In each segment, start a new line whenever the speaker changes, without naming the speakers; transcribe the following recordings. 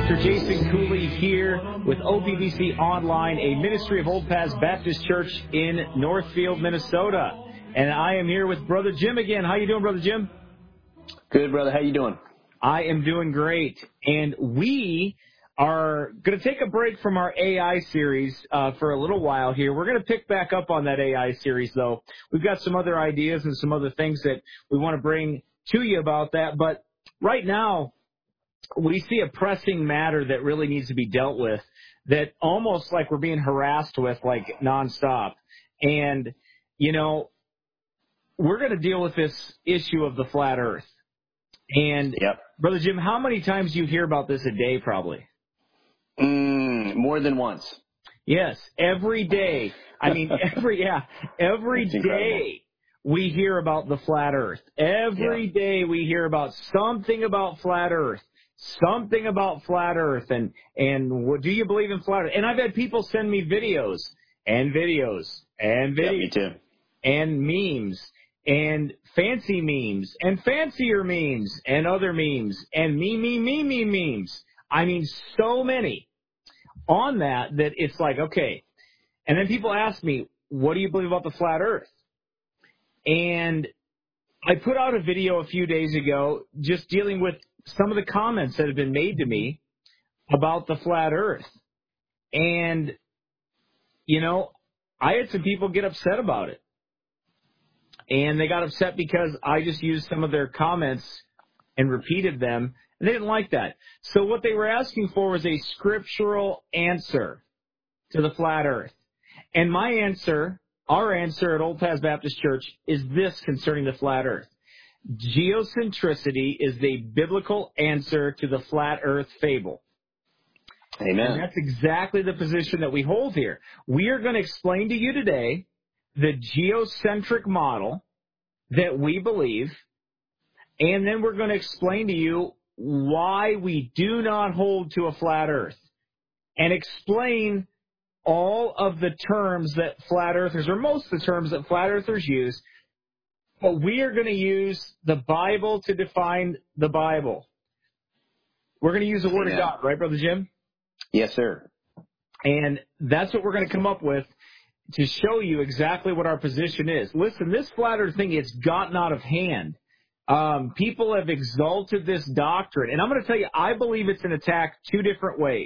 Pastor Jason Cooley here with OPBC Online, a ministry of Old Paths Baptist Church in Northfield, Minnesota. And I am here with Brother Jim again. How you doing, Brother Jim?
Good, brother. How you doing?
I am doing great. And we are going to take a break from our AI series for a little while here. We're going to pick back up on that AI series, though. We've got some other ideas and some other things that we want to bring to you about that. But right now, we see a pressing matter that really needs to be dealt with, that almost like we're being harassed with, like, nonstop. And, you know, we're going to deal with this issue of the flat earth. And, Brother Jim, how many times do you hear about this a day, probably?
More than once.
Yes, every day. I mean, every day we hear about the flat earth. Every day we hear about something about flat earth. Something about flat earth, and what, do you believe in flat earth? And I've had people send me videos and
me too.
and memes and fancy memes and fancier memes and other memes and me memes. I mean, so many on that it's like, okay. And then people ask me, what do you believe about the flat earth? And I put out a video a few days ago just dealing with some of the comments that have been made to me about the flat earth. And, you know, I had some people get upset about it. And they got upset because I just used some of their comments and repeated them, and they didn't like that. So what they were asking for was a scriptural answer to the flat earth. And my answer, our answer at Old Paths Baptist Church, is this concerning the flat earth. Geocentricity is the biblical answer to the flat earth fable.
Amen.
And that's exactly the position that we hold here. We are going to explain to you today the geocentric model that we believe, and then we're going to explain to you why we do not hold to a flat earth, and explain all of the terms that flat earthers, or most of the terms that flat earthers use. But we are going to use the Bible to define the Bible. We're going to use the Word of God, right, Brother Jim?
Yes, sir.
And that's what we're going to come up with to show you exactly what our position is. Listen, this flat earth thing has gotten out of hand. People have exalted this doctrine. And I'm going to tell you, I believe it's an attack two different ways.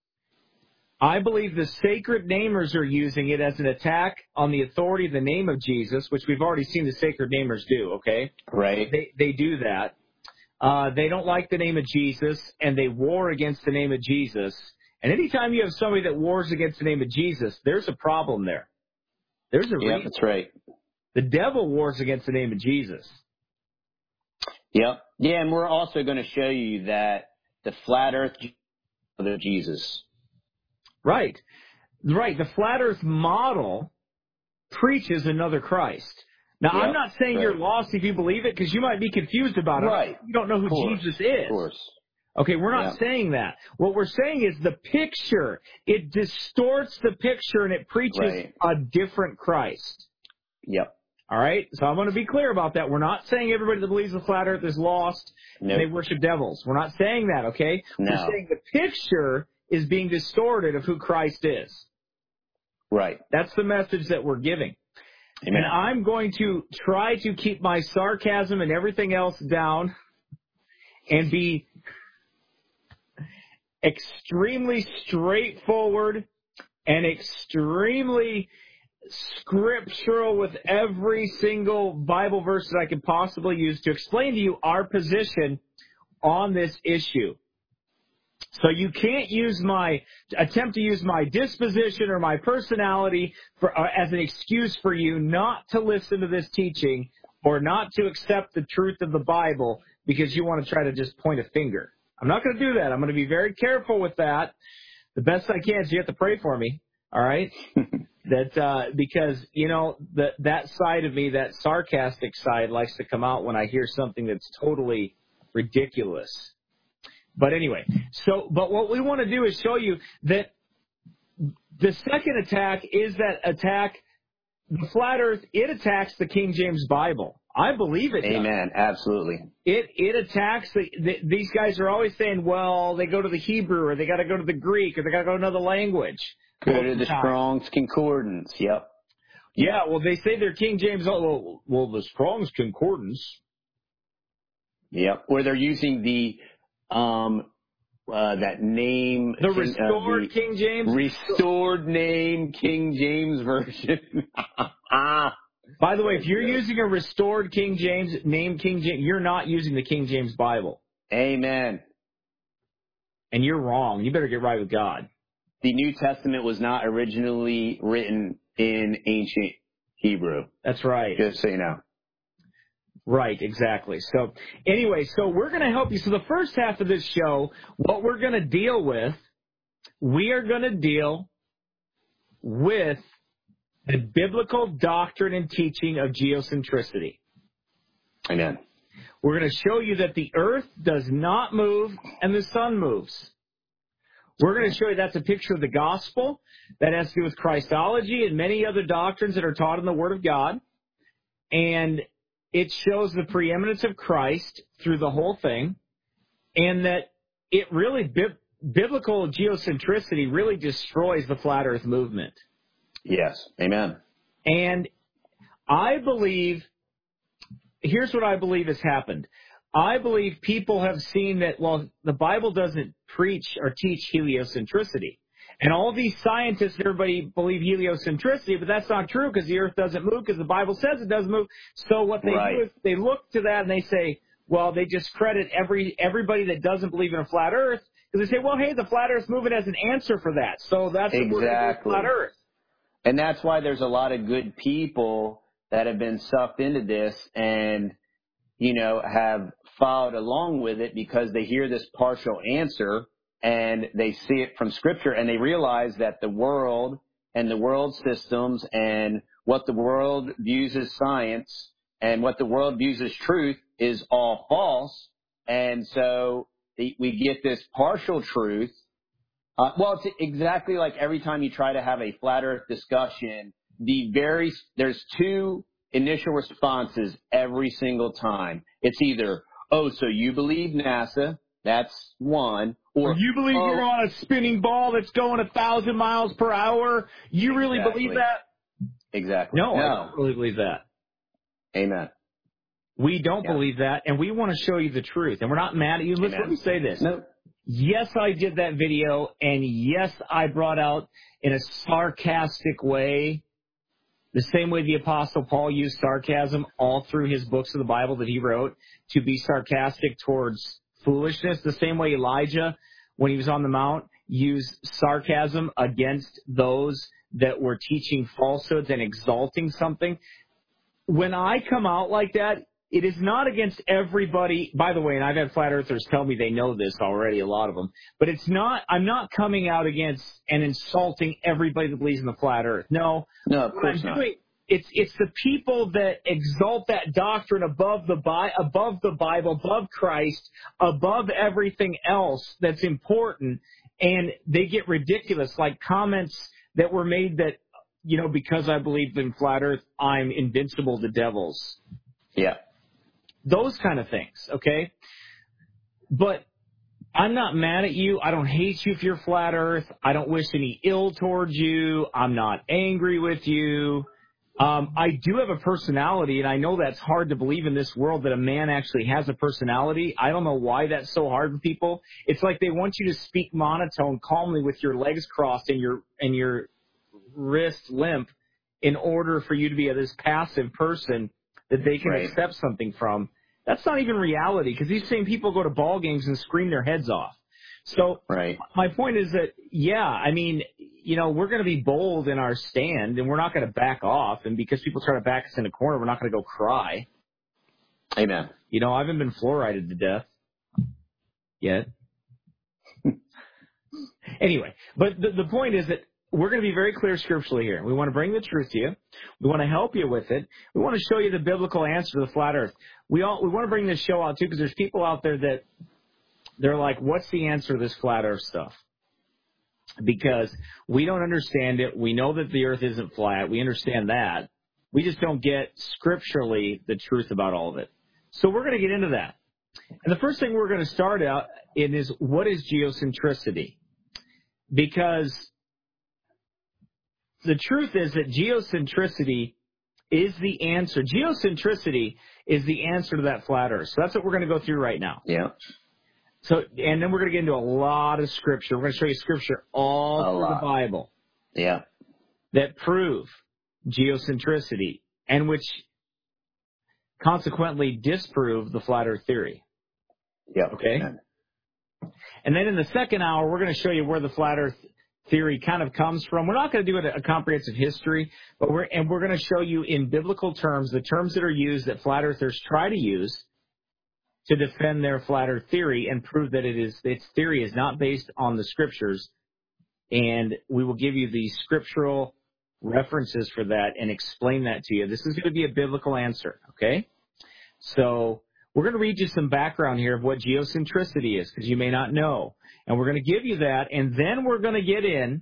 I believe the sacred namers are using it as an attack on the authority of the name of Jesus, which we've already seen the sacred namers do, okay?
Right.
They do that. They don't like the name of Jesus, and they war against the name of Jesus. And anytime you have somebody that wars against the name of Jesus, there's a problem there. There's a reason.
Yeah, that's right.
The devil wars against the name of Jesus.
Yep. Yeah, and we're also going to show you that the flat earth of Jesus.
Right. The flat earth model preaches another Christ. Now, I'm not saying you're lost if you believe it, because you might be confused about it.
Right.
You don't know who Jesus is.
Of course.
Okay, we're not saying that. What we're saying is the picture. It distorts the picture, and it preaches a different Christ.
Yep.
All right? So I want to be clear about that. We're not saying everybody that believes the flat earth is lost and they worship devils. We're not saying that, okay?
No.
We're saying the picture is being distorted of who Christ is.
Right.
That's the message that we're giving.
Amen.
And I'm going to try to keep my sarcasm and everything else down and be extremely straightforward and extremely scriptural with every single Bible verse that I can possibly use to explain to you our position on this issue. So you can't attempt to use my disposition or my personality as an excuse for you not to listen to this teaching or not to accept the truth of the Bible because you want to try to just point a finger. I'm not going to do that. I'm going to be very careful with that. The best I can, so you have to pray for me, all right? Because, you know, that side of me, that sarcastic side, likes to come out when I hear something that's totally ridiculous. But anyway, but what we want to do is show you that the second attack is that attack, the flat earth, it attacks the King James Bible. I believe it does.
Amen. Absolutely.
It attacks these guys are always saying, well, they go to the Hebrew or they got to go to the Greek or they got to go to another language.
Go to the Strong's Concordance. Yep.
Yeah, well, they say they're King James. Well, the Strong's Concordance.
Yep. Or they're using the that name.
The restored King James.
Restored name King James version.
By the way, if you're using a restored King James, name King James, you're not using the King James Bible.
Amen.
And you're wrong. You better get right with God.
The New Testament was not originally written in ancient Hebrew.
That's right.
Just so you know.
Right, exactly. So anyway, so we're going to help you. So the first half of this show, what we're going to deal with, we are going to deal with the biblical doctrine and teaching of geocentricity.
Amen.
We're going to show you that the earth does not move and the sun moves. We're going to show you that's a picture of the gospel that has to do with Christology and many other doctrines that are taught in the Word of God. And it shows the preeminence of Christ through the whole thing, and that it really, biblical geocentricity really destroys the flat earth movement.
Yes. Amen.
And I believe, here's what I believe has happened. I believe people have seen that, well, the Bible doesn't preach or teach heliocentricity. And all these scientists, everybody believe heliocentricity, but that's not true because the earth doesn't move because the Bible says it doesn't move. So what they do is they look to that and they say, well, they discredit everybody that doesn't believe in a flat earth because they say, well, hey, the flat earth's moving as an answer for that. So that's what we're going to do with flat earth.
And that's why there's a lot of good people that have been sucked into this and, have followed along with it because they hear this partial answer and they see it from Scripture and they realize that the world and the world systems and what the world views as science and what the world views as truth is all false. And so we get this partial truth. Well, it's exactly like every time you try to have a flat earth discussion, there's two initial responses every single time. It's either, oh, so you believe NASA, that's one, or
you believe you're on a spinning ball that's going 1,000 miles per hour. You really believe that?
Exactly.
No, I don't really believe that.
Amen.
We don't believe that, and we want to show you the truth. And we're not mad at you. Let me say this.
No.
Yes, I did that video, and yes, I brought out in a sarcastic way, the same way the Apostle Paul used sarcasm all through his books of the Bible that he wrote to be sarcastic towards foolishness, the same way Elijah, when he was on the Mount, used sarcasm against those that were teaching falsehoods and exalting something. When I come out like that, it is not against everybody. By the way, and I've had flat earthers tell me they know this already, a lot of them. But I'm not coming out against and insulting everybody that believes in the flat earth. No,
of course not.
It's the people that exalt that doctrine above the Bible, above Christ, above everything else that's important, and they get ridiculous, like comments that were made that, because I believe in flat earth, I'm invincible to devils.
Yeah.
Those kind of things, okay? But I'm not mad at you. I don't hate you if you're flat earth. I don't wish any ill towards you. I'm not angry with you. I do have a personality, and I know that's hard to believe in this world that a man actually has a personality. I don't know why that's so hard for people. It's like they want you to speak monotone, calmly with your legs crossed and your wrist limp in order for you to be this passive person that they can accept something from. That's not even reality because these same people go to ball games and scream their heads off. So my point is that, we're going to be bold in our stand and we're not going to back off. And because people try to back us in a corner, we're not going to go cry.
Amen.
I haven't been fluorided to death yet. Anyway, but the point is that we're going to be very clear scripturally here. We want to bring the truth to you. We want to help you with it. We want to show you the biblical answer to the flat earth. We want to bring this show out, too, because there's people out there that they're like, what's the answer to this flat earth stuff? Because we don't understand it. We know that the earth isn't flat. We understand that. We just don't get scripturally the truth about all of it. So we're going to get into that. And the first thing we're going to start out in is, what is geocentricity? Because the truth is that geocentricity is the answer. Geocentricity is the answer to that flat earth. So that's what we're going to go through right now.
Yeah.
So, and then we're going to get into a lot of scripture. We're going to show you scripture all through the Bible.
Yeah.
That prove geocentricity and which consequently disprove the flat earth theory.
Yeah.
Okay? And then in the second hour, we're going to show you where the flat earth theory kind of comes from. We're not going to do a comprehensive history, but we're going to show you in biblical terms the terms that are used that flat earthers try to use to defend their flat earth theory and prove that its theory is not based on the scriptures. And we will give you the scriptural references for that and explain that to you. This is going to be a biblical answer, okay? So we're going to read you some background here of what geocentricity is, because you may not know. And we're going to give you that, and then we're going to get in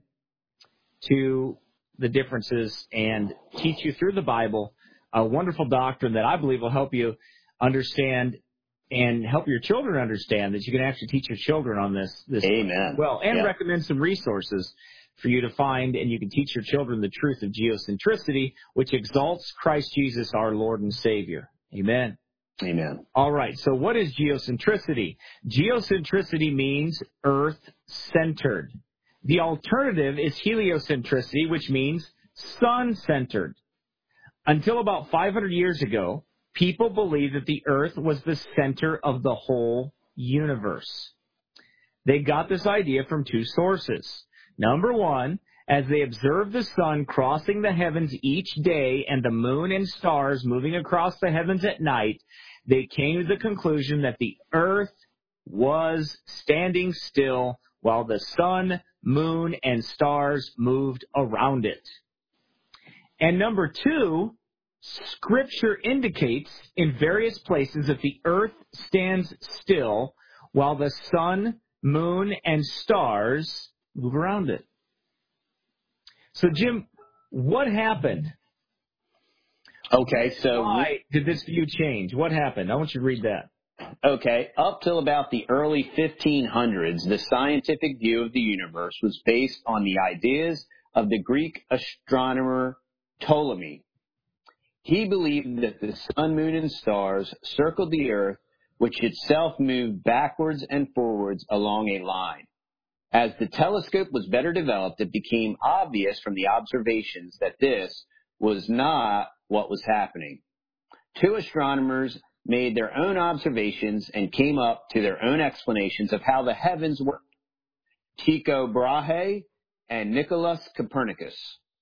to the differences and teach you through the Bible a wonderful doctrine that I believe will help you understand and help your children understand, that you can actually teach your children on this
Amen.
well, and recommend some resources for you to find, and you can teach your children the truth of geocentricity, which exalts Christ Jesus, our Lord and Savior. Amen.
Amen.
All right, so what is geocentricity? Geocentricity means earth-centered. The alternative is heliocentricity, which means sun-centered. Until about 500 years ago, people believed that the earth was the center of the whole universe. They got this idea from two sources. Number one, as they observed the sun crossing the heavens each day and the moon and stars moving across the heavens at night, they came to the conclusion that the earth was standing still while the sun, moon, and stars moved around it. And number two, Scripture indicates in various places that the earth stands still while the sun, moon, and stars move around it. So, Jim, what happened?
Okay, so
why did this view change? What happened? I want you to read that.
Okay, up till about the early 1500s, the scientific view of the universe was based on the ideas of the Greek astronomer Ptolemy. He believed that the sun, moon, and stars circled the earth, which itself moved backwards and forwards along a line. As the telescope was better developed, it became obvious from the observations that this was not what was happening. Two astronomers made their own observations and came up to their own explanations of how the heavens worked. Tycho Brahe and Nicolaus Copernicus.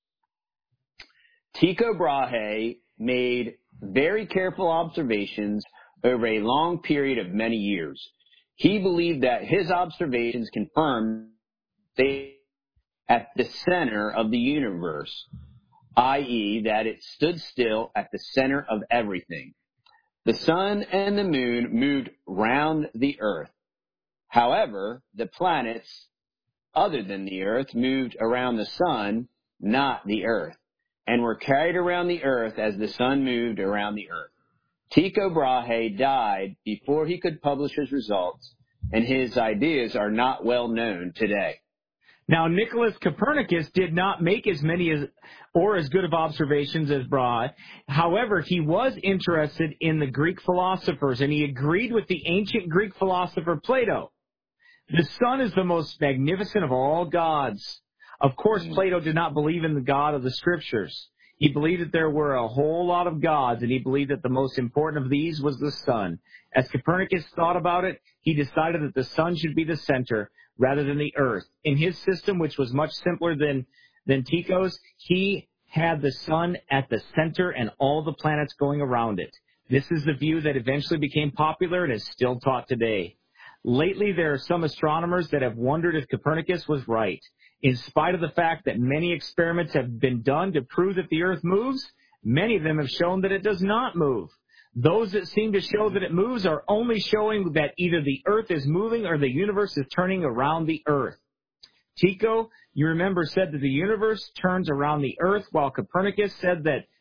Tycho Brahe made very careful observations over a long period of many years. He believed that his observations confirmed they at the center of the universe, i.e., that it stood still at the center of everything. The sun and the moon moved round the earth. However, the planets other than the earth moved around the sun, not the earth, and were carried around the earth as the sun moved around the earth. Tycho Brahe died before he could publish his results, and his ideas are not well known today.
Now, Nicolaus Copernicus did not make as many or as good of observations as Brahe. However, he was interested in the Greek philosophers, and he agreed with the ancient Greek philosopher Plato. The sun is the most magnificent of all gods. Of course, Plato did not believe in the God of the Scriptures. He believed that there were a whole lot of gods, and he believed that the most important of these was the sun. As Copernicus thought about it, he decided that the sun should be the center rather than the earth. In his system, which was much simpler than Tycho's, he had the sun at the center and all the planets going around it. This is the view that eventually became popular and is still taught today. Lately, there are some astronomers that have wondered if Copernicus was right. In spite of the fact that many experiments have been done to prove that the earth moves, many of them have shown that it does not move. Those that seem to show that it moves are only showing that either the earth is moving or the universe is turning around the earth. Tycho, you remember, said that the universe turns around the earth, while Copernicus said that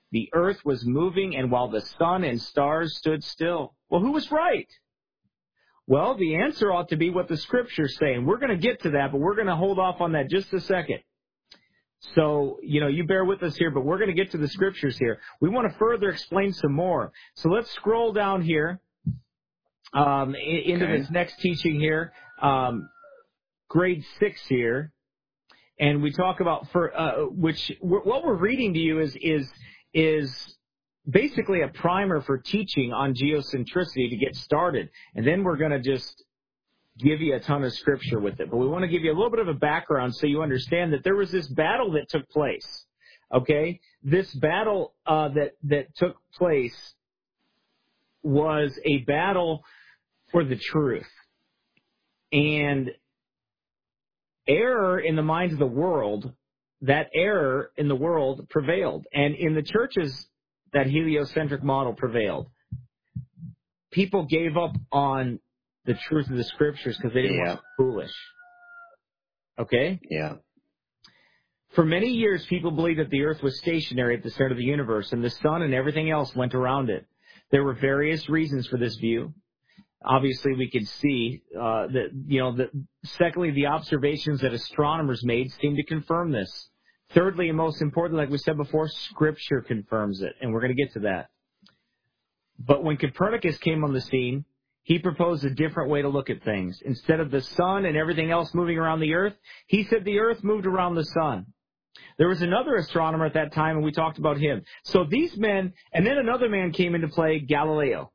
the earth was moving, and while the sun and stars stood still. Well, who was right? Well, the answer ought to be what the Scriptures say, and we're going to get to that, but we're going to hold off on that just a second. So, you bear with us here, but we're going to get to the Scriptures here. We want to further explain some more. So let's scroll down here into this next teaching here, grade 6 here, and we talk about what we're reading to you is basically a primer for teaching on geocentricity to get started, and then we're going to just give you a ton of scripture with it. But we want to give you a little bit of a background so you understand that there was this battle that took place. Okay, this battle that took place was a battle for the truth, and error in the minds of the world. That error in the world prevailed, and in the churches, that heliocentric model prevailed. People gave up on the truth of the Scriptures because they didn't want to be foolish. Okay?
Yeah.
For many years, people believed that the earth was stationary at the center of the universe, and the sun and everything else went around it. There were various reasons for this view. Obviously, we could see secondly, the observations that astronomers made seem to confirm this. Thirdly, and most importantly, like we said before, Scripture confirms it, and we're going to get to that. But when Copernicus came on the scene, he proposed a different way to look at things. Instead of the sun and everything else moving around the earth, he said the earth moved around the sun. There was another astronomer at that time, and we talked about him. So these men, and then another man came into play, Galileo.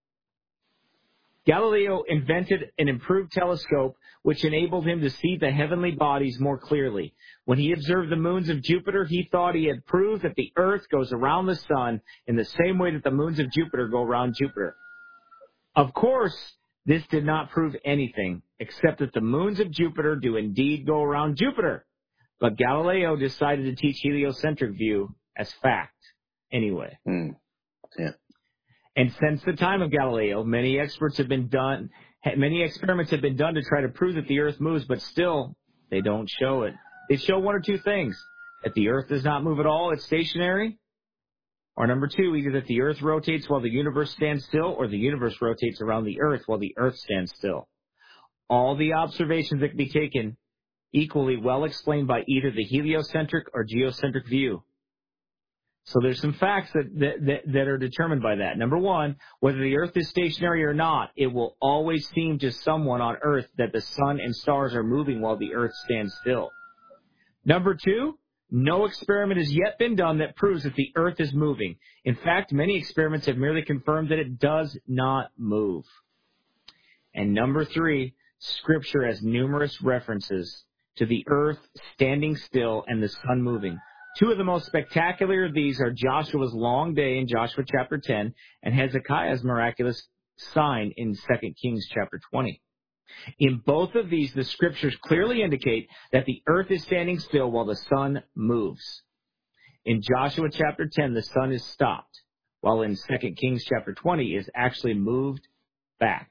Galileo invented an improved telescope which enabled him to see the heavenly bodies more clearly. When he observed the moons of Jupiter, he thought he had proved that the earth goes around the sun in the same way that the moons of Jupiter go around Jupiter. Of course, this did not prove anything, except that the moons of Jupiter do indeed go around Jupiter. But Galileo decided to teach heliocentric view as fact anyway.
Yeah.
And since the time of Galileo, many experiments have been done to try to prove that the earth moves, but still, they don't show it. They show one or two things: that the earth does not move at all, it's stationary, or number two, either that the earth rotates while the universe stands still, or the universe rotates around the earth while the earth stands still. All the observations that can be taken equally well explained by either the heliocentric or geocentric view. So there's some facts that are determined by that. Number one, whether the earth is stationary or not, it will always seem to someone on earth that the sun and stars are moving while the earth stands still. Number two, no experiment has yet been done that proves that the earth is moving. In fact, many experiments have merely confirmed that it does not move. And number three, Scripture has numerous references to the earth standing still and the sun moving. Two of the most spectacular of these are Joshua's long day in Joshua chapter 10 and Hezekiah's miraculous sign in 2 Kings chapter 20. In both of these, the Scriptures clearly indicate that the earth is standing still while the sun moves. In Joshua chapter 10, the sun is stopped, while in 2 Kings chapter 20 is actually moved back.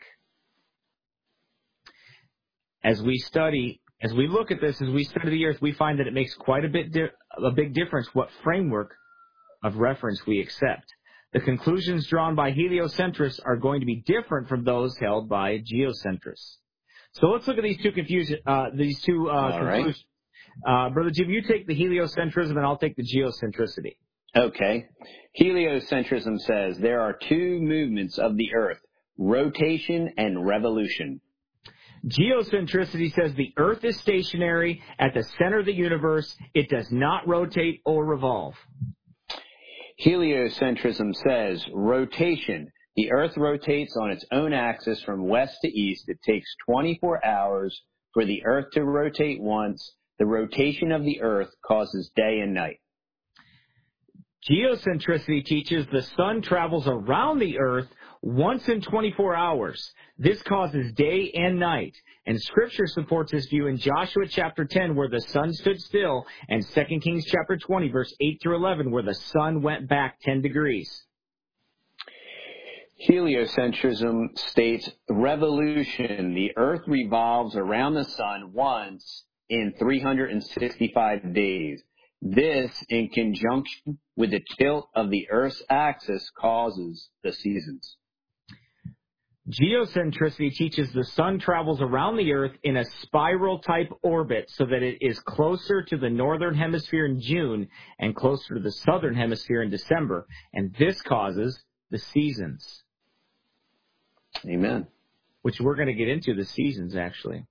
As we look at this, as we study the earth, we find that it makes quite a big difference what framework of reference we accept. The conclusions drawn by heliocentrists are going to be different from those held by geocentrists. So let's look at these two conclusions.
Right.
Brother Jim, you take the heliocentrism and I'll take the geocentricity.
Okay. Heliocentrism says there are two movements of the earth, rotation and revolution.
Geocentricity says the earth is stationary at the center of the universe. It does not rotate or revolve.
Heliocentrism says rotation. The earth rotates on its own axis from west to east. It takes 24 hours for the earth to rotate once. The rotation of the earth causes day and night.
Geocentricity teaches the sun travels around the earth once in 24 hours. This causes day and night. And Scripture supports this view in Joshua chapter 10, where the sun stood still, and 2 Kings chapter 20, verse 8 through 11, where the sun went back 10 degrees.
Heliocentrism states revolution. The earth revolves around the sun once in 365 days. This, in conjunction with the tilt of the Earth's axis, causes the seasons.
Geocentricity teaches the sun travels around the Earth in a spiral-type orbit so that it is closer to the northern hemisphere in June and closer to the southern hemisphere in December, and this causes the seasons.
Amen.
Which we're going to get into the seasons, actually.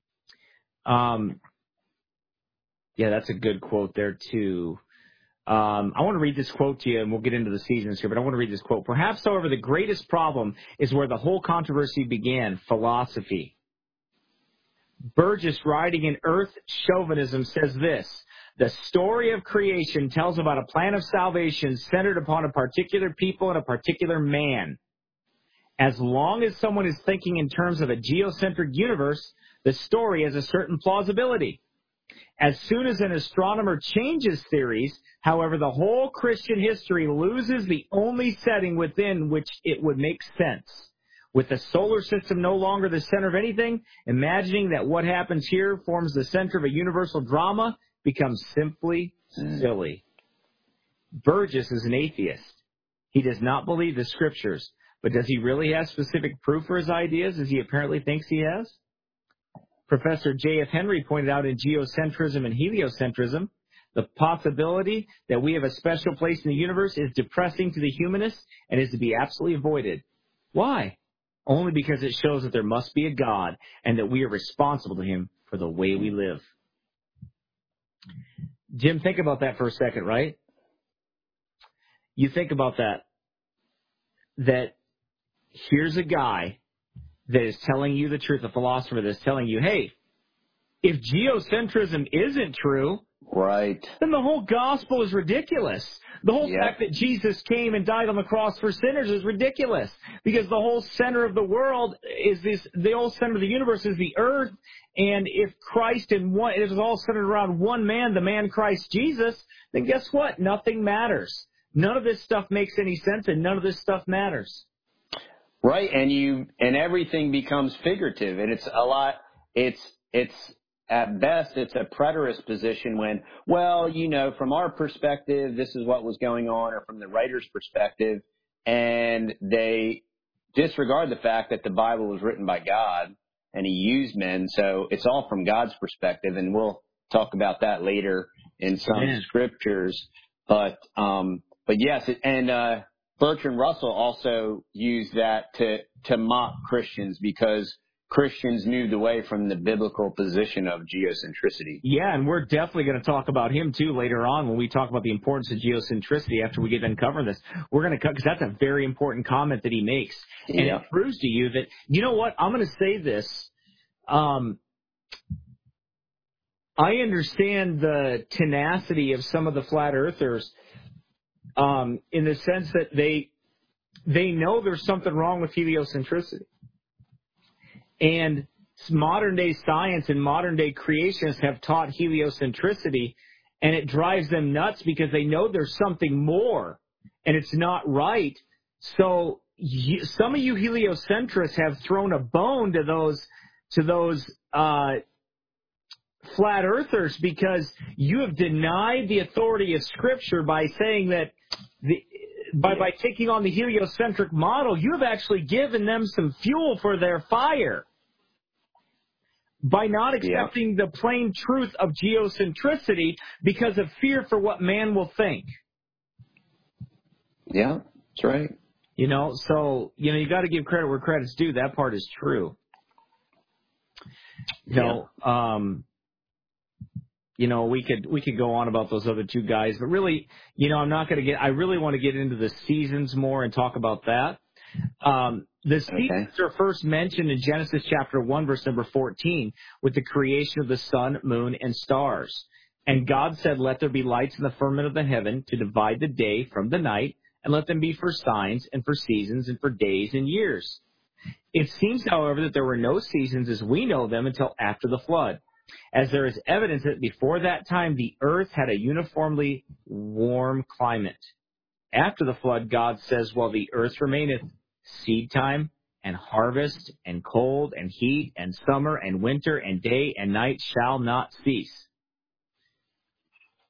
Yeah, that's a good quote there, too. I want to read this quote to you, and we'll get into the seasons here, but I want to read this quote. Perhaps, however, the greatest problem is where the whole controversy began, philosophy. Burgess, writing in Earth Chauvinism, says this: the story of creation tells about a plan of salvation centered upon a particular people and a particular man. As long as someone is thinking in terms of a geocentric universe, the story has a certain plausibility. As soon as an astronomer changes theories, however, the whole Christian history loses the only setting within which it would make sense. With the solar system no longer the center of anything, imagining that what happens here forms the center of a universal drama becomes simply silly. Burgess is an atheist. He does not believe the scriptures, but does he really have specific proof for his ideas as he apparently thinks he has? Professor J.F. Henry pointed out in Geocentrism and Heliocentrism, the possibility that we have a special place in the universe is depressing to the humanist and is to be absolutely avoided. Why? Only because it shows that there must be a God and that we are responsible to him for the way we live. Jim, think about that for a second, right? You think about that here's a guy that is telling you the truth, a philosopher that's telling you, hey, if geocentrism isn't true,
right,
then the whole gospel is ridiculous. The whole fact that Jesus came and died on the cross for sinners is ridiculous, because the whole center of the world is the whole center of the universe is the earth, and if Christ it is all centered around one man, the man Christ Jesus, then guess what? Nothing matters. None of this stuff makes any sense, and none of this stuff matters.
Right, and everything becomes figurative, and it's at best it's a preterist position when, well, from our perspective, this is what was going on, or from the writer's perspective, and they disregard the fact that the Bible was written by God and he used men, so it's all from God's perspective, and we'll talk about that later in some scriptures, but yes, and Bertrand Russell also used that to mock Christians because Christians moved away from the biblical position of geocentricity.
Yeah, and we're definitely going to talk about him, too, later on when we talk about the importance of geocentricity after we get done covering this. We're going to cut, because that's a very important comment that he makes. And it proves to you that, you know what, I'm going to say this. I understand the tenacity of some of the flat earthers in the sense that they know there's something wrong with heliocentricity. And modern-day science and modern-day creationists have taught heliocentricity, and it drives them nuts because they know there's something more, and it's not right. So some of you heliocentrists have thrown a bone to those flat earthers because you have denied the authority of Scripture by saying that by taking on the heliocentric model, you have actually given them some fuel for their fire. By not accepting the plain truth of geocentricity because of fear for what man will think.
Yeah, that's right.
So, you got to give credit where credit's due. That part is true. We could go on about those other two guys, but really, I'm not going to I really want to get into the seasons more and talk about that. The seasons are first mentioned in Genesis chapter 1, verse number 14, with the creation of the sun, moon, and stars. And God said, let there be lights in the firmament of the heaven to divide the day from the night, and let them be for signs and for seasons and for days and years. It seems, however, that there were no seasons as we know them until after the flood, as there is evidence that before that time the earth had a uniformly warm climate. After the flood, God says, while the earth remaineth, seed time and harvest and cold and heat and summer and winter and day and night shall not cease.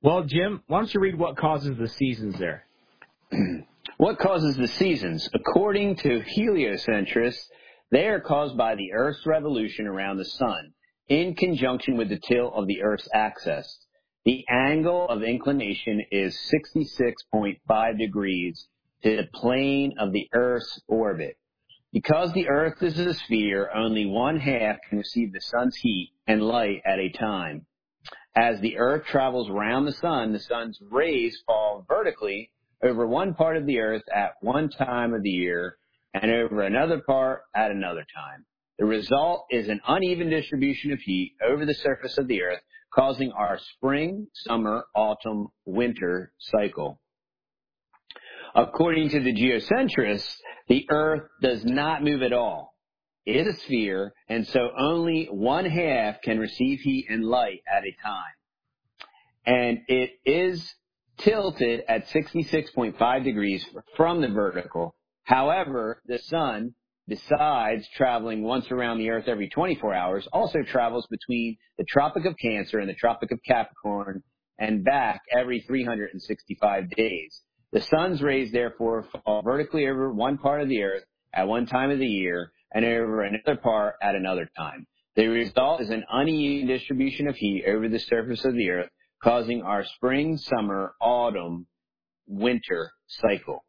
Well, Jim, why don't you read what causes the seasons there?
What causes the seasons? According to heliocentrists, they are caused by the Earth's revolution around the sun, in conjunction with the tilt of the Earth's axis. The angle of inclination is 66.5 degrees to the plane of the Earth's orbit. Because the Earth is a sphere, only one half can receive the sun's heat and light at a time. As the Earth travels around the sun's rays fall vertically over one part of the Earth at one time of the year and over another part at another time. The result is an uneven distribution of heat over the surface of the Earth, causing our spring, summer, autumn, winter cycle. According to the geocentrists, the Earth does not move at all. It is a sphere, and so only one half can receive heat and light at a time. And it is tilted at 66.5 degrees from the vertical. However, the sun, besides traveling once around the Earth every 24 hours, also travels between the Tropic of Cancer and the Tropic of Capricorn and back every 365 days. The sun's rays, therefore, fall vertically over one part of the Earth at one time of the year and over another part at another time. The result is an uneven distribution of heat over the surface of the Earth, causing our spring, summer, autumn, winter cycle.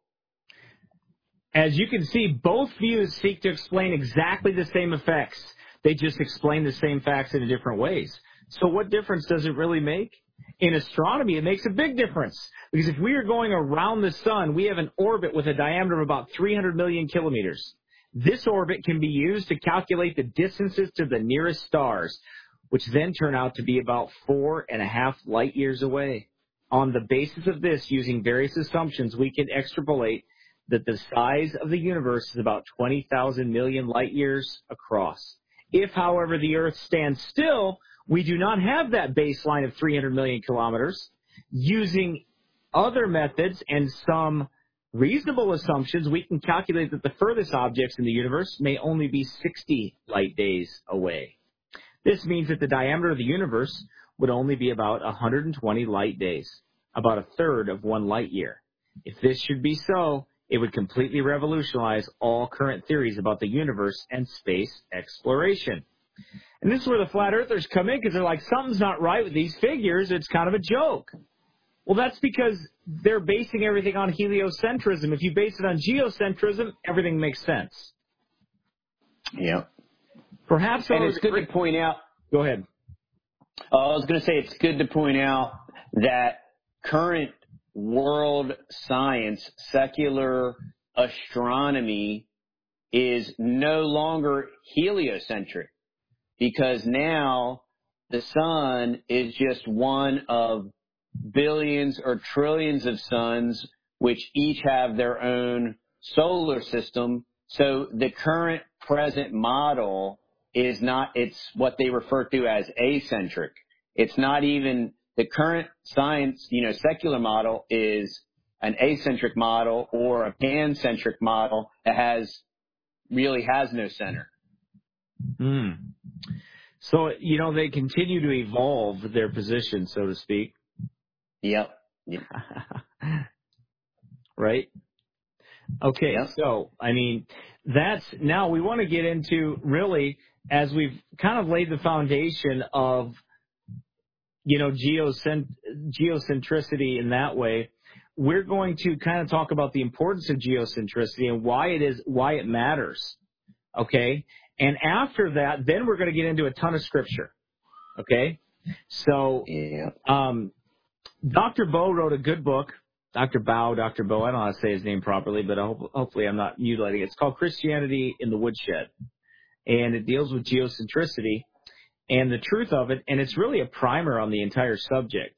As you can see, both views seek to explain exactly the same effects. They just explain the same facts in different ways. So what difference does it really make? In astronomy, it makes a big difference. Because if we are going around the sun, we have an orbit with a diameter of about 300 million kilometers. This orbit can be used to calculate the distances to the nearest stars, which then turn out to be about 4.5 light years away. On the basis of this, using various assumptions, we can extrapolate that the size of the universe is about 20,000 million light years across. If, however, the Earth stands still, we do not have that baseline of 300 million kilometers. Using other methods and some reasonable assumptions, we can calculate that the furthest objects in the universe may only be 60 light days away. This means that the diameter of the universe would only be about 120 light days, about a third of 1 light year. If this should be so, it would completely revolutionize all current theories about the universe and space exploration. And this is where the flat earthers come in, because they're like, something's not right with these figures. It's kind of a joke. Well, that's because they're basing everything on heliocentrism. If you base it on geocentrism, everything makes sense.
Yeah.
Perhaps,
and it's good to point out.
Go ahead.
I was going to say it's good to point out that current world science, secular astronomy, is no longer heliocentric, because now the sun is just one of billions or trillions of suns, which each have their own solar system. So the current present model is not, it's what they refer to as acentric. It's not even the current science, secular model is an acentric model or a pancentric model that really has no center.
So, they continue to evolve their position, so to speak.
Yep.
Right? Okay, yep. So, now we want to get into, really, as we've kind of laid the foundation of, geocentricity in that way, we're going to kind of talk about the importance of geocentricity and why it matters. Okay? And after that, then we're going to get into a ton of scripture. Okay? So, Dr. Bow wrote a good book. Dr. Bow, I don't know how to say his name properly, but hopefully I'm not mutilating it. It's called Christianity in the Woodshed. And it deals with geocentricity and the truth of it, and it's really a primer on the entire subject.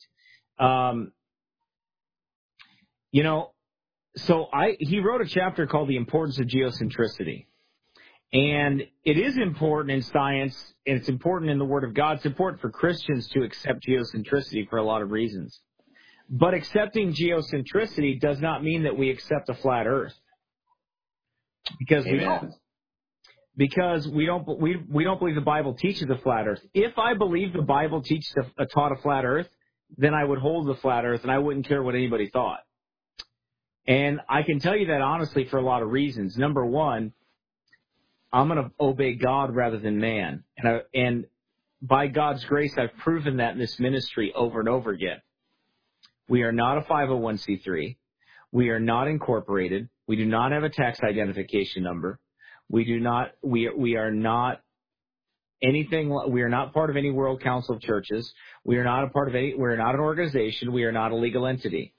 He wrote a chapter called The Importance of Geocentricity. And it is important in science, and it's important in the Word of God. It's important for Christians to accept geocentricity for a lot of reasons. But accepting geocentricity does not mean that we accept a flat Earth. Because we don't. Because we don't believe the Bible teaches a flat Earth. If I believe the Bible taught a flat Earth, then I would hold the flat earth and I wouldn't care what anybody thought. And I can tell you that honestly for a lot of reasons. Number one, I'm going to obey God rather than man. And by God's grace, I've proven that in this ministry over and over again. We are not a 501c3. We are not incorporated. We do not have a tax identification number. We are not anything. We are not part of any World Council of Churches. We're not an organization. We are not a legal entity.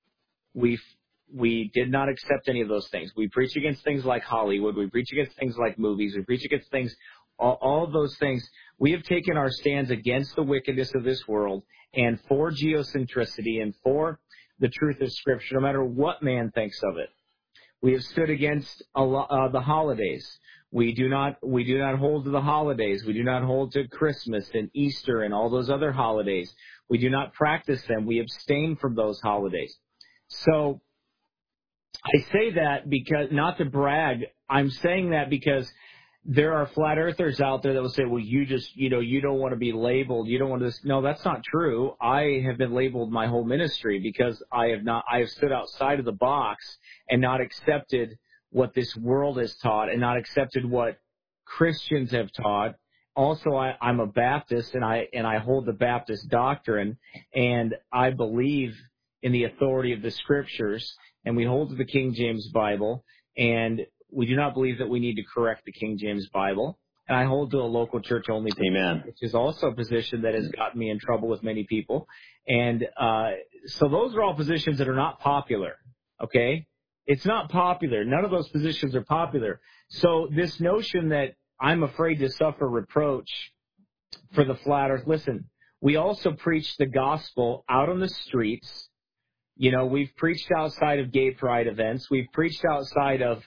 We did not accept any of those things. We preach against things like Hollywood. We preach against things like movies. We preach against things, all of those things. We have taken our stands against the wickedness of this world and for geocentricity and for the truth of Scripture, no matter what man thinks of it. We have stood against the holidays. We do not hold to the holidays. We do not hold to Christmas and Easter and all those other holidays. We do not practice them. We abstain from those holidays. So I say that because, not to brag, I'm saying that because there are flat earthers out there that will say, well, you don't want to be labeled. You don't want to. No, that's not true. I have been labeled my whole ministry because I have stood outside of the box and not accepted what this world has taught and not accepted what Christians have taught. Also, I'm a Baptist and I hold the Baptist doctrine, and I believe in the authority of the Scriptures, and we hold to the King James Bible, and we do not believe that we need to correct the King James Bible. And I hold to a local church only position,
Amen.
which is also a position that has gotten me in trouble with many people. And so those are all positions that are not popular, okay? It's not popular. None of those positions are popular. So this notion that I'm afraid to suffer reproach for the flat earth, listen, we also preach the gospel out on the streets. You know, we've preached outside of gay pride events. We've preached outside of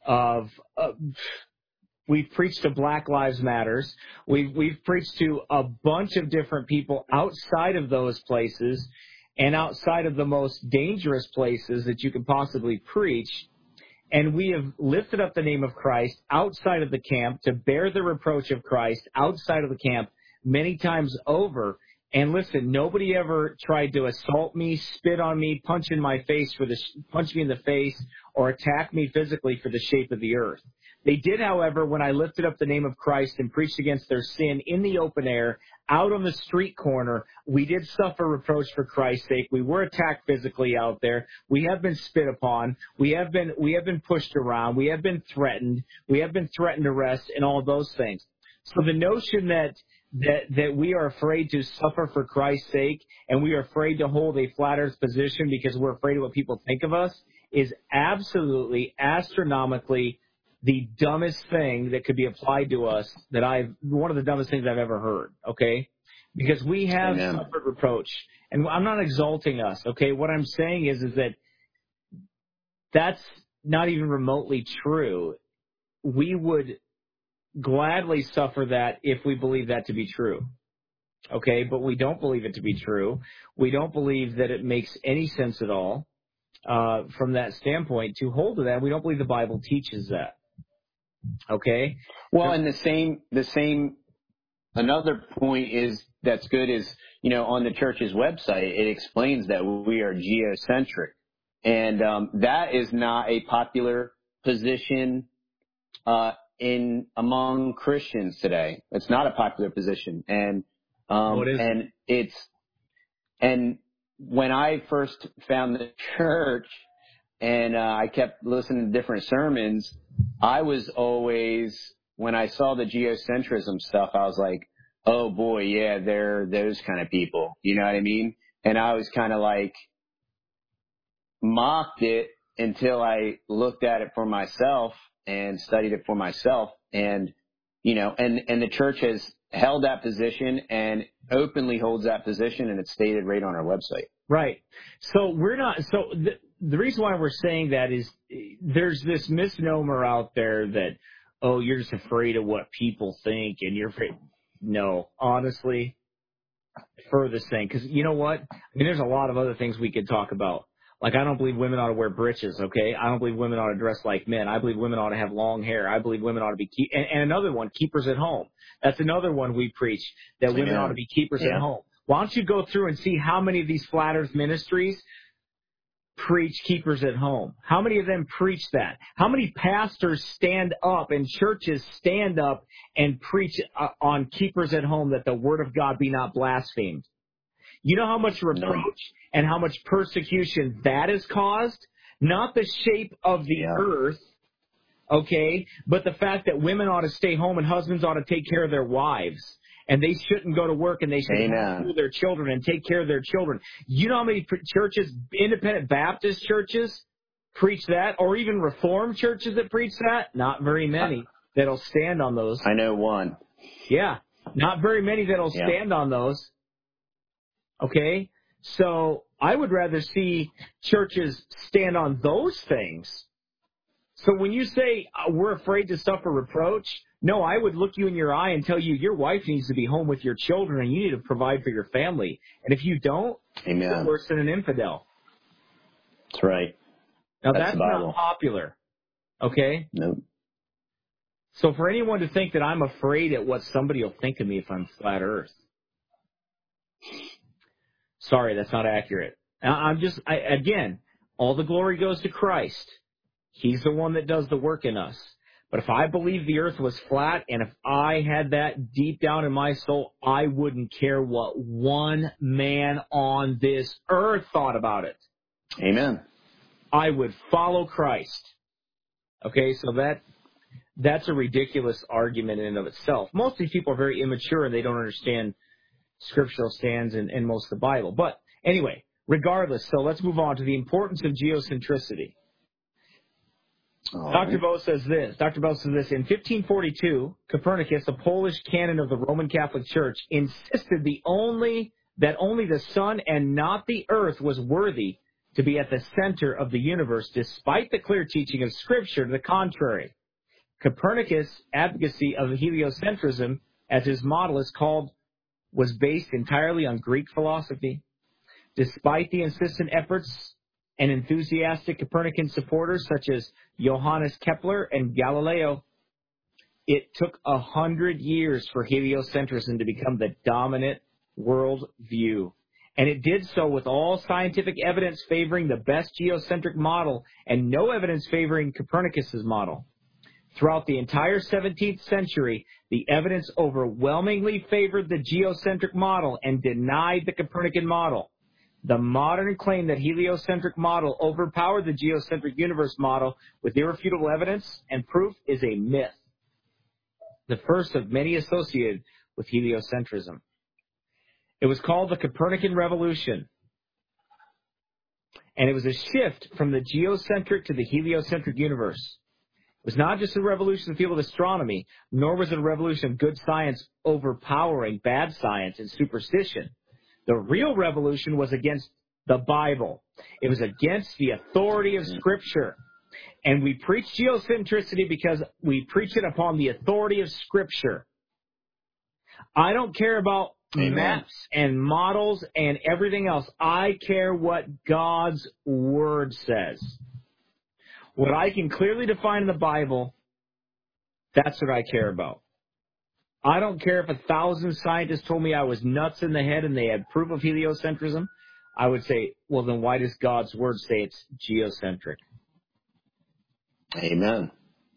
we've preached to Black Lives Matters. We've preached to a bunch of different people outside of those places and outside of the most dangerous places that you can possibly preach. And we have lifted up the name of Christ outside of the camp to bear the reproach of Christ outside of the camp many times over. And listen, nobody ever tried to assault me, spit on me, punch me in the face, or attack me physically for the shape of the earth. They did, however, when I lifted up the name of Christ and preached against their sin in the open air, out on the street corner, we did suffer reproach for Christ's sake. We were attacked physically out there. We have been spit upon. We have been pushed around. We have been threatened. We have been threatened arrest and all those things. So the notion that we are afraid to suffer for Christ's sake and we are afraid to hold a flat earth position because we're afraid of what people think of us is absolutely astronomically the dumbest thing that could be applied to us one of the dumbest things I've ever heard, okay? Because we have
Amen.
suffered reproach. And I'm not exalting us, okay? What I'm saying is that that's not even remotely true. We would gladly suffer that if we believe that to be true, okay? But we don't believe it to be true. We don't believe that it makes any sense at all from that standpoint to hold to that. We don't believe the Bible teaches that. Okay.
Well, and the same. Another point that's good is, you know, on the church's website, it explains that we are geocentric, and that is not a popular position among Christians today. It's not a popular position, and and when I first found the church, and I kept listening to different sermons, I was always, when I saw the geocentrism stuff, I was like, oh boy, yeah, they're those kind of people. You know what I mean? And I was kind of like mocked it until I looked at it for myself and studied it for myself. And, you know, and the church has held that position and openly holds that position, and it's stated right on our website.
Right. So the reason why we're saying that is there's this misnomer out there that, oh, you're just afraid of what people think and you're afraid. No, honestly, furthest thing. Because you know what? I mean, there's a lot of other things we could talk about. Like, I don't believe women ought to wear breeches, okay? I don't believe women ought to dress like men. I believe women ought to have long hair. I believe women ought to be and another one, keepers at home. That's another one we preach, that women ought to be keepers at home. Why don't you go through and see how many of these flat earth ministries preach keepers at home? How many of them preach that? How many pastors stand up and churches stand up and preach on keepers at home that the word of God be not blasphemed? You know how much reproach and how much persecution that has caused? Not the shape of the earth, okay, but the fact that women ought to stay home and husbands ought to take care of their wives. And they shouldn't go to work, and they should homeschool their children and take care of their children. You know how many churches, independent Baptist churches, preach that, or even Reformed churches that preach that? Not very many that'll stand on those.
I know one.
Yeah, not very many that'll stand on those. Okay? So I would rather see churches stand on those things. So when you say we're afraid to suffer reproach, no, I would look you in your eye and tell you your wife needs to be home with your children and you need to provide for your family. And if you don't, you're worse than an infidel.
That's right.
Now that's not popular. Okay?
Nope.
So for anyone to think that I'm afraid at what somebody will think of me if I'm flat earth, sorry, that's not accurate. Again, all the glory goes to Christ. He's the one that does the work in us. But if I believed the earth was flat, and if I had that deep down in my soul, I wouldn't care what one man on this earth thought about it.
Amen.
I would follow Christ. Okay, so that's a ridiculous argument in and of itself. Most of these people are very immature and they don't understand scriptural stands and most of the Bible. But anyway, regardless, so let's move on to the importance of geocentricity. Dr. Bo says this. In 1542, Copernicus, a Polish canon of the Roman Catholic Church, insisted that only the sun and not the earth was worthy to be at the center of the universe, despite the clear teaching of Scripture to the contrary. Copernicus' advocacy of heliocentrism, as his model is called, was based entirely on Greek philosophy. Despite the insistent efforts and enthusiastic Copernican supporters such as Johannes Kepler and Galileo, it took 100 years for heliocentrism to become the dominant world view. And it did so with all scientific evidence favoring the best geocentric model and no evidence favoring Copernicus's model. Throughout the entire 17th century, the evidence overwhelmingly favored the geocentric model and denied the Copernican model. The modern claim that heliocentric model overpowered the geocentric universe model with irrefutable evidence and proof is a myth, the first of many associated with heliocentrism. It was called the Copernican Revolution, and it was a shift from the geocentric to the heliocentric universe. It was not just a revolution in the field of astronomy, nor was it a revolution of good science overpowering bad science and superstition. The real revolution was against the Bible. It was against the authority of Scripture. And we preach geocentricity because we preach it upon the authority of Scripture. I don't care about maps and models and everything else. I care what God's Word says. What I can clearly define in the Bible, that's what I care about. I don't care if 1,000 scientists told me I was nuts in the head and they had proof of heliocentrism. I would say, well, then why does God's Word say it's geocentric?
Amen.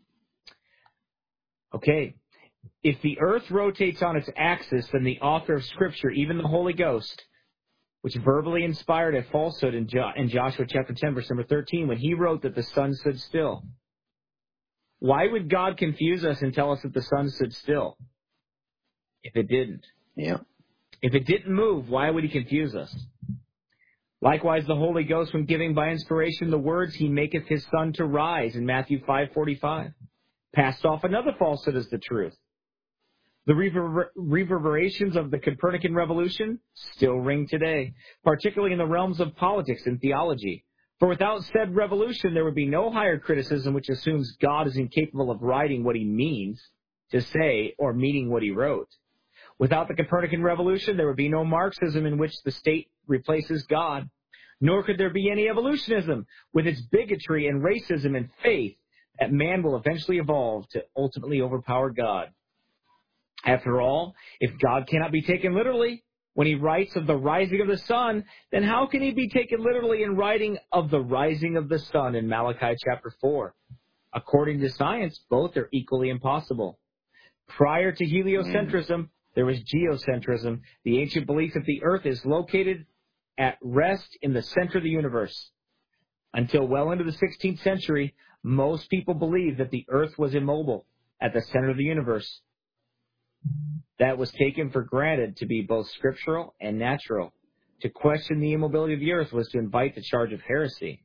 Okay. If the earth rotates on its axis, then the author of Scripture, even the Holy Ghost, which verbally inspired a falsehood in Joshua chapter 10, verse number 13, when he wrote that the sun stood still. Why would God confuse us and tell us that the sun stood still if it didn't?
Yeah.
If it didn't move, why would he confuse us? Likewise, the Holy Ghost, when giving by inspiration the words, he maketh his sun to rise in Matthew 5:45, passed off another falsehood as the truth. The reverberations of the Copernican revolution still ring today, particularly in the realms of politics and theology. For without said revolution, there would be no higher criticism which assumes God is incapable of writing what he means to say or meaning what he wrote. Without the Copernican revolution, there would be no Marxism in which the state replaces God, nor could there be any evolutionism with its bigotry and racism and faith that man will eventually evolve to ultimately overpower God. After all, if God cannot be taken literally, when he writes of the rising of the sun, then how can he be taken literally in writing of the rising of the sun in Malachi chapter 4? According to science, both are equally impossible. Prior to heliocentrism, there was geocentrism, the ancient belief that the earth is located at rest in the center of the universe. Until well into the 16th century, most people believed that the earth was immobile at the center of the universe. That was taken for granted to be both scriptural and natural. To question the immobility of the earth was to invite the charge of heresy.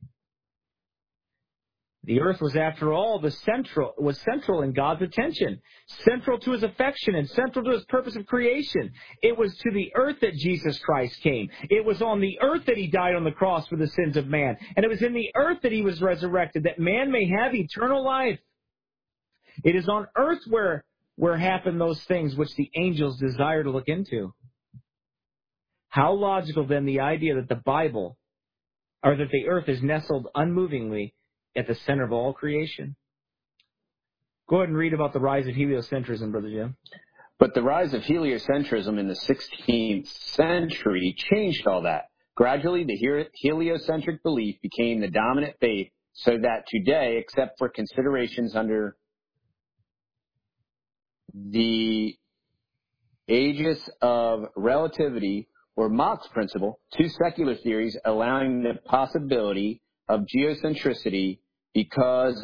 The earth was, after all, central in God's attention, central to his affection, and central to his purpose of creation. It was to the earth that Jesus Christ came. It was on the earth that he died on the cross for the sins of man. And it was in the earth that he was resurrected, that man may have eternal life. It is on earth where happen those things which the angels desire to look into. How logical, then, the idea that the Bible, or that the earth is nestled unmovingly at the center of all creation. Go ahead and read about the rise of heliocentrism, Brother Jim.
But the rise of heliocentrism in the 16th century changed all that. Gradually, the heliocentric belief became the dominant faith, so that today, except for considerations under the aegis of relativity or Mach's principle, two secular theories allowing the possibility of geocentricity because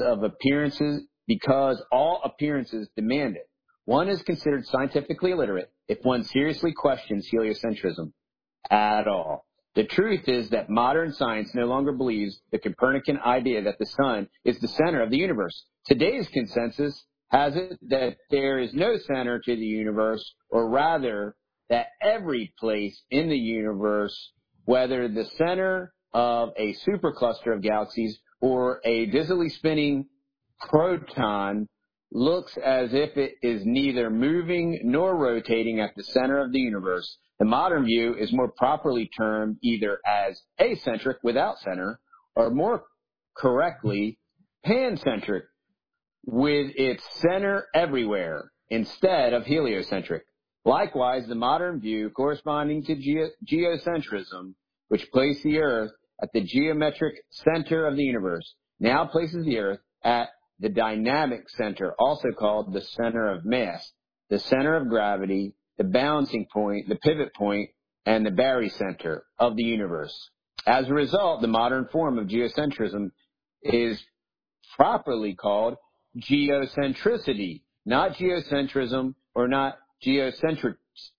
all appearances demand it. One is considered scientifically illiterate if one seriously questions heliocentrism at all. The truth is that modern science no longer believes the Copernican idea that the sun is the center of the universe. Today's consensus has it that there is no center to the universe, or rather that every place in the universe, whether the center of a supercluster of galaxies or a dizzily spinning proton, looks as if it is neither moving nor rotating at the center of the universe. The modern view is more properly termed either as acentric without center, or more correctly, pancentric with its center everywhere, instead of heliocentric. Likewise, the modern view corresponding to geocentrism, which placed the earth at the geometric center of the universe, now places the earth at the dynamic center, also called the center of mass, the center of gravity, the balancing point, the pivot point, and the barycenter of the universe. As a result, the modern form of geocentrism is properly called geocentricity, not geocentrism or not geocentricism.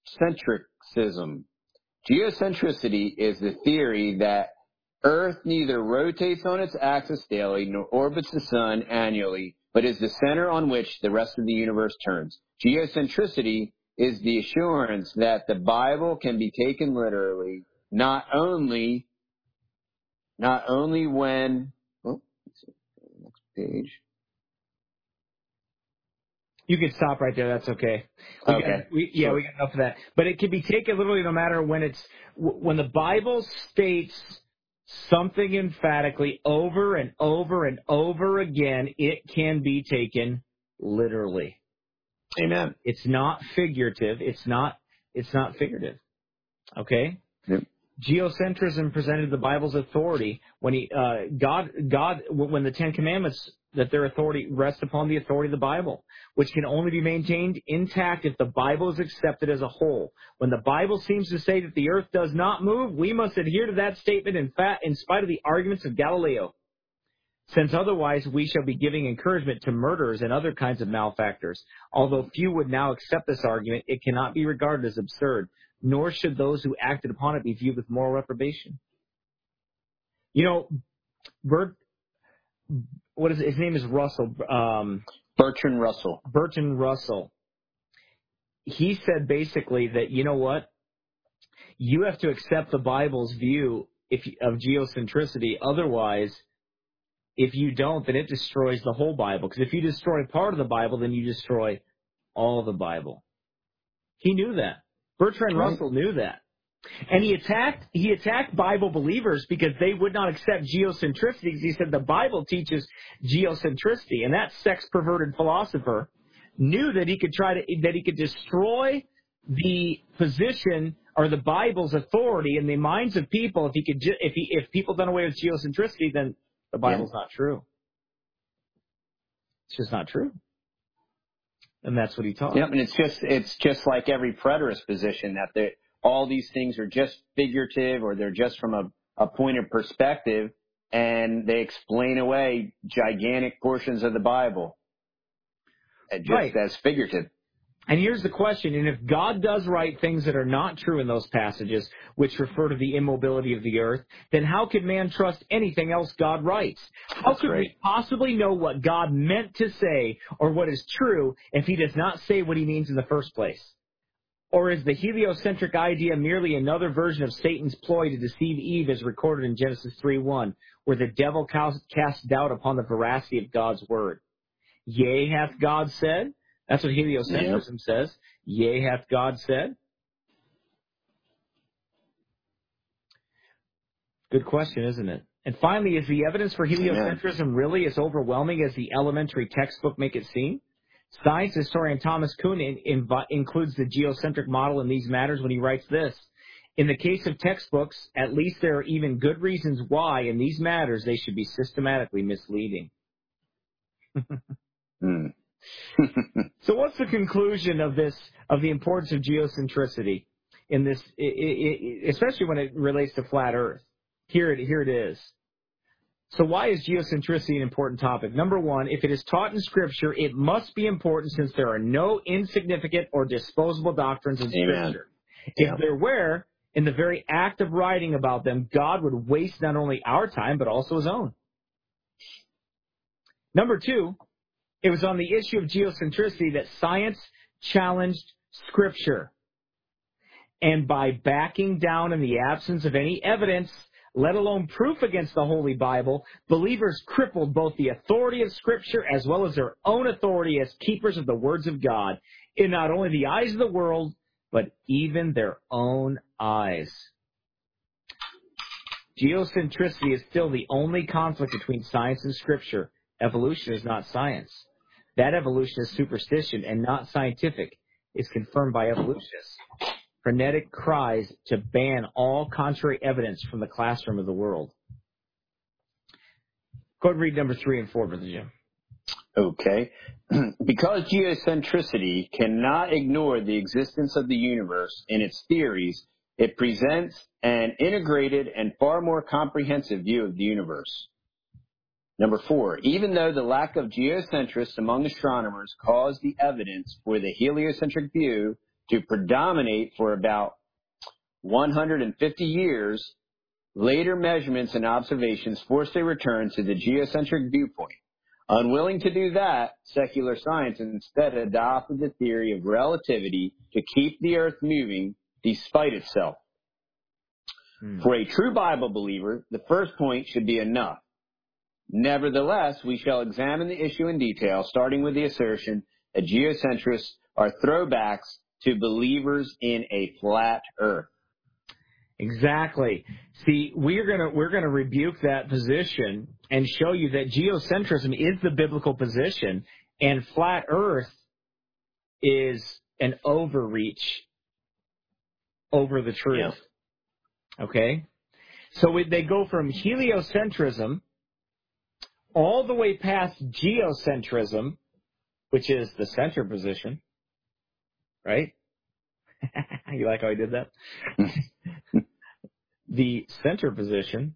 Geocentricity is the theory that Earth neither rotates on its axis daily nor orbits the sun annually, but is the center on which the rest of the universe turns. Geocentricity is the assurance that the Bible can be taken literally, not only when, next page.
You can stop right there. That's okay. We got enough of that. But it can be taken literally no matter when the Bible states something emphatically over and over and over again, it can be taken literally.
Amen.
It's not figurative. It's not figurative. Okay?
Yep.
Geocentrism presented the Bible's authority when when the Ten Commandments, that their authority rests upon the authority of the Bible, which can only be maintained intact if the Bible is accepted as a whole. When the Bible seems to say that the earth does not move, we must adhere to that statement in spite of the arguments of Galileo, since otherwise we shall be giving encouragement to murderers and other kinds of malefactors. Although few would now accept this argument, it cannot be regarded as absurd, nor should those who acted upon it be viewed with moral reprobation. You know, his name is Russell.
Bertrand Russell.
Bertrand Russell. He said basically that, you know what? You have to accept the Bible's view of geocentricity. Otherwise, if you don't, then it destroys the whole Bible. Because if you destroy part of the Bible, then you destroy all the Bible. He knew that. Bertrand Russell knew that. And he attacked Bible believers because they would not accept geocentricity, because he said the Bible teaches geocentricity. And that sex-perverted philosopher knew that he could destroy the position or the Bible's authority in the minds of people. If people done away with geocentricity, then the Bible's not true. It's just not true. And that's what he taught.
Yep, and it's just like every preterist position that all these things are just figurative, or they're just from a point of perspective, and they explain away gigantic portions of the Bible just as figurative.
And here's the question, and if God does write things that are not true in those passages, which refer to the immobility of the earth, then how could man trust anything else God writes? How could we possibly know what God meant to say or what is true if he does not say what he means in the first place? Or is the heliocentric idea merely another version of Satan's ploy to deceive Eve as recorded in Genesis 3:1, where the devil cast doubt upon the veracity of God's word? Yea, hath God said? That's what heliocentrism says. Yea, hath God said? Good question, isn't it? And finally, is the evidence for heliocentrism really as overwhelming as the elementary textbook make it seem? Science historian Thomas Kuhn includes the geocentric model in these matters when he writes this. In the case of textbooks, at least there are even good reasons why, in these matters, they should be systematically misleading. So what's the conclusion of this, of the importance of geocentricity in this, especially when it relates to flat Earth? Here it is. So why is geocentricity an important topic? Number one, if it is taught in Scripture, it must be important since there are no insignificant or disposable doctrines in Scripture. If there were, in the very act of writing about them, God would waste not only our time, but also his own. Number two, it was on the issue of geocentricity that science challenged Scripture. And by backing down in the absence of any evidence, let alone proof against the Holy Bible, believers crippled both the authority of Scripture as well as their own authority as keepers of the words of God in not only the eyes of the world, but even their own eyes. Geocentricity is still the only conflict between science and Scripture. Evolution is not science. That evolution is superstition and not scientific, is confirmed by evolutionists. Frenetic cries to ban all contrary evidence from the classroom of the world. Go ahead and read number 3 and 4, Brother Jim.
Okay. Because geocentricity cannot ignore the existence of the universe and its theories, it presents an integrated and far more comprehensive view of the universe. Number 4, even though the lack of geocentrists among astronomers caused the evidence for the heliocentric view to predominate for about 150 years, later measurements and observations forced a return to the geocentric viewpoint. Unwilling to do that, secular science instead adopted the theory of relativity to keep the earth moving despite itself. For a true Bible believer, the first point should be enough. Nevertheless, we shall examine the issue in detail, starting with the assertion that geocentrists are throwbacks to believers in a flat earth.
Exactly. See, we're gonna rebuke that position and show you that geocentrism is the biblical position, and flat earth is an overreach over the truth. Yeah. Okay? So they go from heliocentrism all the way past geocentrism, which is the center position, right? You like how I did that? The center position,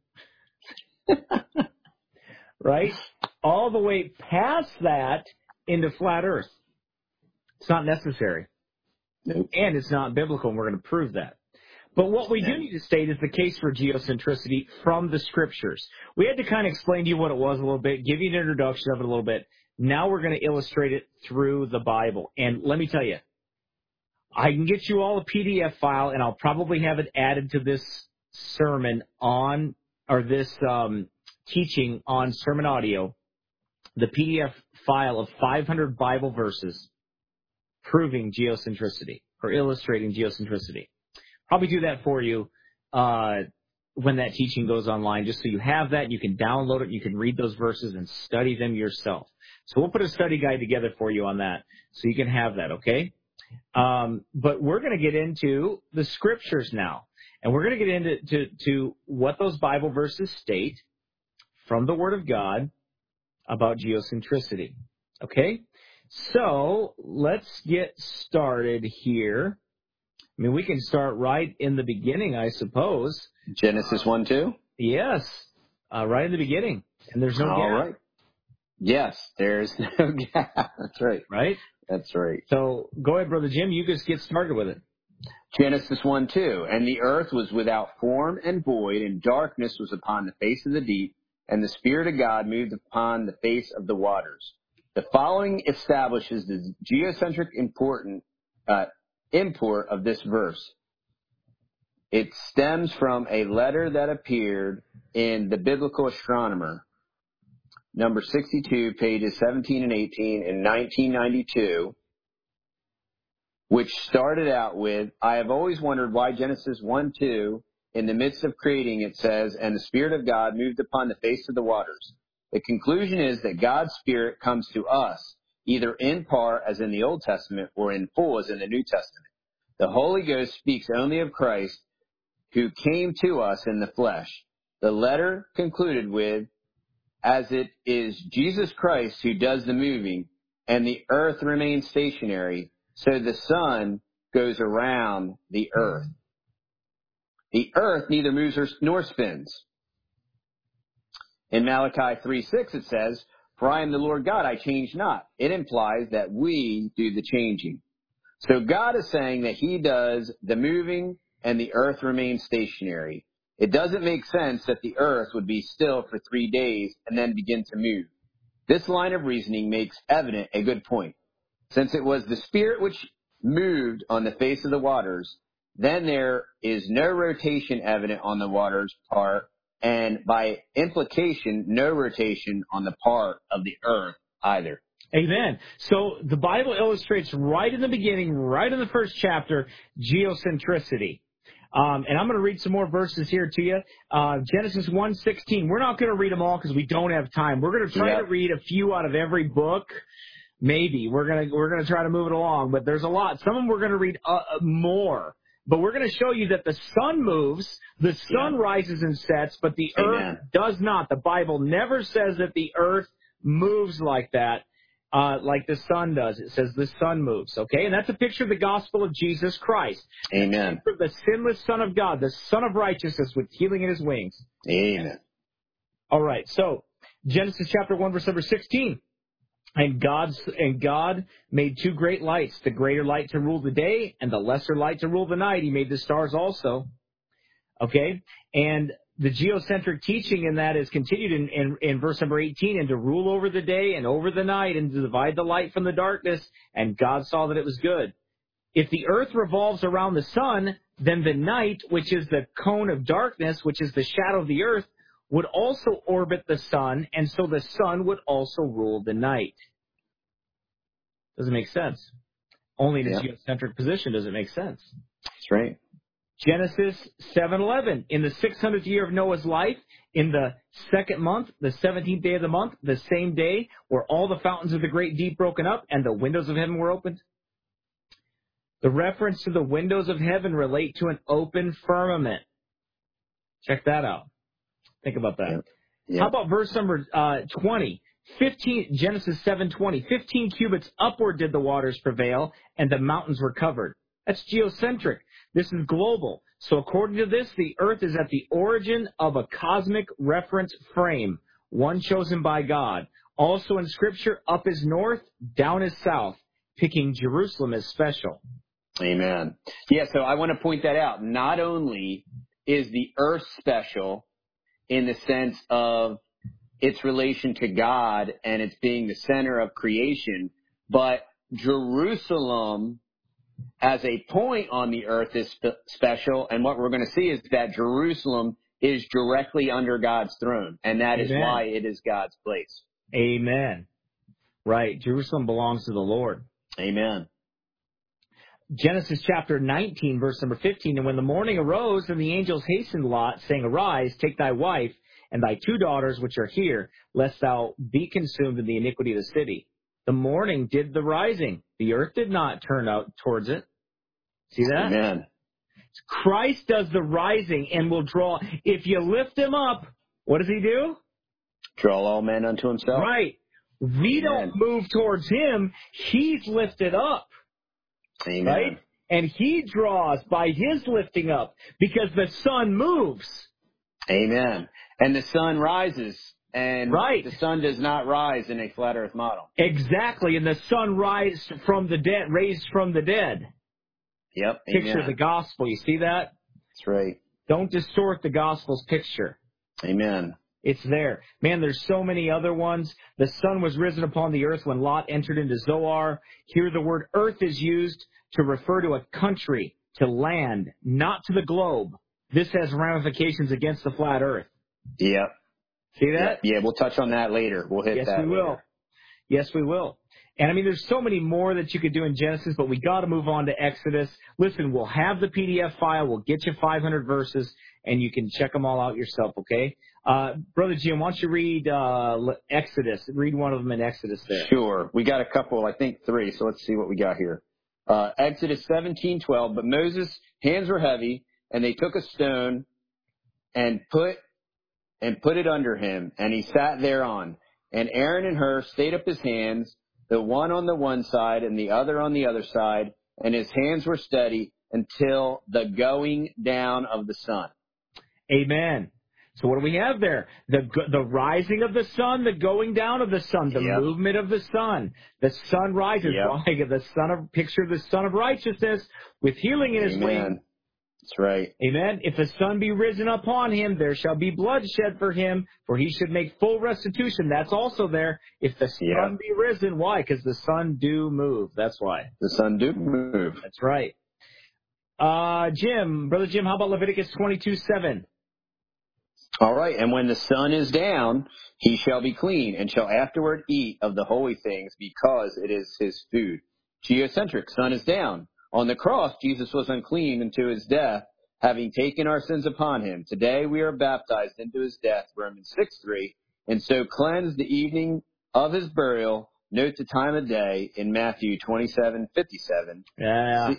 right? All the way past that into flat earth. It's not necessary.
Nope.
And it's not biblical, and we're going to prove that. But what we do need to state is the case for geocentricity from the Scriptures. We had to kind of explain to you what it was a little bit, give you an introduction of it a little bit. Now we're going to illustrate it through the Bible. And let me tell you, I can get you all a PDF file, and I'll probably have it added to this sermon on, or this teaching on sermon audio, the PDF file of 500 Bible verses proving geocentricity, or illustrating geocentricity. Probably do that for you when that teaching goes online, just so you have that. You can download it. You can read those verses and study them yourself. So we'll put a study guide together for you on that so you can have that, okay? But we're going to get into the scriptures now. And we're going to get into to what those Bible verses state from the Word of God about geocentricity. Okay? So let's get started here. I mean, we can start right in the beginning, I suppose.
Genesis 1:2?
Yes, right in the beginning. And there's no gap.
All right. Yes, there's no gap. That's right.
Right?
That's right.
So go ahead, Brother Jim. You just get started with it.
Genesis 1:2. And the earth was without form and void, and darkness was upon the face of the deep, and the Spirit of God moved upon the face of the waters. The following establishes the geocentric import of this verse. It stems from a letter that appeared in the Biblical Astronomer, number 62, pages 17 and 18 in 1992, which started out with, I have always wondered why Genesis 1:2, in the midst of creating, it says, and the Spirit of God moved upon the face of the waters. The conclusion is that God's Spirit comes to us, either in part, as in the Old Testament, or in full, as in the New Testament. The Holy Ghost speaks only of Christ, who came to us in the flesh. The letter concluded with, as it is Jesus Christ who does the moving, and the earth remains stationary, so the sun goes around the earth. The earth neither moves nor spins. In Malachi 3:6 it says, for I am the Lord God, I change not. It implies that we do the changing. So God is saying that he does the moving and the earth remains stationary. It doesn't make sense that the earth would be still for 3 days and then begin to move. This line of reasoning makes evident a good point. Since it was the Spirit which moved on the face of the waters, then there is no rotation evident on the water's part, and by implication, no rotation on the part of the earth either.
Amen. So the Bible illustrates right in the beginning, right in the first chapter, geocentricity. And I'm going to read some more verses here to you. Genesis 1:16. We're not going to read them all because we don't have time. We're going to try to read a few out of every book. Maybe we're going to try to move it along, but there's a lot. Some of them we're going to read more. But we're going to show you that the sun moves, the sun rises and sets, but the earth does not. The Bible never says that the earth moves like that. Like the sun does. It says the sun moves, okay? And that's a picture of the gospel of Jesus Christ.
Amen.
The sinless Son of God, the Son of righteousness with healing in his wings.
Amen.
All right, so Genesis chapter 1, verse number 16. And God made two great lights, the greater light to rule the day and the lesser light to rule the night. He made the stars also, okay? And the geocentric teaching in that is continued in verse number 18, and to rule over the day and over the night and to divide the light from the darkness, and God saw that it was good. If the earth revolves around the sun, then the night, which is the cone of darkness, which is the shadow of the earth, would also orbit the sun, and so the sun would also rule the night. Doesn't make sense. Only in a geocentric position does it make sense.
That's right.
Genesis 7:11. In the 600th year of Noah's life, in the second month, the 17th day of the month, the same day, were all the fountains of the great deep broken up, and the windows of heaven were opened. The reference to the windows of heaven relate to an open firmament. Check that out. Think about that.
Yep.
How about verse number 20? Genesis 7:20. 15 cubits upward did the waters prevail, and the mountains were covered. That's geocentric. This is global. So according to this, the earth is at the origin of a cosmic reference frame, one chosen by God. Also in Scripture, up is north, down is south, picking Jerusalem as special.
Amen. Yeah, so I want to point that out. Not only is the earth special in the sense of its relation to God and its being the center of creation, but Jerusalem as a point on the earth is special, and what we're going to see is that Jerusalem is directly under God's throne, and that is why it is God's place.
Amen. Right. Jerusalem belongs to the Lord.
Amen.
Genesis chapter 19, verse number 15. And when the morning arose, and the angels hastened Lot, saying, Arise, take thy wife and thy two daughters which are here, lest thou be consumed in the iniquity of the city. The morning did the rising. The earth did not turn out towards it. See that?
Amen.
Christ does the rising and will draw. If you lift him up, what does he do?
Draw all men unto himself.
Right. We
Amen.
don't move towards him. He's lifted up.
Amen.
Right? And he draws by his lifting up because the sun moves.
Amen. And the sun rises. And
right.
The sun does not rise in a flat earth model.
Exactly. And the sun raised from the dead.
Yep.
Picture
Amen.
the gospel. You see that?
That's right.
Don't distort the gospel's picture.
Amen.
It's there. Man, there's so many other ones. The sun was risen upon the earth when Lot entered into Zoar. Here the word earth is used to refer to a country, to land, not to the globe. This has ramifications against the flat earth.
Yep.
See that?
Yeah, we'll touch on that later. We'll hit that later.
Will. Yes, we will. And I mean, there's so many more that you could do in Genesis, but we got to move on to Exodus. Listen, we'll have the PDF file. We'll get you 500 verses, and you can check them all out yourself, okay? Brother Jim, why don't you read Exodus? Read one of them in Exodus there.
Sure. We got a couple, I think 3, so let's see what we got here. Exodus 17:12. But Moses' hands were heavy, and they took a stone and put it under him, and he sat thereon. And Aaron and Hur stayed up his hands, the one on the one side and the other on the other side, and his hands were steady until the going down of the sun.
Amen. So what do we have there? The rising of the sun, the going down of the sun, the movement of the sun. The sun rises. Picture the Son of Righteousness with healing in his wings.
That's right.
Amen. If the sun be risen upon him, there shall be bloodshed for him, for he should make full restitution. That's also there. If the sun be risen, why? Because the sun do move. That's why.
The sun do move.
That's right. Brother Jim, how about Leviticus 22:7?
All right. And when the sun is down, he shall be clean and shall afterward eat of the holy things because it is his food. Geocentric, sun is down. On the cross, Jesus was unclean unto his death, having taken our sins upon him. Today we are baptized into his death, Romans 6:3, and so cleansed the evening of his burial. Note the time of day in Matthew 27:57.
Yeah.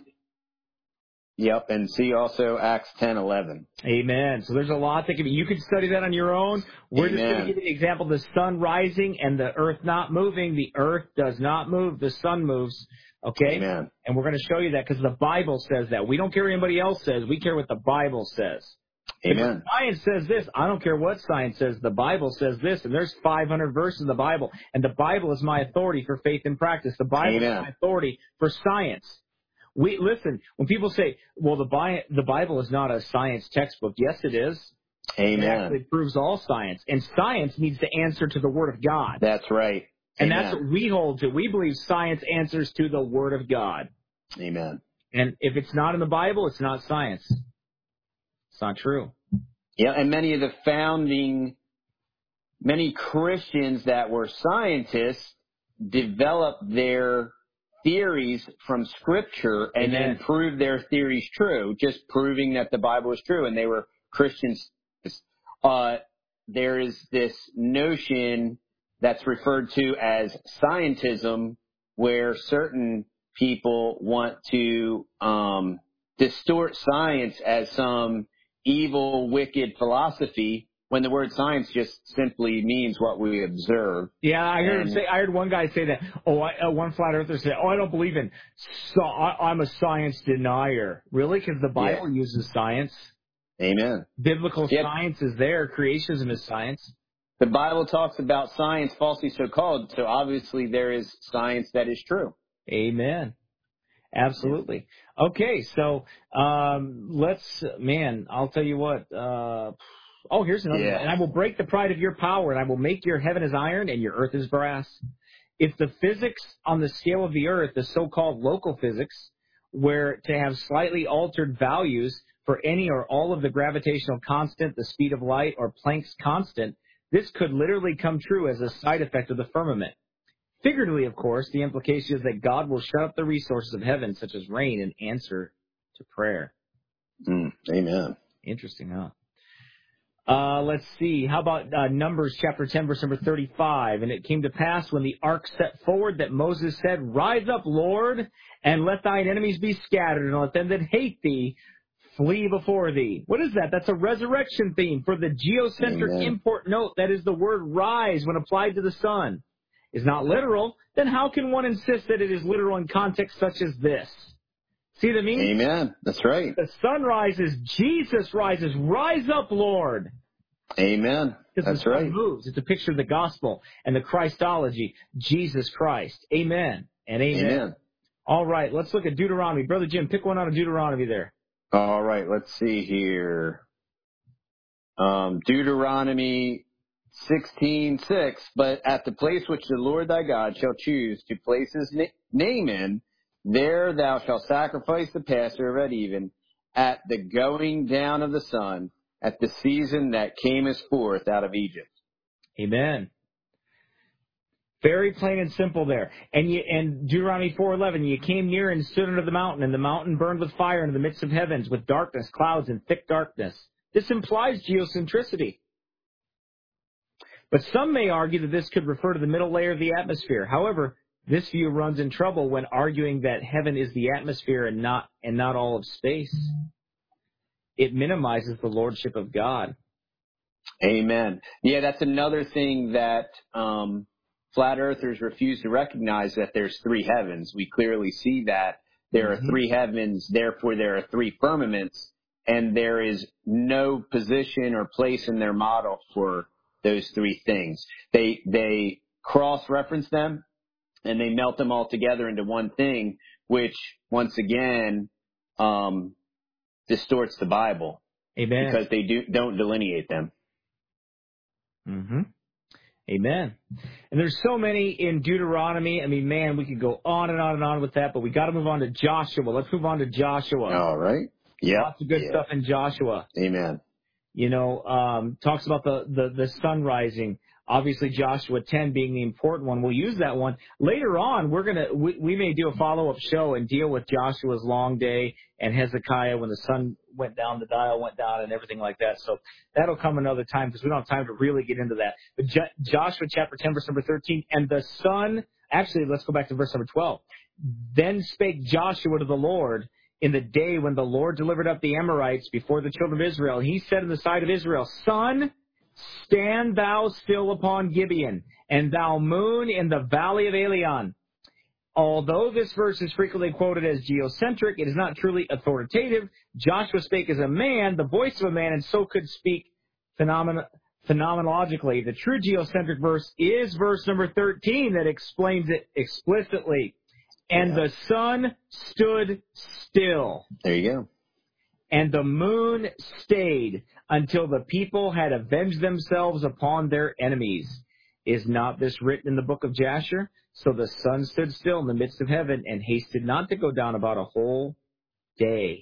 And see also Acts 10:11.
Amen. So there's a lot that you can study that on your own. We're just going to give you an example: the sun rising and the earth not moving. The earth does not move; the sun moves. Okay?
Amen.
And we're going to show you that because the Bible says that. We don't care what anybody else says. We care what the Bible says.
Amen.
If science says this, I don't care what science says. The Bible says this, and there's 500 verses in the Bible, and the Bible is my authority for faith and practice. The Bible is my authority for science. Listen, when people say, well, the Bible is not a science textbook, yes, it is.
Amen.
It actually proves all science, and science needs to answer to the Word of God.
That's right.
And that's what we hold to. We believe science answers to the Word of God.
Amen.
And if it's not in the Bible, it's not science. It's not true.
Yeah, and many Christians that were scientists developed their theories from Scripture and then proved their theories true, just proving that the Bible is true, and they were Christians. There is this notion that's referred to as scientism, where certain people want to distort science as some evil, wicked philosophy, when the word science just simply means what we observe.
Yeah, I heard one guy say that. One flat earther said, I don't believe in. I'm a science denier. Really? Because the Bible uses science.
Amen.
Biblical science is there. Creationism is science.
The Bible talks about science falsely so called, so obviously there is science that is true.
Amen. Absolutely. Okay, so I'll tell you what. Here's another one. And I will break the pride of your power, and I will make your heaven as iron and your earth as brass. If the physics on the scale of the earth, the so-called local physics, were to have slightly altered values for any or all of the gravitational constant, the speed of light, or Planck's constant, this could literally come true as a side effect of the firmament. Figuratively, of course, the implication is that God will shut up the resources of heaven, such as rain, in answer to prayer.
Amen.
Interesting, huh? Let's see. How about Numbers chapter 10, verse number 35? And it came to pass when the ark set forward that Moses said, Rise up, Lord, and let thine enemies be scattered, and let them that hate thee flee before thee. What is that? That's a resurrection theme. For the geocentric
Amen.
import note, that is the word rise when applied to the sun, is not literal. Then how can one insist that it is literal in context such as this? See what I mean?
Amen. That's right.
The sun rises, Jesus rises. Rise up, Lord.
Amen.
Because
That's
the sun
right.
moves. It's a picture of the gospel and the Christology, Jesus Christ. Amen and amen.
Amen.
All right, let's look at Deuteronomy. Brother Jim, pick one out of Deuteronomy there.
All right, let's see here. Deuteronomy 16:6. But at the place which the Lord thy God shall choose to place his name in, there thou shalt sacrifice the Passover at even, at the going down of the sun, at the season that camest forth out of Egypt.
Amen. Very plain and simple there. And Deuteronomy 4:11, you came near and stood under the mountain, and the mountain burned with fire in the midst of heavens, with darkness, clouds, and thick darkness. This implies geocentricity. But some may argue that this could refer to the middle layer of the atmosphere. However, this view runs in trouble when arguing that heaven is the atmosphere and not all of space. It minimizes the lordship of God.
Amen. Yeah, that's another thing that flat earthers refuse to recognize, that there's three heavens. We clearly see that there are three heavens, therefore there are three firmaments, and there is no position or place in their model for those three things. They cross-reference them, and they melt them all together into one thing, which, once again, distorts the Bible.
Amen.
Because they don't delineate them.
Mm-hmm. Amen. And there's so many in Deuteronomy. I mean, man, we could go on and on and on with that, but we got to move on to Joshua. Let's move on to Joshua.
All right. Yeah.
Lots of good stuff in Joshua.
Amen.
You know, talks about the sun rising. Obviously, Joshua 10 being the important one. We'll use that one. Later on, we may do a follow-up show and deal with Joshua's long day and Hezekiah when the sun went down, the dial went down, and everything like that. So that'll come another time because we don't have time to really get into that. But Joshua chapter 10, verse number 13, and the sun, actually, let's go back to verse number 12. Then spake Joshua to the Lord in the day when the Lord delivered up the Amorites before the children of Israel. He said in the sight of Israel, Sun, stand thou still upon Gibeon, and thou moon in the valley of Elion. Although this verse is frequently quoted as geocentric, it is not truly authoritative. Joshua spake as a man, the voice of a man, and so could speak phenomenologically. The true geocentric verse is verse number 13 that explains it explicitly. And the sun stood still.
There you go.
And the moon stayed until the people had avenged themselves upon their enemies. Is not this written in the book of Jasher? So the sun stood still in the midst of heaven and hasted not to go down about a whole day.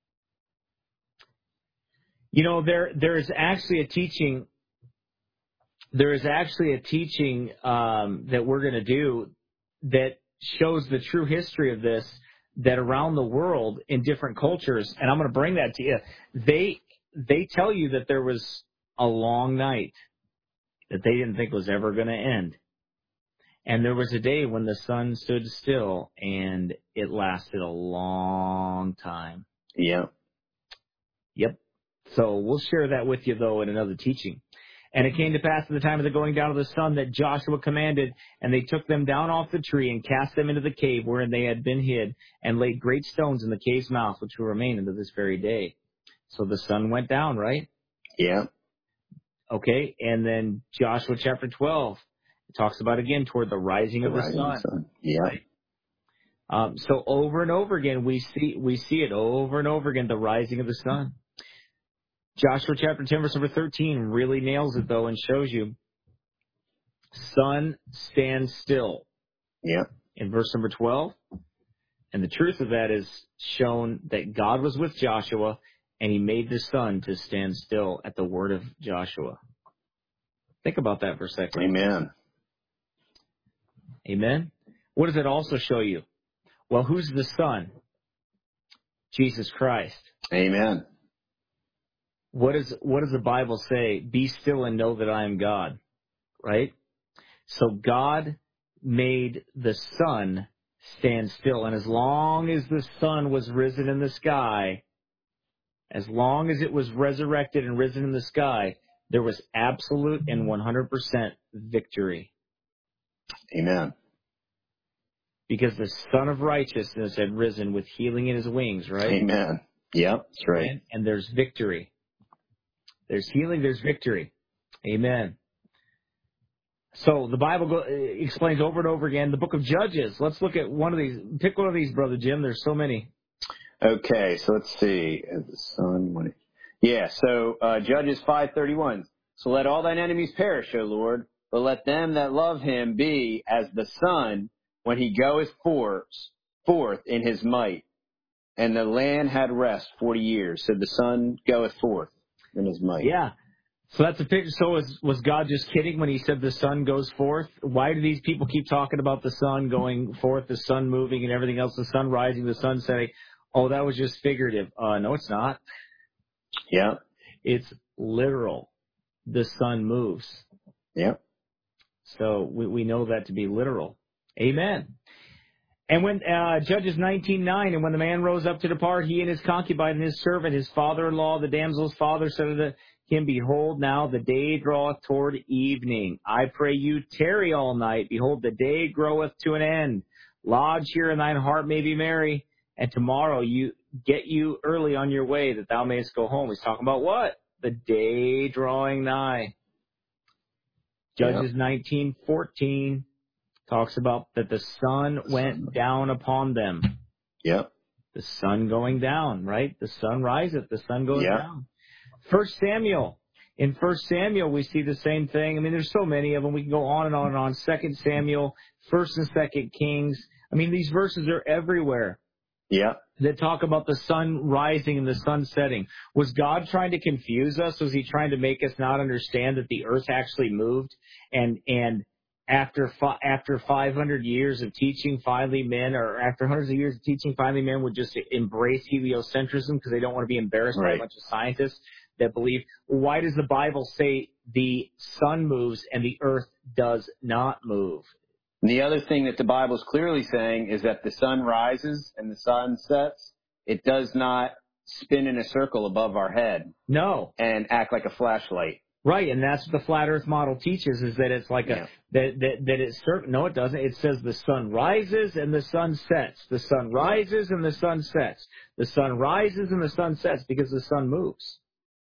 You know, there is actually a teaching. There is actually a teaching that we're going to do that shows the true history of this, that around the world in different cultures, and I'm going to bring that to you, they tell you that there was a long night that they didn't think was ever going to end. And there was a day when the sun stood still, and it lasted a long time.
Yeah.
Yep. So we'll share that with you, though, in another teaching. And it came to pass at the time of the going down of the sun that Joshua commanded, and they took them down off the tree and cast them into the cave wherein they had been hid, and laid great stones in the cave's mouth, which will remain unto this very day. So the sun went down, right?
Yeah.
Okay, and then Joshua chapter 12, it talks about again toward the rising of the sun.
Yeah.
Right? So over and over again, we see it over and over again, the rising of the sun. Joshua chapter 10, verse number 13 really nails it, though, and shows you sun stands still.
Yeah.
In verse number 12. And the truth of that is shown that God was with Joshua, and he made the sun to stand still at the word of Joshua. Think about that for a second.
Amen.
Amen. What does it also show you? Well, who's the sun? Jesus Christ.
Amen.
what does the Bible say? Be still and know that I am God, right? So God made the sun stand still. And as long as the sun was risen in the sky, as long as it was resurrected and risen in the sky, there was absolute and 100% victory.
Amen.
Because the Son of Righteousness had risen with healing in his wings, right?
Amen. Yep, that's right.
And there's victory. There's healing, there's victory. Amen. So the Bible explains over and over again the book of Judges. Let's look at one of these. Pick one of these, Brother Jim. There's so many.
Okay, so let's see. The sun, so Judges 5:31. So let all thine enemies perish, O Lord, but let them that love him be as the sun when he goeth forth in his might. And the land had rest 40 years. So the sun goeth forth in his might.
Yeah. So that's a picture. So was God just kidding when he said the sun goes forth? Why do these people keep talking about the sun going forth, the sun moving and everything else, the sun rising, the sun setting? Oh, that was just figurative. No, it's not.
Yeah.
It's literal. The sun moves.
Yeah.
So we know that to be literal. Amen. And when Judges 19:9, and when the man rose up to depart, he and his concubine and his servant, his father-in-law, the damsel's father, said unto him, Behold, now the day draweth toward evening. I pray you tarry all night. Behold, the day groweth to an end. Lodge here, and thine heart may be merry. And tomorrow you get you early on your way, that thou mayest go home. He's talking about what? The day drawing nigh. Judges 19:14 talks about that the sun went down upon them.
Yep.
The sun going down, right? The sun riseth, the sun goes down. First Samuel. In First Samuel, we see the same thing. I mean, there's so many of them. We can go on and on and on. Second Samuel, First and Second Kings. I mean, these verses are everywhere.
Yeah.
That talk about the sun rising and the sun setting. Was God trying to confuse us? Was he trying to make us not understand that the earth actually moved? And after 500 years of teaching, finally after hundreds of years of teaching, finally men would just embrace heliocentrism because they don't want to be embarrassed by a bunch of scientists that believe. Why does the Bible say the sun moves and the earth does not move?
And the other thing that the Bible's clearly saying is that the sun rises and the sun sets. It does not spin in a circle above our head.
No.
And act like a flashlight.
Right, and that's what the flat Earth model teaches: is that it's like that it's certain. No, it doesn't. It says the sun rises and the sun sets. The sun rises and the sun sets. The sun rises and the sun sets because the sun moves.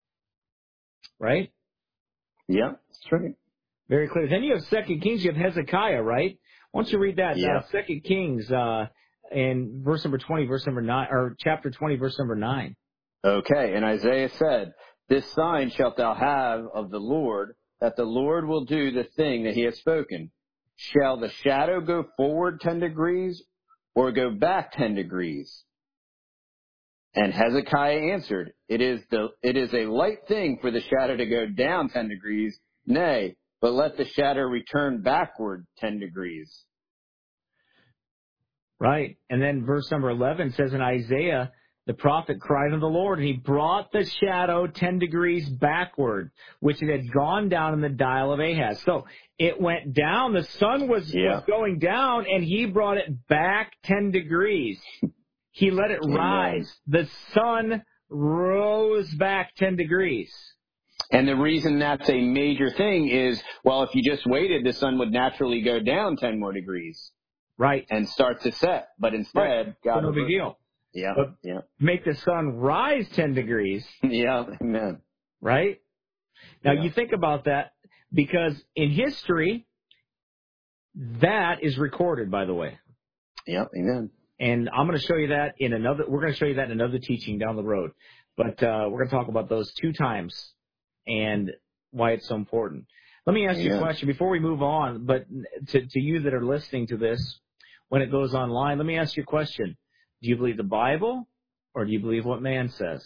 Right?
Yeah, that's right.
Very clear. Then you have Second Kings. You have Hezekiah, right? Why don't you read that?
Yeah.
Second Kings, in verse number 20, verse number 9, or chapter 20, verse number 9.
Okay, and Isaiah said, This sign shalt thou have of the Lord, that the Lord will do the thing that he has spoken. Shall the shadow go forward 10 degrees, or go back 10 degrees? And Hezekiah answered, It is a light thing for the shadow to go down 10 degrees, nay, but let the shadow return backward 10 degrees.
Right. And then verse number 11 says, in Isaiah, the prophet cried unto the Lord, and he brought the shadow 10 degrees backward, which it had gone down in the dial of Ahaz. So it went down. The sun was going down, and he brought it back 10 degrees. He let it rise. The sun rose back 10 degrees.
And the reason that's a major thing is, well, if you just waited, the sun would naturally go down 10 more degrees.
Right.
And start to set. But instead, God...
No big deal.
Yeah.
But make the sun rise 10 degrees.
Yeah. Amen.
Right? Now you think about that, because in history, that is recorded, by the way.
Yeah. Amen.
And I'm going to show you that we're going to show you that in another teaching down the road. But we're going to talk about those 2 times and why it's so important. Let me ask you a question before we move on, but to you that are listening to this, when it goes online, let me ask you a question. Do you believe the Bible, or do you believe what man says?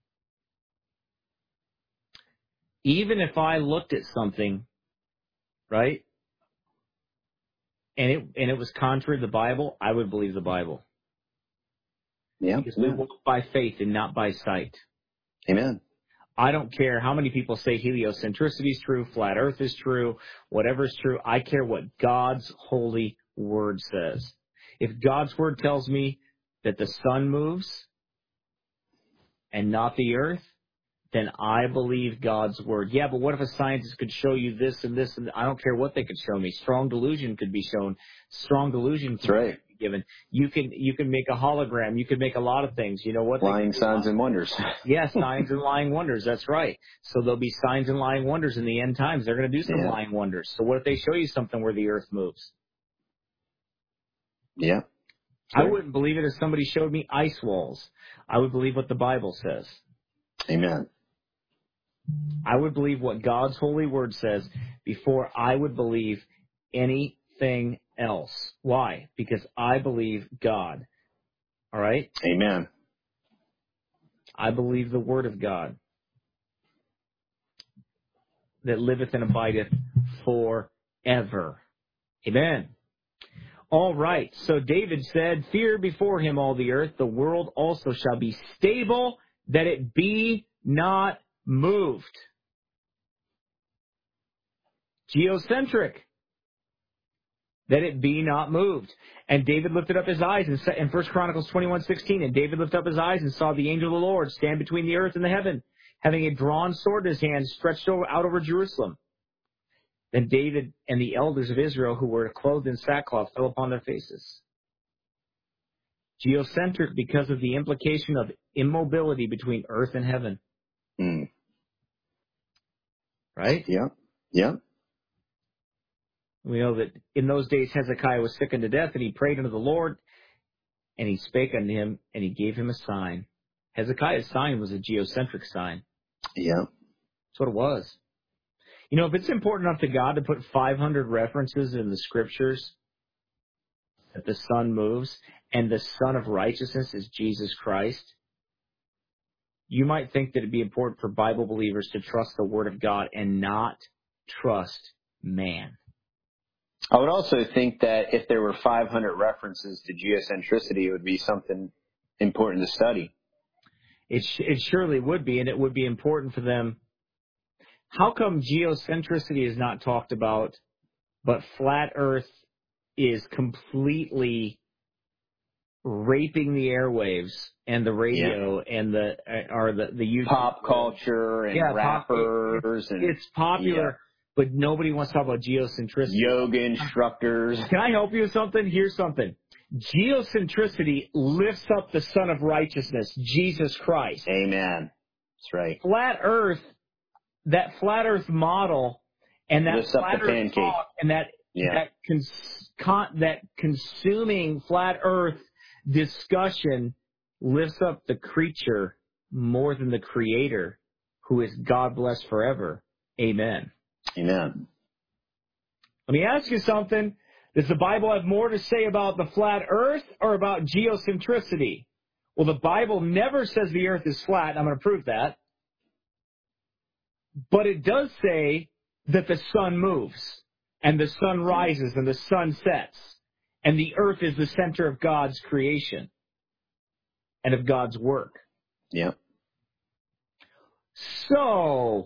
Even if I looked at something, right, and it was contrary to the Bible, I would believe the Bible.
Yeah.
Because we walk by faith and not by sight.
Amen.
I don't care how many people say heliocentricity is true, flat earth is true, whatever is true. I care what God's holy word says. If God's word tells me that the sun moves and not the earth, then I believe God's word. Yeah, but what if a scientist could show you this and this, and I don't care what they could show me. Strong delusion could be shown. Strong delusion could be given. You can make a hologram. You could make a lot of things. You know what?
Lying signs and wonders.
Yes, signs and lying wonders. That's right. So there'll be signs and lying wonders in the end times. They're going to do some lying wonders. So what if they show you something where the earth moves?
Yeah.
Sure. I wouldn't believe it if somebody showed me ice walls. I would believe what the Bible says.
Amen.
I would believe what God's holy word says before I would believe anything else. Why? Because I believe God. All right?
Amen.
I believe the word of God that liveth and abideth forever. Amen. All right. So David said, fear before him all the earth. The world also shall be stable, that it be not moved. Geocentric. That it be not moved. And David lifted up his eyes in 1 Chronicles 21:16. And David lifted up his eyes and saw the angel of the Lord stand between the earth and the heaven, having a drawn sword in his hand, stretched out over Jerusalem. Then David and the elders of Israel, who were clothed in sackcloth, fell upon their faces. Geocentric because of the implication of immobility between earth and heaven. Right?
Yeah. Yeah.
We know that in those days Hezekiah was sick unto death, and he prayed unto the Lord, and he spake unto him, and he gave him a sign. Hezekiah's sign was a geocentric sign.
Yeah.
That's what it was. You know, if it's important enough to God to put 500 references in the scriptures that the sun moves, and the Son of Righteousness is Jesus Christ, you might think that it'd be important for Bible believers to trust the Word of God and not trust man.
I would also think that if there were 500 references to geocentricity, it would be something important to study.
It surely would be, and it would be important for them. How come geocentricity is not talked about, but flat Earth is completely raping the airwaves and the radio and the YouTube
pop culture and rappers?
It's popular, but nobody wants to talk about geocentricity.
Yoga instructors.
Can I help you with something? Here's something. Geocentricity lifts up the Son of Righteousness, Jesus Christ.
Amen. That's right.
Flat Earth, that flat Earth model, and that
lifts up
flat
the
Earth
pancake.
talk, and that consuming flat Earth discussion lifts up the creature more than the Creator, who is God blessed forever. Amen.
Amen.
Let me ask you something. Does the Bible have more to say about the flat Earth or about geocentricity? Well, the Bible never says the Earth is flat. I'm going to prove that. But it does say that the sun moves, and the sun rises, and the sun sets, and the Earth is the center of God's creation and of God's work.
Yeah.
So,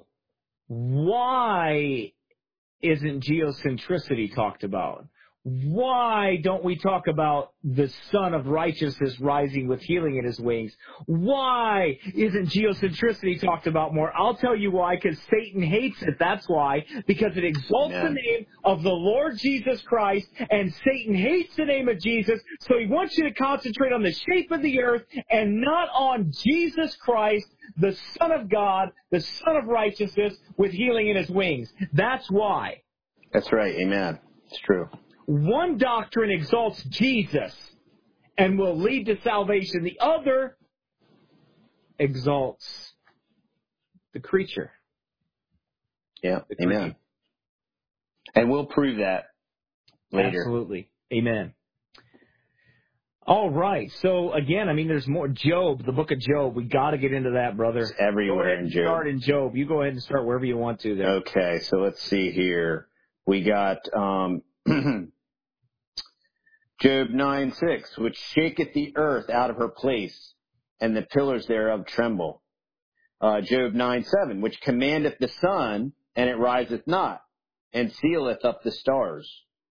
why isn't geocentricity talked about? Why don't we talk about the Son of Righteousness rising with healing in his wings? Why isn't geocentricity talked about more? I'll tell you why, because Satan hates it. That's why. Because it exalts the name of the Lord Jesus Christ, and Satan hates the name of Jesus, so he wants you to concentrate on the shape of the earth and not on Jesus Christ, the Son of God, the Son of Righteousness, with healing in his wings. That's why.
That's right. Amen. It's true.
One doctrine exalts Jesus and will lead to salvation. The other exalts the creature.
Yeah, amen. And we'll prove that later.
Absolutely. Amen. All right. So, again, I mean, there's more. Job, the book of Job. We got to get into that, brother.
It's everywhere in Job.
Start in Job. You go ahead and start wherever you want to there.
Okay, so let's see here. We got Job 9:6, which shaketh the earth out of her place, and the pillars thereof tremble. Job 9:7, which commandeth the sun, and it riseth not, and sealeth up the stars.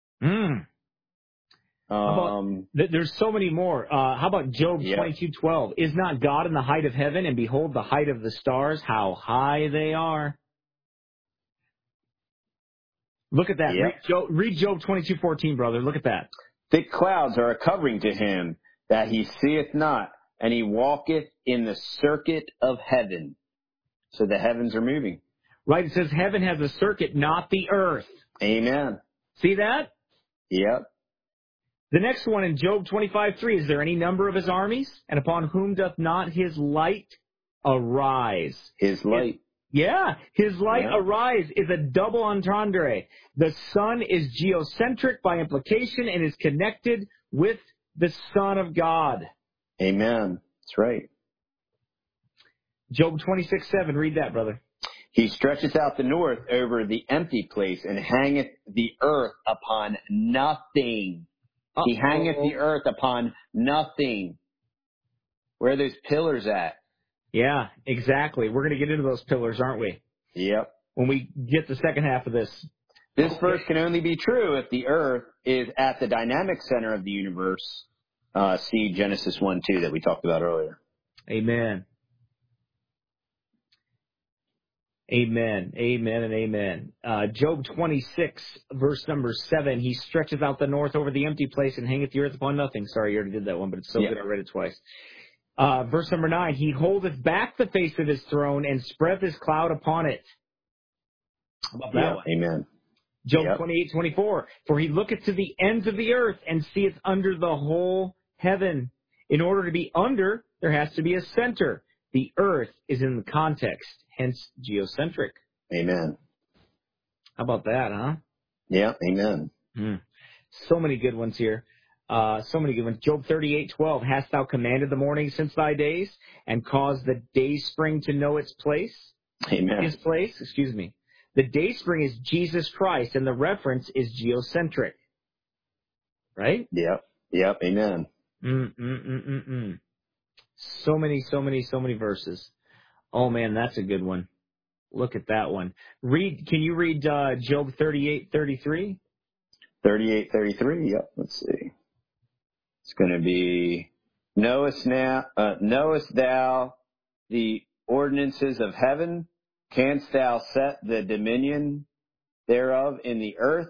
There's so many more. How about Job 22:12? Is not God in the height of heaven, and behold the height of the stars, how high they are? Look at that.
Yep.
Read Job 22:14, brother. Look at that.
Thick clouds are a covering to him, that he seeth not, and he walketh in the circuit of heaven. So the heavens are moving.
Right, it says heaven has a circuit, not the earth.
Amen.
See that?
Yep.
The next one in Job 25:3, is there any number of his armies? And upon whom doth not his light arise?
His light.
His light arise is a double entendre. The sun is geocentric by implication and is connected with the Son of God.
Amen. That's right.
Job 26:7, read that, brother.
He stretcheth out the north over the empty place, and hangeth the earth upon nothing. He hangeth the earth upon nothing. Where are those pillars at?
Yeah, exactly. We're going to get into those pillars, aren't we?
Yep.
When we get the second half of this.
This verse can only be true if the earth is at the dynamic center of the universe. See Genesis 1:2 that we talked about earlier.
Amen. Amen. Amen and amen. Job 26, verse number 7. He stretcheth out the north over the empty place and hangeth the earth upon nothing. Sorry, you already did that one, but it's so good I read it twice. Verse number 9. He holdeth back the face of his throne and spreadeth his cloud upon it. How about that one?
Amen.
Job 28:24. For he looketh to the ends of the earth and seeth under the whole heaven. In order to be under, there has to be a center. The earth is in the context, hence geocentric.
Amen.
How about that, huh?
Yeah, amen.
So many good ones here. So many good ones. Job 38:12. Hast thou commanded the morning since thy days, and caused the day spring to know its place?
Amen.
His place, excuse me. The day spring is Jesus Christ, and the reference is geocentric. Right?
Yep, amen.
So many verses. Oh man, that's a good one. Look at that one. Can you read Job 38:33?
38:33. Yep. Let's see. It's going to be, knowest thou the ordinances of heaven? Canst thou set the dominion thereof in the earth?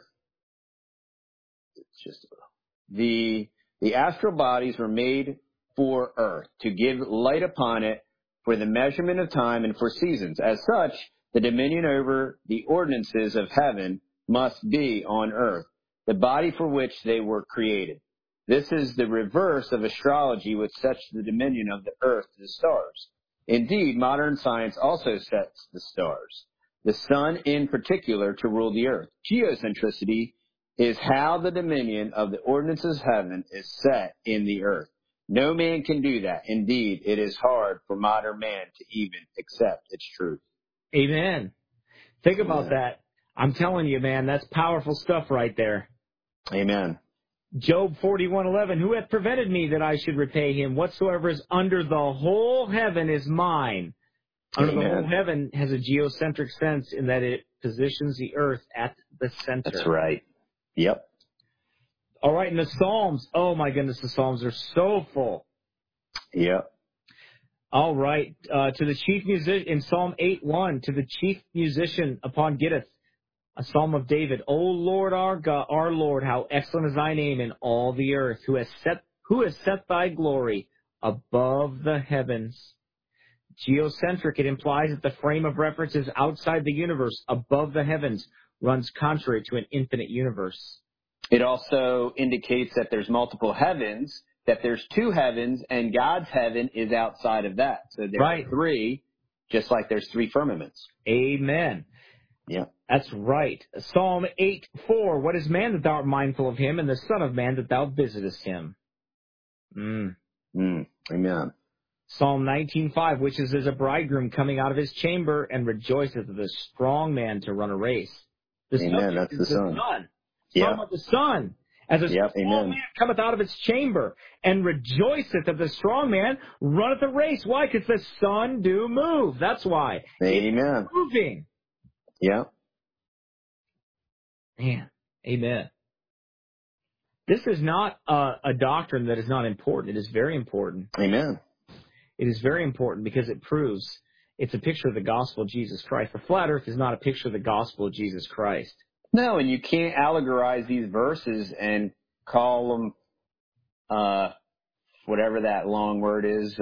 It's just the astral bodies were made for earth, to give light upon it for the measurement of time and for seasons. As such, the dominion over the ordinances of heaven must be on earth, the body for which they were created. This is the reverse of astrology, which sets the dominion of the earth to the stars. Indeed, modern science also sets the stars, the sun in particular, to rule the earth. Geocentricity is how the dominion of the ordinances of heaven is set in the earth. No man can do that. Indeed, it is hard for modern man to even accept its truth.
Amen. Think about that. I'm telling you, man, that's powerful stuff right there.
Amen.
Job 41:11. Who hath prevented me that I should repay him? Whatsoever is under the whole heaven is mine. Under the whole heaven has a geocentric sense in that it positions the earth at the center.
That's right. Yep.
All right, in the Psalms, oh my goodness, the Psalms are so full.
Yep.
All right, to the chief musician, in Psalm 8:1, to the chief musician upon Gittith, a psalm of David. O Lord our God, our Lord, how excellent is thy name in all the earth, who has set thy glory above the heavens. Geocentric, it implies that the frame of reference is outside the universe, above the heavens, runs contrary to an infinite universe.
It also indicates that there's multiple heavens, that there's two heavens, and God's heaven is outside of that. So there's three, just like there's three firmaments.
Amen.
Yeah.
That's right. Psalm 8:4. What is man that thou art mindful of him, and the son of man that thou visitest him?
Amen.
Psalm 19:5. Which is as a bridegroom coming out of his chamber, and rejoiceth of the strong man to run a race.
Amen. That's the sun.
Psalm of the sun. As a
Yep,
small
amen.
man cometh out of its chamber, and rejoiceth that the strong man runneth the race. Why? Because the sun do move. That's why.
Amen.
It's moving.
Yep.
Man, amen. This is not a doctrine that is not important. It is very important.
Amen.
It is very important because it proves it's a picture of the gospel of Jesus Christ. The flat earth is not a picture of the gospel of Jesus Christ.
No, and you can't allegorize these verses and call them, whatever that long word is,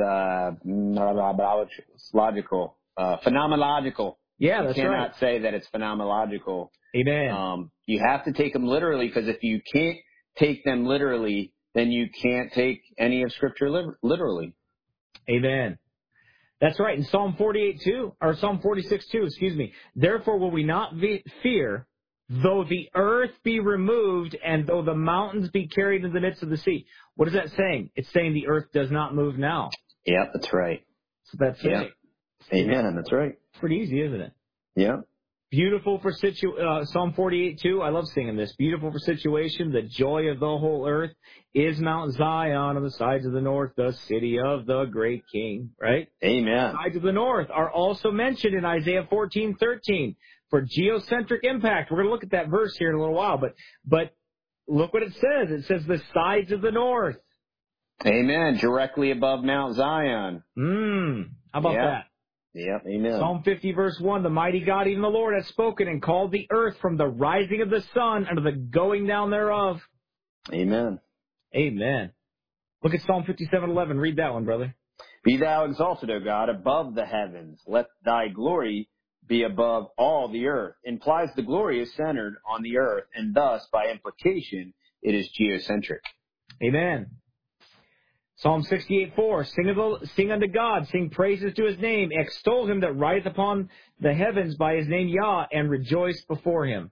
logical, phenomenological.
Yeah, that's
you
right.
cannot say that it's phenomenological.
Amen.
You have to take them literally, because if you can't take them literally, then you can't take any of Scripture literally.
Amen. That's right. In Psalm 48:2, or Psalm 46:2, excuse me. Therefore will we not fear, though the earth be removed, and though the mountains be carried in the midst of the sea. What is that saying? It's saying the earth does not move now.
Yep, that's right.
So that's it.
Amen. That's right.
It's pretty easy, isn't it?
Yep.
Beautiful for Psalm 48:2. I love singing this. Beautiful for situation. The joy of the whole earth is Mount Zion on the sides of the north, the city of the great King. Right?
Amen.
The sides of the north are also mentioned in Isaiah 14:13 for geocentric impact. We're going to look at that verse here in a little while, but look what it says. It says the sides of the north.
Amen. Directly above Mount Zion.
How about that?
Yep, amen.
Psalm 50, verse 1, the mighty God, even the Lord, has spoken and called the earth from the rising of the sun unto the going down thereof.
Amen.
Amen. Look at Psalm 57:11. Read that one, brother.
Be thou exalted, O God, above the heavens. Let thy glory be above all the earth. Implies the glory is centered on the earth, and thus, by implication, it is geocentric.
Amen. Psalm 68:4, sing unto God, sing praises to his name, extol him that rideth upon the heavens by his name Yah, and rejoice before him.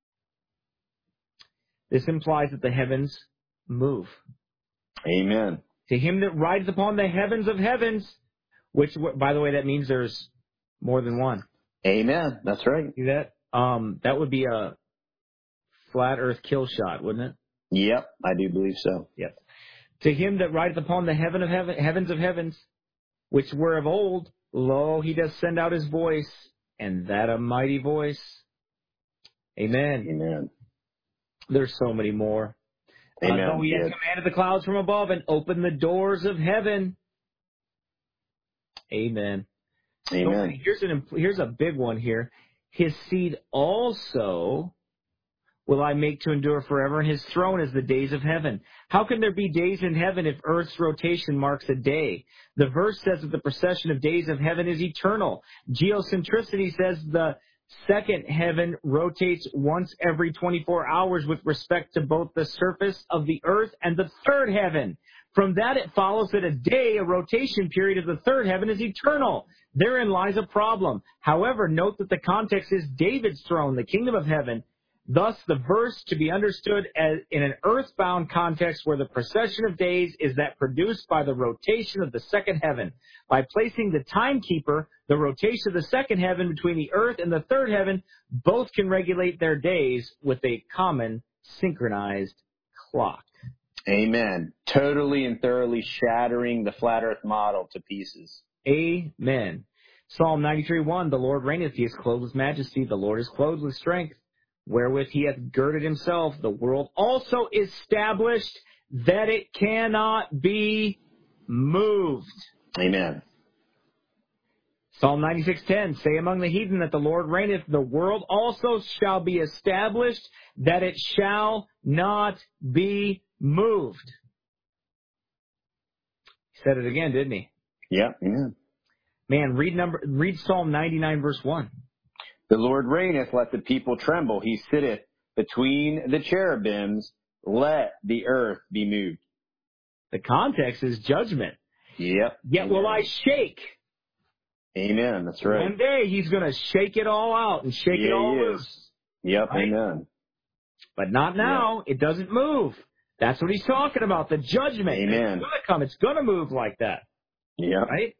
This implies that the heavens move.
Amen.
To him that rideth upon the heavens of heavens, which, by the way, that means there's more than one.
Amen. That's right.
See that? That would be a flat earth kill shot, wouldn't it?
Yep, I do believe so.
Yep. To him that rideth upon the heavens of heavens, which were of old, lo, he doth send out his voice, and that a mighty voice. Amen.
Amen.
There's so many more.
Amen.
Though he has commanded the clouds from above and opened the doors of heaven. Amen.
Amen.
So here's a big one here. His seed also will I make to endure forever, and his throne is the days of heaven. How can there be days in heaven if earth's rotation marks a day? The verse says that the procession of days of heaven is eternal. Geocentricity says the second heaven rotates once every 24 hours with respect to both the surface of the earth and the third heaven. From that it follows that a day, a rotation period of the third heaven, is eternal. Therein lies a problem. However, note that the context is David's throne, the kingdom of heaven. Thus, the verse to be understood as in an earthbound context where the procession of days is that produced by the rotation of the second heaven. By placing the timekeeper, the rotation of the second heaven between the earth and the third heaven, both can regulate their days with a common synchronized clock.
Amen. Totally and thoroughly shattering the flat earth model to pieces.
Amen. Psalm 93:1, the Lord reigneth, he is clothed with majesty, the Lord is clothed with strength. Wherewith he hath girded himself, the world also established that it cannot be moved.
Amen.
Psalm 96:10, say among the heathen that the Lord reigneth, the world also shall be established that it shall not be moved. He said it again, didn't he?
Yep. Amen.
Man, read Psalm 99 verse 1.
The Lord reigneth, let the people tremble. He sitteth between the cherubims, let the earth be moved.
The context is judgment.
Yep.
Yet will I shake.
Amen. That's right.
One day he's going to shake it all out and shake it all loose.
Yep.
Right?
Amen.
But not now. Yep. It doesn't move. That's what he's talking about, the judgment.
Amen.
It's going to come. It's going to move like that.
Yeah.
Right?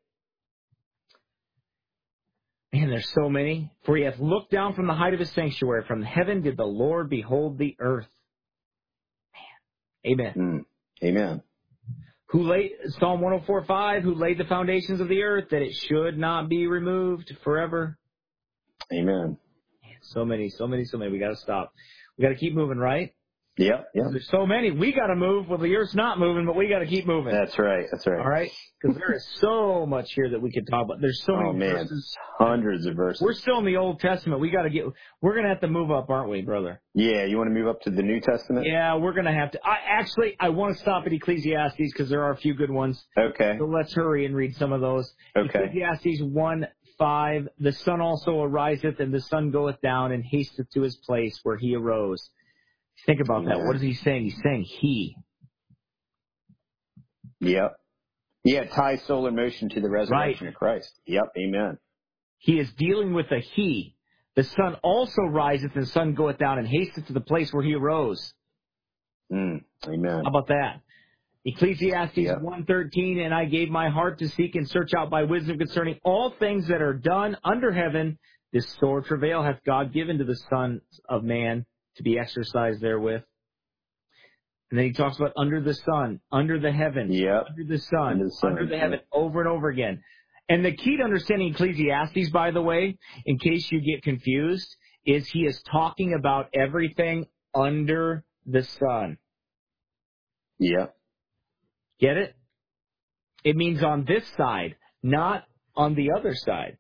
Man, there's so many. For he hath looked down from the height of his sanctuary. From heaven did the Lord behold the earth. Man. Amen.
Amen.
Who laid, Psalm 104:5, who laid the foundations of the earth that it should not be removed forever.
Amen.
So many. We got to stop. We got to keep moving, right?
Yep.
There's so many. We got to move. Well, the earth's not moving, but we got to keep moving.
That's right.
All right? Because there is so much here that we could talk about. There's so many verses.
Hundreds of verses.
We're still in the Old Testament. We're going to have to move up, aren't we, brother?
Yeah. You want to move up to the New Testament?
Yeah, we're going to have to. I want to stop at Ecclesiastes because there are a few good ones.
Okay.
So let's hurry and read some of those.
Okay.
Ecclesiastes 1:5, the sun also ariseth, and the sun goeth down, and hasteth to his place where he arose. Think about that. What is he saying? He's saying he.
Yep. Yeah, it ties solar motion to the resurrection of Christ. Yep. Amen.
He is dealing with a he. The sun also riseth, and the sun goeth down, and hasteth to the place where he arose.
Amen.
How about that? Ecclesiastes 1:13, and I gave my heart to seek and search out by wisdom concerning all things that are done under heaven. This sore travail hath God given to the sons of man to be exercised therewith. And then he talks about under the sun, under the heaven, under the sun, under the heaven, over and over again. And the key to understanding Ecclesiastes, by the way, in case you get confused, is he is talking about everything under the sun.
Yeah.
Get it? It means on this side, not on the other side.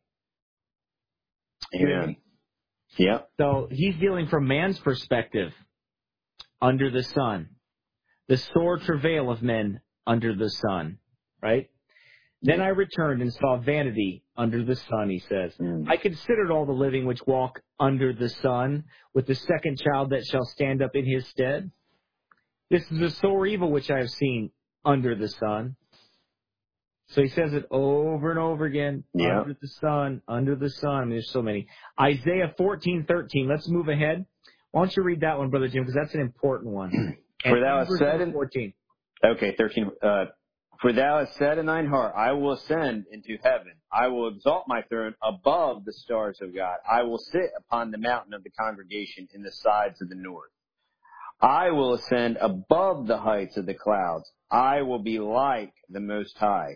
Amen. Yeah.
So he's dealing from man's perspective, under the sun. The sore travail of men under the sun, right? Then I returned and saw vanity under the sun, he says. I considered all the living which walk under the sun, with the second child that shall stand up in his stead. This is a sore evil which I have seen under the sun. So he says it over and over again. Under the sun, under the sun. I mean, there's so many. Isaiah 14:13. Let's move ahead. Why don't you read that one, Brother Jim, because that's an important one.
For thou hast said in
14.
Okay, 13. For thou hast said in thine heart, I will ascend into heaven. I will exalt my throne above the stars of God. I will sit upon the mountain of the congregation in the sides of the north. I will ascend above the heights of the clouds. I will be like the Most High.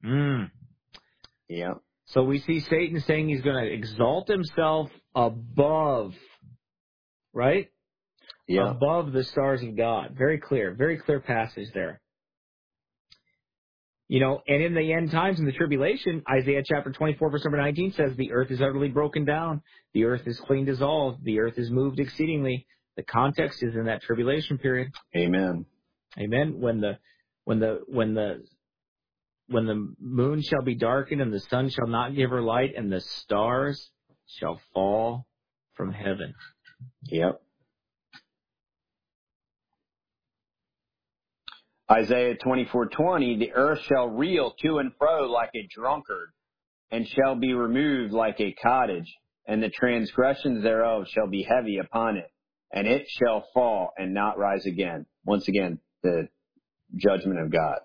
Yeah.
So we see Satan saying he's going to exalt himself above, right?
Yeah.
Above the stars of God. Very clear passage there. You know, and in the end times, in the tribulation, Isaiah chapter 24, verse number 19 says, the earth is utterly broken down. The earth is clean dissolved. The earth is moved exceedingly. The context is in that tribulation period.
Amen.
Amen. When the moon shall be darkened and the sun shall not give her light and the stars shall fall from heaven.
Yep. Isaiah 24:20, the earth shall reel to and fro like a drunkard, and shall be removed like a cottage, and the transgressions thereof shall be heavy upon it, and it shall fall and not rise again. Once again, the judgment of God.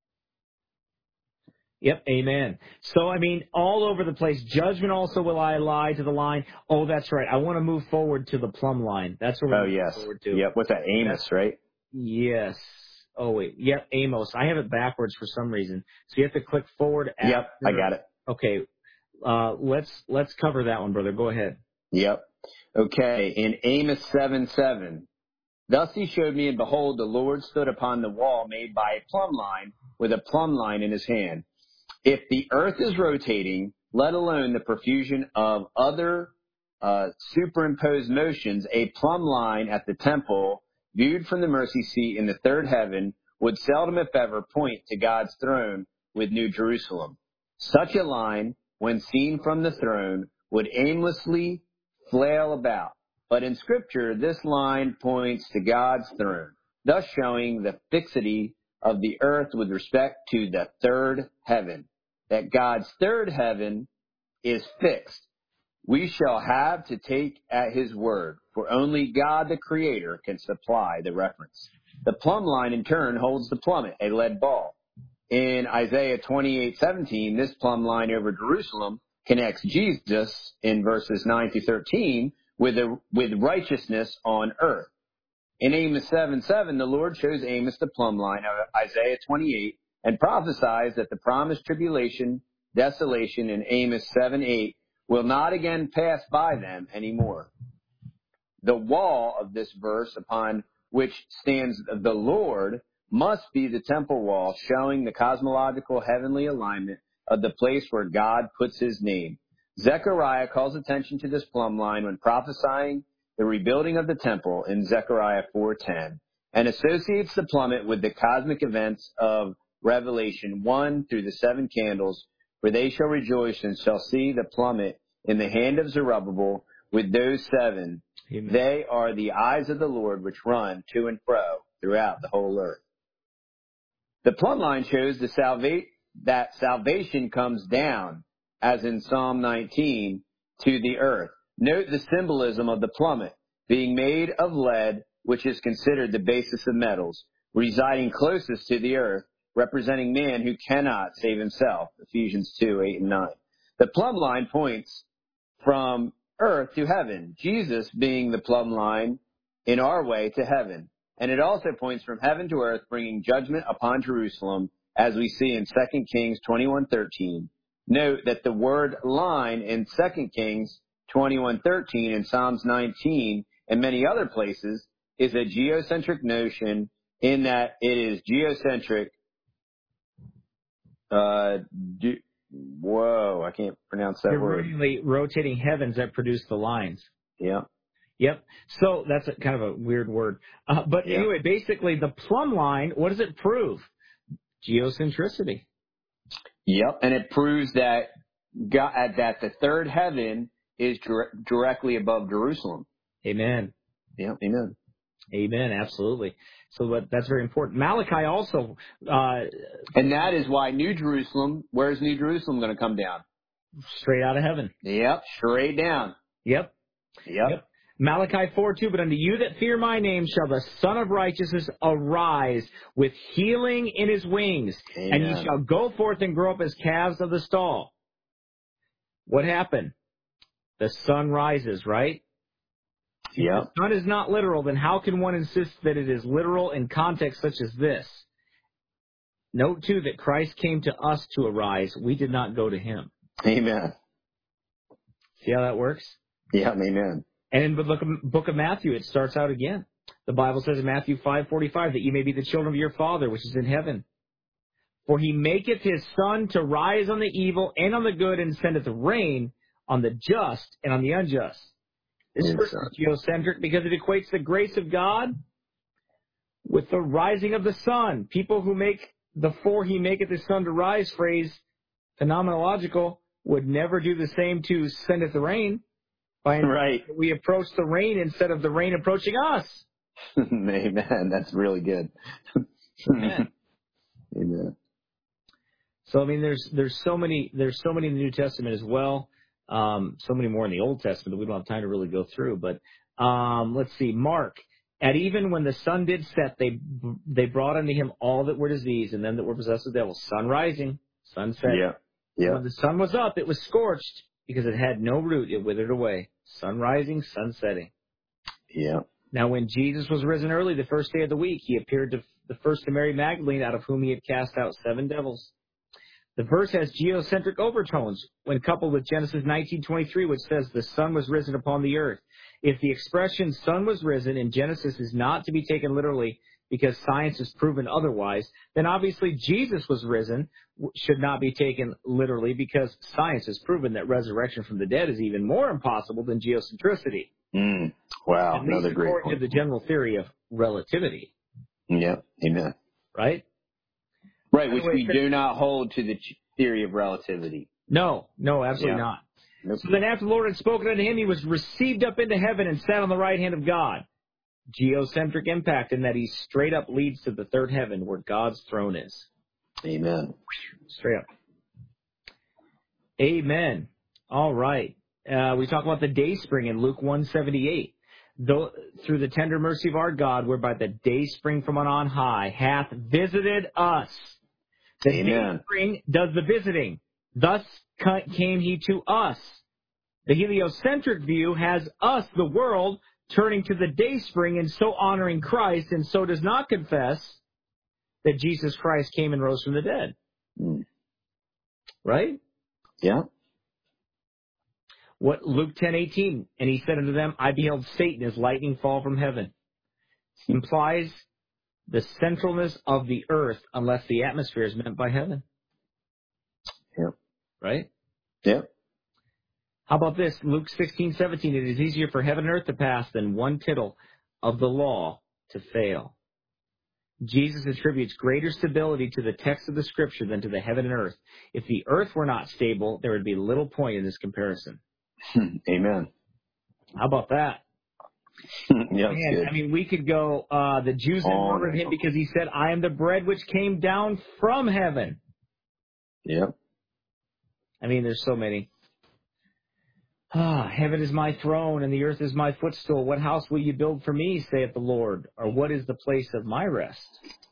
Yep, amen. So, I mean, all over the place. Judgment also will I lie to the line. Oh, that's right. I want to move forward to the plumb line. That's where we're moving forward to.
Yep, what's that? Amos, right?
Yes. Oh, wait. Yep, Amos. I have it backwards for some reason. So you have to click forward.
Yep, I got it.
Okay. Let's cover that one, brother. Go ahead.
Yep. Okay, in Amos 7:7, thus he showed me, and behold, the Lord stood upon the wall made by a plumb line, with a plumb line in his hand. If the earth is rotating, let alone the profusion of other superimposed motions, a plumb line at the temple, viewed from the mercy seat in the third heaven, would seldom, if ever, point to God's throne with New Jerusalem. Such a line, when seen from the throne, would aimlessly flail about. But in Scripture, this line points to God's throne, thus showing the fixity of the earth with respect to the third heaven, that God's third heaven is fixed. We shall have to take at his word, for only God the Creator can supply the reference. The plumb line, in turn, holds the plummet, a lead ball. In Isaiah 28:17, this plumb line over Jerusalem connects Jesus in verses 9 through 13 with righteousness on earth. In Amos 7:7, the Lord shows Amos the plumb line of Isaiah 28 and prophesies that the promised tribulation, desolation in Amos 7:8 will not again pass by them anymore. The wall of this verse upon which stands the Lord must be the temple wall, showing the cosmological heavenly alignment of the place where God puts his name. Zechariah calls attention to this plumb line when prophesying the rebuilding of the temple in Zechariah 4:10, and associates the plummet with the cosmic events of Revelation 1 through the 7 candles, where they shall rejoice and shall see the plummet in the hand of Zerubbabel with those 7. Amen. They are the eyes of the Lord which run to and fro throughout the whole earth. The plumb line shows that salvation comes down, as in Psalm 19, to the earth. Note the symbolism of the plummet, being made of lead, which is considered the basis of metals, residing closest to the earth, representing man who cannot save himself, Ephesians 2:8 and 9. The plumb line points from earth to heaven, Jesus being the plumb line in our way to heaven. And it also points from heaven to earth, bringing judgment upon Jerusalem, as we see in 2 Kings 21:13. Note that the word line in 2 Kings 21:13 and Psalms 19 and many other places is a geocentric notion, in that it is geocentric. I can't pronounce that word.
Rotating heavens that produce the lines.
Yeah.
Yep. So that's kind of a weird word. But anyway, basically the plumb line, what does it prove? Geocentricity.
Yep. And it proves that the third heaven is directly above Jerusalem.
Amen.
Yeah. Amen.
Amen. Absolutely. So that's very important. Malachi also.
And that is why New Jerusalem, where's New Jerusalem going to come down?
Straight out of heaven.
Yep. Straight down.
Yep. Malachi 4:2, but unto you that fear my name shall the Son of Righteousness arise with healing in his wings, Amen. And you shall go forth and grow up as calves of the stall. What happened? The sun rises, right?
Yeah.
If the sun is not literal, then how can one insist that it is literal in context such as this? Note, too, that Christ came to us to arise. We did not go to him.
Amen.
See how that works?
Yeah, amen.
And in the book of Matthew, it starts out again. The Bible says in Matthew 5:45 that you may be the children of your Father, which is in heaven. For he maketh his sun to rise on the evil and on the good, and sendeth rain on the just and on the unjust. This verse is geocentric because it equates the grace of God with the rising of the sun. People who make the "for he maketh his sun to rise" phrase phenomenological would never do the same to "sendeth the rain."
Right.
We approach the rain instead of the rain approaching us.
Amen. That's really good.
Amen.
Amen.
So I mean, there's so many in the New Testament as well. So many more in the Old Testament that we don't have time to really go through. But let's see, Mark. And even when the sun did set, they brought unto him all that were diseased and them that were possessed with devils. Sun rising, sun setting.
Yeah.
When the sun was up, it was scorched, because it had no root, it withered away. Sun rising, sun setting.
Yeah.
Now, when Jesus was risen early, the first day of the week, he appeared to Mary Magdalene, out of whom he had cast out 7 devils. The verse has geocentric overtones when coupled with Genesis 19:23, which says the sun was risen upon the earth. If the expression sun was risen in Genesis is not to be taken literally because science has proven otherwise, then obviously Jesus was risen should not be taken literally because science has proven that resurrection from the dead is even more impossible than geocentricity.
Wow,
at least
another great
according
point.
to the general theory of relativity.
Yeah, amen.
Right?
Right, which we do not hold to the theory of relativity.
No, absolutely not.
Nope.
So then after the Lord had spoken unto him, he was received up into heaven and sat on the right hand of God. Geocentric impact in that he straight up leads to the third heaven where God's throne is.
Amen.
Straight up. Amen. All right. We talk about the day spring in Luke 1:78. Though through the tender mercy of our God, whereby the day spring from on high hath visited us. The
Amen.
day spring does the visiting. Thus came he to us. The heliocentric view has us, the world, turning to the day spring and so honoring Christ, and so does not confess that Jesus Christ came and rose from the dead. Right?
Yeah.
What Luke 10:18, and he said unto them, I beheld Satan as lightning fall from heaven. Implies the centralness of the earth unless the atmosphere is meant by heaven.
Yep.
Right?
Yep.
How about this? Luke 16:17, it is easier for heaven and earth to pass than one tittle of the law to fail. Jesus attributes greater stability to the text of the Scripture than to the heaven and earth. If the earth were not stable, there would be little point in this comparison.
Amen.
How about that?
Yeah,
Man,
good.
I mean, we could go, the Jews had murdered him because he said, I am the bread which came down from heaven.
Yep.
I mean, there's so many. Heaven is my throne and the earth is my footstool. What house will you build for me, saith the Lord? Or what is the place of my rest?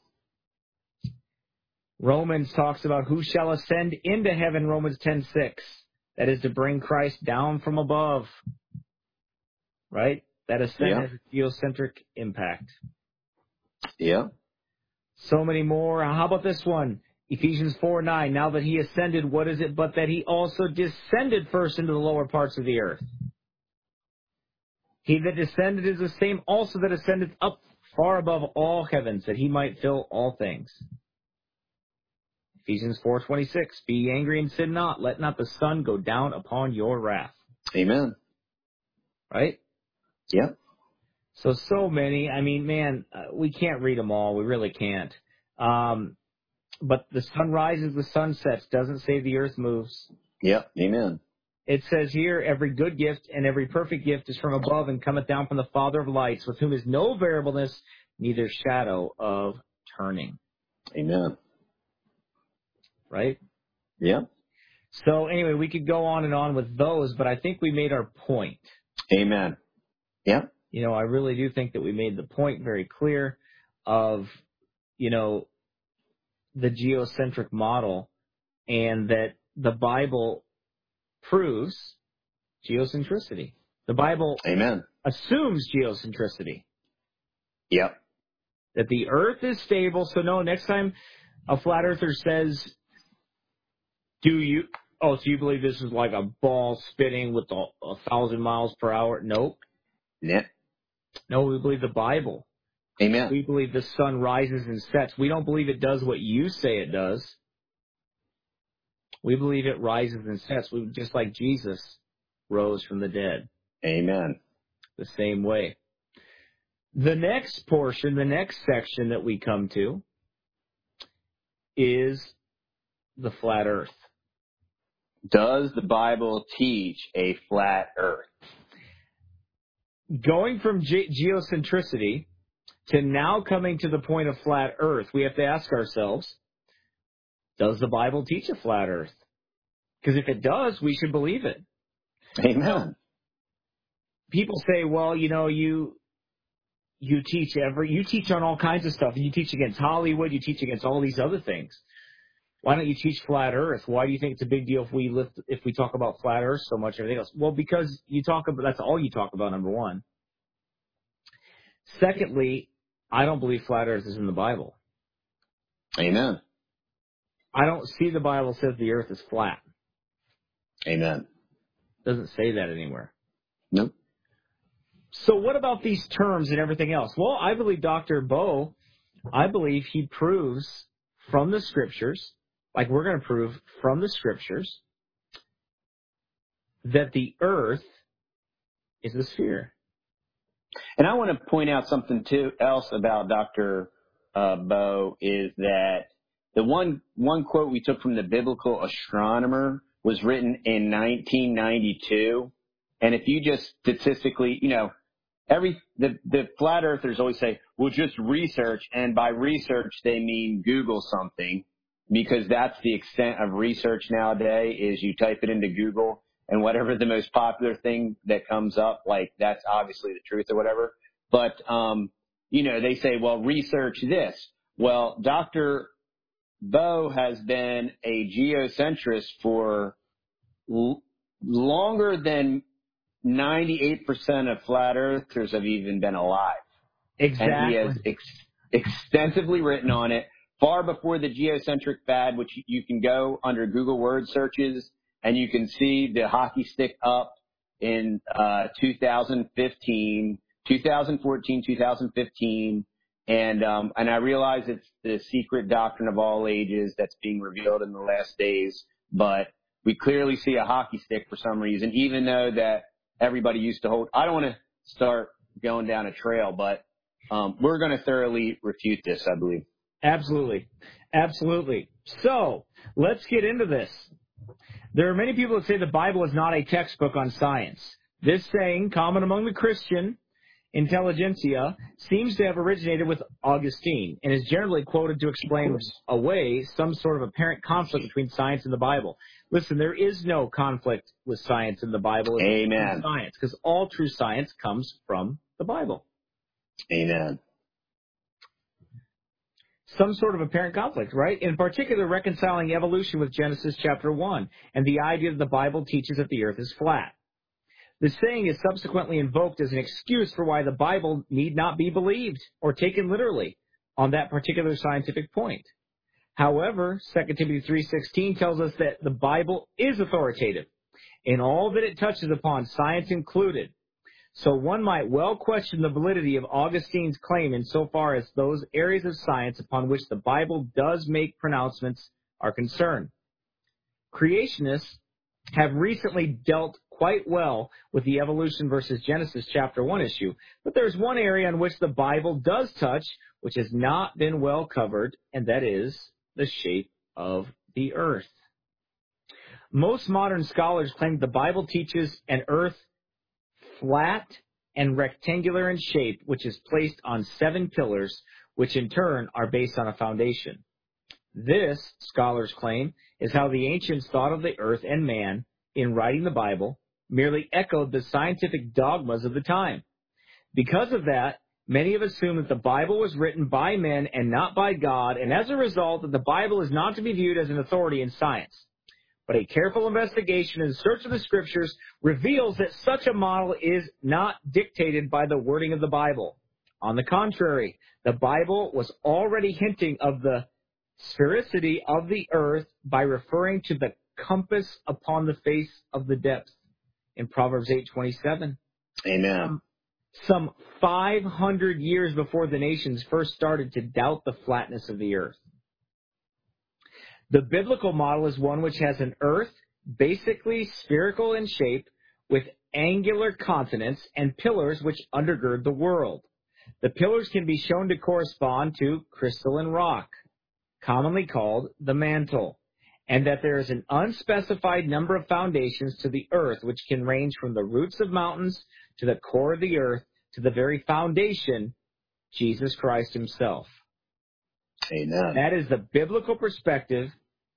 Romans talks about who shall ascend into heaven, Romans 10:6. That is to bring Christ down from above. Right? That ascent has a geocentric impact.
Yeah.
So many more. How about this one? Ephesians 4:9. Now that he ascended, what is it but that he also descended first into the lower parts of the earth? He that descended is the same also that ascended up far above all heavens, that he might fill all things. Ephesians 4:26. Be ye angry and sin not. Let not the sun go down upon your wrath.
Amen.
Right?
Yep.
So many. I mean, man, we can't read them all. We really can't. But the sun rises, the sun sets. Doesn't say the earth moves.
Yep. Amen.
It says here, every good gift and every perfect gift is from above and cometh down from the Father of lights, with whom is no variableness, neither shadow of turning.
Amen.
Right?
Yep.
So anyway, we could go on and on with those, but I think we made our point.
Amen. Yep.
You know, I really do think that we made the point very clear of, you know, the geocentric model, and that the Bible proves geocentricity. The Bible
Amen.
assumes geocentricity.
Yep.
That the earth is stable. So no, next time a flat earther says, so you believe this is like a ball spinning with 1,000 miles per hour? Nope.
Yeah.
No, we believe the Bible.
Amen.
We believe the sun rises and sets. We don't believe it does what you say it does. We believe it rises and sets. Just like Jesus rose from the dead.
Amen.
The same way. The next portion, the next section that we come to is the flat earth.
Does the Bible teach a flat earth?
Going from geocentricity to now coming to the point of flat earth, we have to ask ourselves, does the Bible teach a flat earth? Because if it does, we should believe it.
Amen.
People say, well, you know, you teach on all kinds of stuff. You teach against Hollywood. You teach against all these other things. Why don't you teach flat earth? Why do you think it's a big deal if we talk about flat earth so much and everything else? Well, because that's all you talk about, number one. Secondly, I don't believe flat earth is in the Bible.
Amen.
I don't see the Bible says the earth is flat.
Amen.
It doesn't say that anywhere.
Nope.
So what about these terms and everything else? Well, I believe Dr. Bo, he proves from the Scriptures, like we're going to prove from the Scriptures, that the earth is a sphere.
And I want to point out something else about Dr. Bo is that the one quote we took from the Biblical Astronomer was written in 1992. And if you just statistically, you know, the flat earthers always say, well, just research. And by research, they mean Google something, because that's the extent of research nowadays is you type it into Google and whatever the most popular thing that comes up, like that's obviously the truth or whatever. But, you know, they say, well, research this. Well, Dr. Bo has been a geocentrist for longer than 98% of flat earthers have even been alive.
Exactly.
And he has extensively written on it far before the geocentric fad, which you can go under Google word searches and you can see the hockey stick up in 2014, 2015. And I realize it's the secret doctrine of all ages that's being revealed in the last days, but we clearly see a hockey stick for some reason, even though that everybody used to hold. I don't want to start going down a trail, but we're going to thoroughly refute this, I believe.
Absolutely. Absolutely. So let's get into this. There are many people that say the Bible is not a textbook on science. This saying, common among the Christian intelligentsia, seems to have originated with Augustine and is generally quoted to explain away some sort of apparent conflict between science and the Bible. Listen, there is no conflict with science in the Bible.
Amen.
Science, because all true science comes from the Bible.
Amen.
Some sort of apparent conflict, right? In particular, reconciling evolution with Genesis chapter 1 and the idea that the Bible teaches that the earth is flat. The saying is subsequently invoked as an excuse for why the Bible need not be believed or taken literally on that particular scientific point. However, 2 Timothy 3:16 tells us that the Bible is authoritative in all that it touches upon, science included. So one might well question the validity of Augustine's claim insofar as those areas of science upon which the Bible does make pronouncements are concerned. Creationists have recently dealt quite well with the evolution versus Genesis chapter 1 issue, but there's one area on which the Bible does touch which has not been well covered, and that is the shape of the earth. Most modern scholars claim the Bible teaches an earth flat and rectangular in shape, which is placed on 7 pillars, which in turn are based on a foundation. This, scholars claim, is how the ancients thought of the earth and man in writing the Bible, merely echoed the scientific dogmas of the time. Because of that, many have assumed that the Bible was written by men and not by God, and as a result, that the Bible is not to be viewed as an authority in science. But a careful investigation and search of the Scriptures reveals that such a model is not dictated by the wording of the Bible. On the contrary, the Bible was already hinting of the sphericity of the earth by referring to the compass upon the face of the depth in Proverbs 8:27.
Amen.
Some 500 years before the nations first started to doubt the flatness of the earth. The biblical model is one which has an earth basically spherical in shape with angular continents and pillars which undergird the world. The pillars can be shown to correspond to crystalline rock, commonly called the mantle, and that there is an unspecified number of foundations to the earth which can range from the roots of mountains to the core of the earth to the very foundation, Jesus Christ himself.
Amen.
That is the biblical perspective,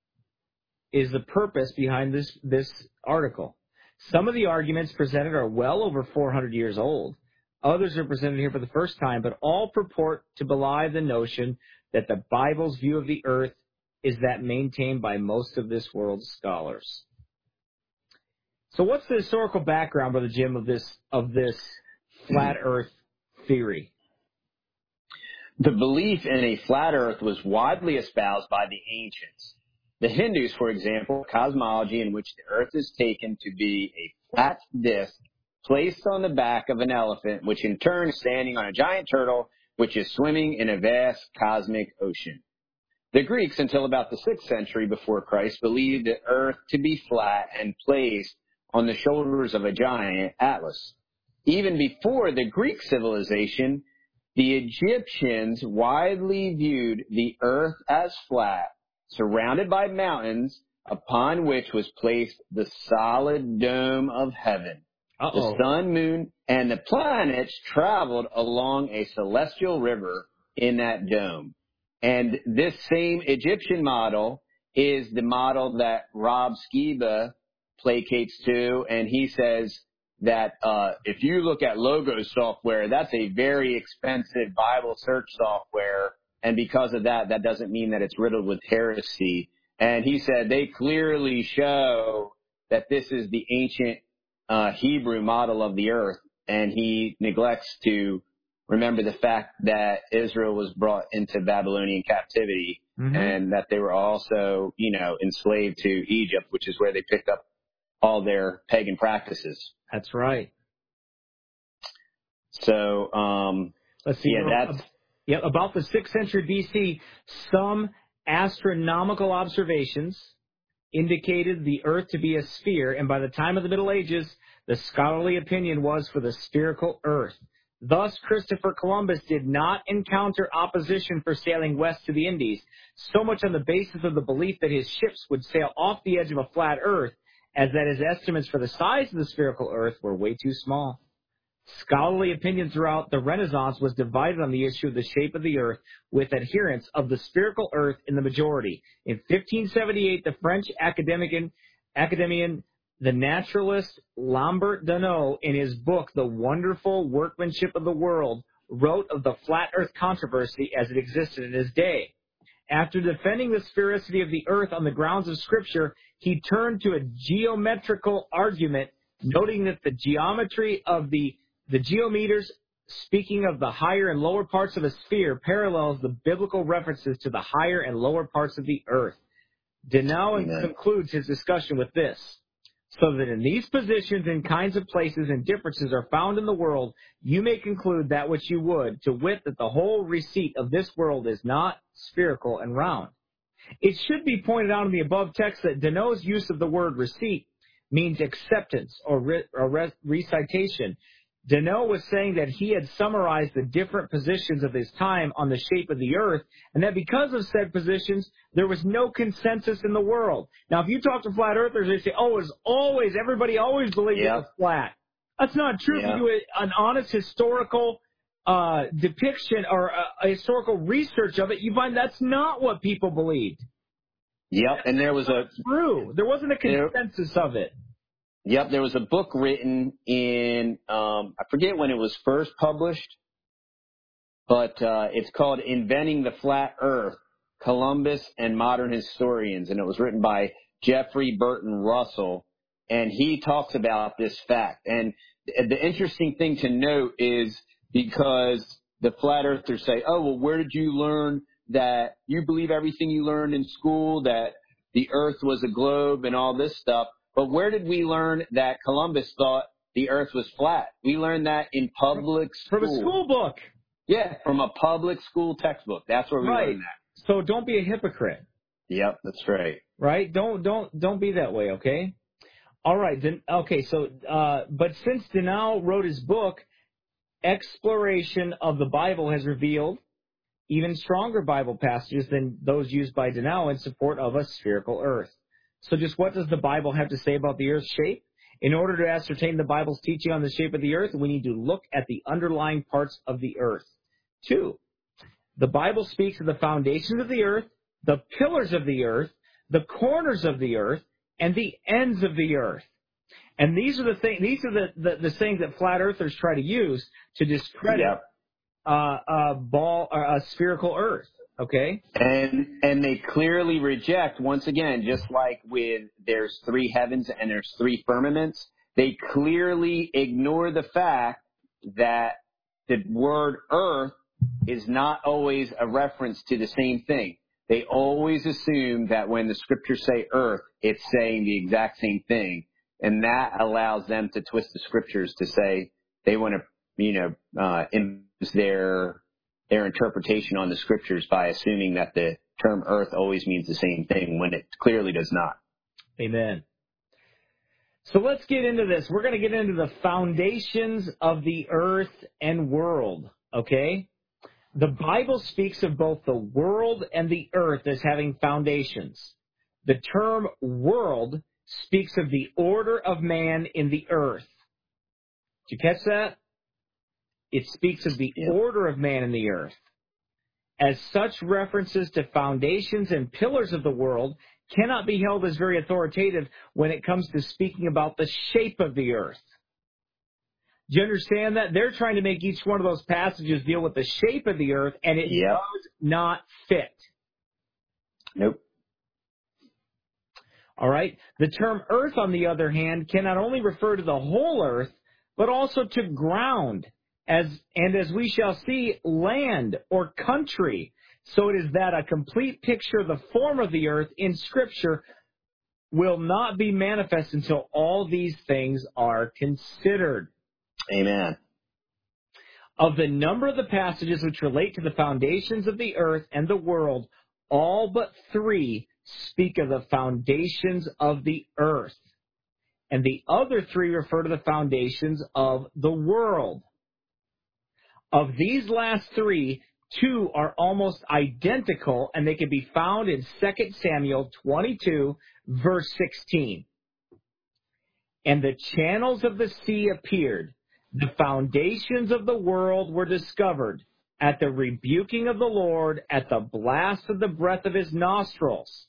is the purpose behind this article. Some of the arguments presented are well over 400 years old. Others are presented here for the first time, but all purport to belie the notion that the Bible's view of the earth is that maintained by most of this world's scholars. So what's the historical background, Brother Jim, of this flat earth theory?
The belief in a flat earth was widely espoused by the ancients. The Hindus, for example, cosmology in which the earth is taken to be a flat disk placed on the back of an elephant, which in turn is standing on a giant turtle, which is swimming in a vast cosmic ocean. The Greeks, until about the 6th century before Christ, believed the earth to be flat and placed on the shoulders of a giant, Atlas. Even before the Greek civilization, the Egyptians widely viewed the earth as flat, surrounded by mountains, upon which was placed the solid dome of heaven. The sun, moon, and the planets traveled along a celestial river in that dome. And this same Egyptian model is the model that Rob Skiba placates to, and he says that if you look at Logos software, that's a very expensive Bible search software, and because of that, that doesn't mean that it's riddled with heresy. And he said they clearly show that this is the ancient Hebrew model of the earth, and he neglects to remember the fact that Israel was brought into Babylonian captivity, and that they were also, enslaved to Egypt, which is where they picked up all their pagan practices.
That's right.
So,
let's see.
Yeah,
about the 6th century BC, some astronomical observations indicated the earth to be a sphere, and by the time of the Middle Ages, the scholarly opinion was for the spherical earth. Thus, Christopher Columbus did not encounter opposition for sailing west to the Indies, so much on the basis of the belief that his ships would sail off the edge of a flat earth, as that his estimates for the size of the spherical earth were way too small. Scholarly opinion throughout the Renaissance was divided on the issue of the shape of the earth, with adherents of the spherical earth in the majority. In 1578, the French academician, the naturalist Lambert Donneau, in his book, The Wonderful Workmanship of the World, wrote of the flat earth controversy as it existed in his day. After defending the sphericity of the earth on the grounds of Scripture, he turned to a geometrical argument, noting that the geometry of the geometers, speaking of the higher and lower parts of a sphere, parallels the biblical references to the higher and lower parts of the earth. Donneau concludes his discussion with this: so that in these positions and kinds of places and differences are found in the world, you may conclude that which you would, to wit, that the whole receipt of this world is not spherical and round. It should be pointed out in the above text that Donneau's use of the word receipt means acceptance or recitation. Donneau was saying that he had summarized the different positions of his time on the shape of the earth, and that because of said positions, there was no consensus in the world. Now, if you talk to flat earthers, they say, everybody always believed it was flat. That's not true. If you do an honest historical depiction or a historical research of it, you find that's not what people believed.
Yep, and there was
true. There wasn't a consensus of it.
Yep, there was a book written in, I forget when it was first published, but it's called Inventing the Flat Earth, Columbus and Modern Historians, and it was written by Jeffrey Burton Russell, and he talks about this fact. And the interesting thing to note is because the flat earthers say, oh, well, where did you learn that you believe everything you learned in school, that the earth was a globe and all this stuff? But where did we learn that Columbus thought the earth was flat? We learned that in public school.
From a school book.
Yeah, from a public school textbook. That's where we learned that.
So don't be a hypocrite.
Yep, that's right.
Right? Don't be that way, okay? All right. Then so but since Donneau wrote his book, Exploration of the Bible has revealed even stronger Bible passages than those used by Donneau in support of a spherical earth. So just what does the Bible have to say about the earth's shape? In order to ascertain the Bible's teaching on the shape of the earth, we need to look at the underlying parts of the earth. 2, the Bible speaks of the foundations of the earth, the pillars of the earth, the corners of the earth, and the ends of the earth. And these are the things that flat earthers try to use to discredit a spherical earth. Okay.
And they clearly reject, once again, just like with there's 3 heavens and there's 3 firmaments, they clearly ignore the fact that the word earth is not always a reference to the same thing. They always assume that when the scriptures say earth, it's saying the exact same thing. And that allows them to twist the scriptures to say they want to, impose their interpretation on the scriptures by assuming that the term earth always means the same thing when it clearly does not.
Amen. So let's get into this. We're going to get into the foundations of the earth and world, okay? The Bible speaks of both the world and the earth as having foundations. The term world speaks of the order of man in the earth. Did you catch that? It speaks of the order of man in the earth. As such, references to foundations and pillars of the world cannot be held as very authoritative when it comes to speaking about the shape of the earth. Do you understand that? They're trying to make each one of those passages deal with the shape of the earth, and it does not fit.
Nope.
All right? The term earth, on the other hand, can not only refer to the whole earth, but also to ground, as we shall see, land or country. So it is that a complete picture of the form of the earth in Scripture will not be manifest until all these things are considered.
Amen.
Of the number of the passages which relate to the foundations of the earth and the world, all but 3 speak of the foundations of the earth, and the other 3 refer to the foundations of the world. Of these last 3, 2 are almost identical, and they can be found in 2 Samuel 22, verse 16. And the channels of the sea appeared. The foundations of the world were discovered at the rebuking of the Lord, at the blast of the breath of his nostrils.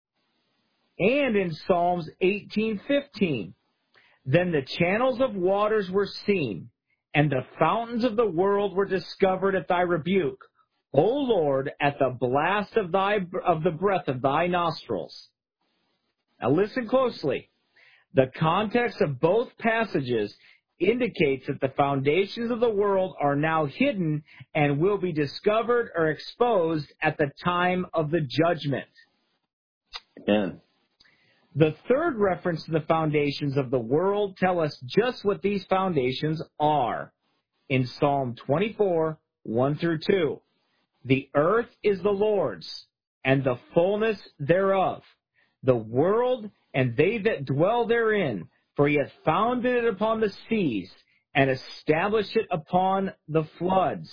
And in Psalms 18:15, then the channels of waters were seen, and the fountains of the world were discovered at thy rebuke, O Lord, at the blast of the breath of thy nostrils. Now listen closely. The context of both passages indicates that the foundations of the world are now hidden and will be discovered or exposed at the time of the judgment.
Amen.
The third reference to the foundations of the world tell us just what these foundations are. In Psalm 24, 1 through 2, the earth is the Lord's, and the fullness thereof, the world and they that dwell therein, for he hath founded it upon the seas, and established it upon the floods.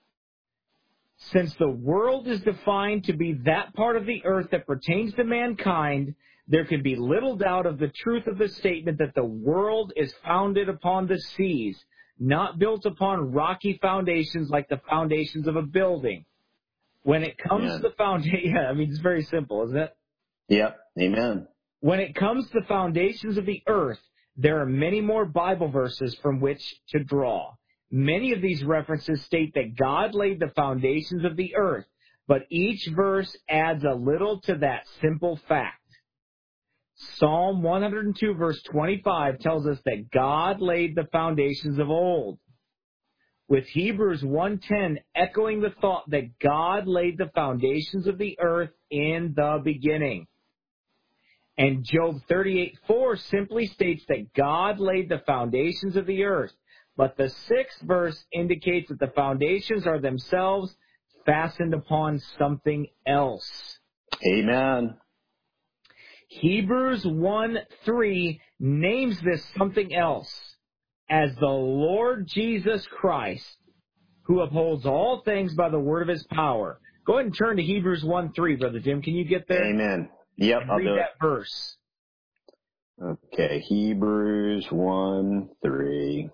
Since the world is defined to be that part of the earth that pertains to mankind, there can be little doubt of the truth of the statement that the world is founded upon the seas, not built upon rocky foundations like the foundations of a building. When it comes to the foundation, it's very simple, isn't it?
Yep. Amen.
When it comes to the foundations of the earth, there are many more Bible verses from which to draw. Many of these references state that God laid the foundations of the earth, but each verse adds a little to that simple fact. Psalm 102, verse 25 tells us that God laid the foundations of old, with Hebrews 1:10 echoing the thought that God laid the foundations of the earth in the beginning. And Job 38:4 simply states that God laid the foundations of the earth, but the 6th verse indicates that the foundations are themselves fastened upon something else.
Amen.
Hebrews 1:3 names this something else as the Lord Jesus Christ, who upholds all things by the word of his power. Go ahead and turn to Hebrews 1:3, Brother Jim. Can you get there?
Amen. Yep,
and
I'll
read
do
that
it.
verse.
Okay, Hebrews 1:3.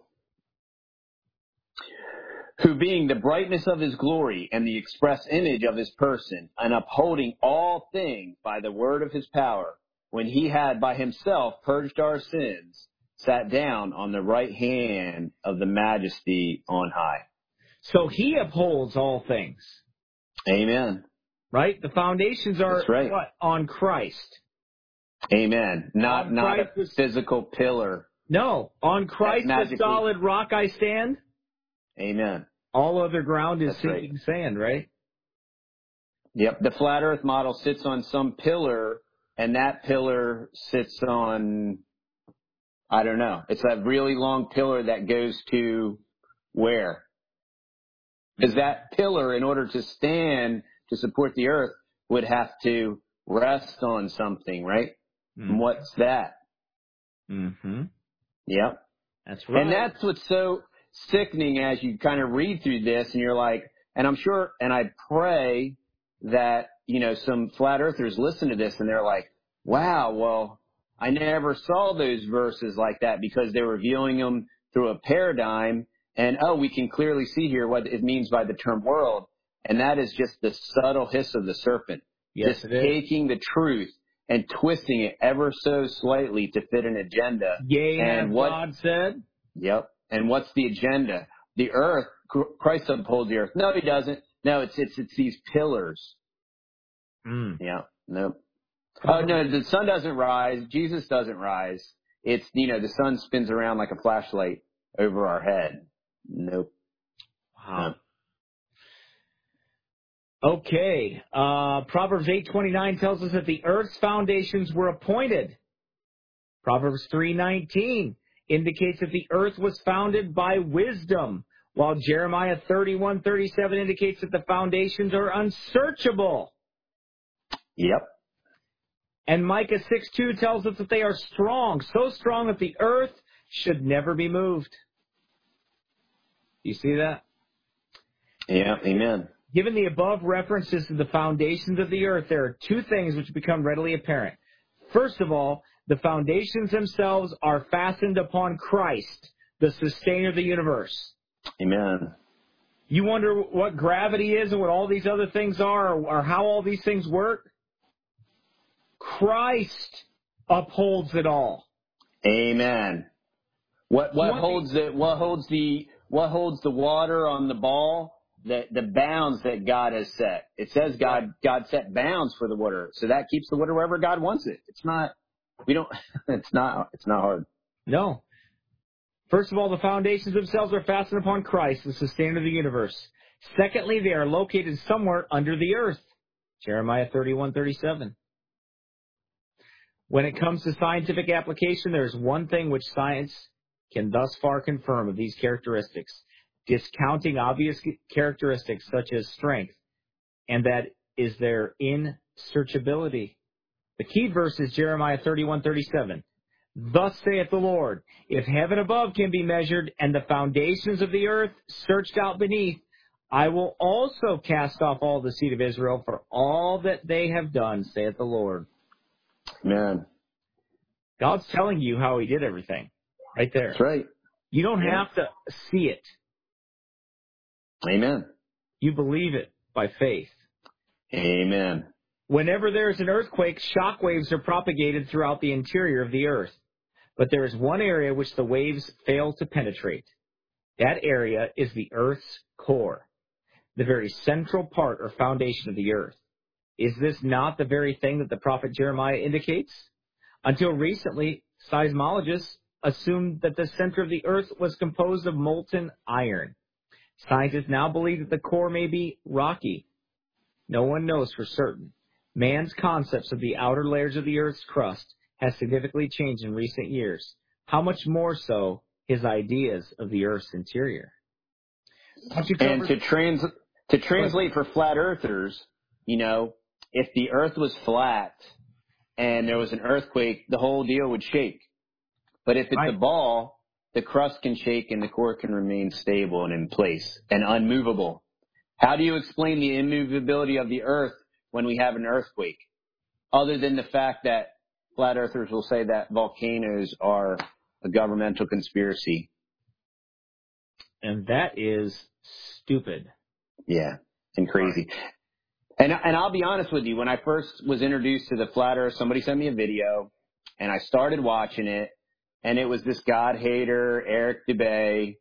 Who being the brightness of his glory and the express image of his person, and upholding all things by the word of his power, when he had by himself purged our sins, sat down on the right hand of the majesty on high.
So he upholds all things.
Amen.
Right? The foundations are
right.
what? On Christ.
Amen. Not
Christ
a physical pillar.
No. On Christ, the solid rock I stand.
Amen.
All other ground is
That's
sinking sand, right?
Yep. The flat earth model sits on some pillar, and that pillar sits on, I don't know. It's a really long pillar that goes to where? Because that pillar, in order to stand to support the earth, would have to rest on something, right? Mm-hmm. And what's that?
Mm-hmm.
Yep.
That's right.
And that's what's so sickening as you kind of read through this, and you're like, and I'm sure, and I pray that, some flat earthers listen to this and they're like, wow, well, I never saw those verses like that, because they were viewing them through a paradigm. And, we can clearly see here what it means by the term world. And that is just the subtle hiss of the serpent.
Yes,
just taking the truth and twisting it ever so slightly to fit an agenda.
Yea,
and
what God said.
Yep. And what's the agenda? The earth, Christ upholds the earth. No, he doesn't. No, it's these pillars.
Mm.
Yeah. Nope. Oh, no, the sun doesn't rise. Jesus doesn't rise. It's, the sun spins around like a flashlight over our head. Nope.
Wow. Okay. Proverbs 8:29 tells us that the earth's foundations were appointed. Proverbs 3:19 indicates that the earth was founded by wisdom, while Jeremiah 31:37 indicates that the foundations are unsearchable.
Yep.
And Micah 6:2 tells us that they are strong, so strong that the earth should never be moved. You see that?
Yeah, amen.
Given the above references to the foundations of the earth, there are two things which become readily apparent. First of all, the foundations themselves are fastened upon Christ, the sustainer of the universe.
Amen.
You wonder what gravity is and what all these other things are, or how all these things work? Christ upholds it all.
Amen. What holds the water on the ball? The bounds that God has set. It says God set bounds for the water, so that keeps the water wherever God wants it. It's not hard.
No. First of all, the foundations themselves are fastened upon Christ, the sustainer of the universe. Secondly, they are located somewhere under the earth. Jeremiah 31:37. When it comes to scientific application, there is one thing which science can thus far confirm of these characteristics, discounting obvious characteristics such as strength, and that is their insearchability. The key verse is Jeremiah 31:37. Thus saith the Lord, if heaven above can be measured and the foundations of the earth searched out beneath, I will also cast off all the seed of Israel for all that they have done, saith the Lord.
Amen.
God's telling you how he did everything right there.
That's right.
You don't have to see it.
Amen.
You believe it by faith.
Amen.
Whenever there is an earthquake, shock waves are propagated throughout the interior of the earth. But there is one area which the waves fail to penetrate. That area is the earth's core, the very central part or foundation of the earth. Is this not the very thing that the prophet Jeremiah indicates? Until recently, seismologists assumed that the center of the earth was composed of molten iron. Scientists now believe that the core may be rocky. No one knows for certain. Man's concepts of the outer layers of the earth's crust has significantly changed in recent years. How much more so his ideas of the earth's interior?
And to translate for flat earthers, if the earth was flat and there was an earthquake, the whole deal would shake. But if it's a ball, the crust can shake and the core can remain stable and in place and unmovable. How do you explain the immovability of the earth when we have an earthquake? Other than the fact that flat earthers will say that volcanoes are a governmental conspiracy.
And that is stupid.
Yeah, and crazy. And I'll be honest with you, when I first was introduced to the flat earth, somebody sent me a video, and I started watching it, and it was this God hater, Eric Dubay,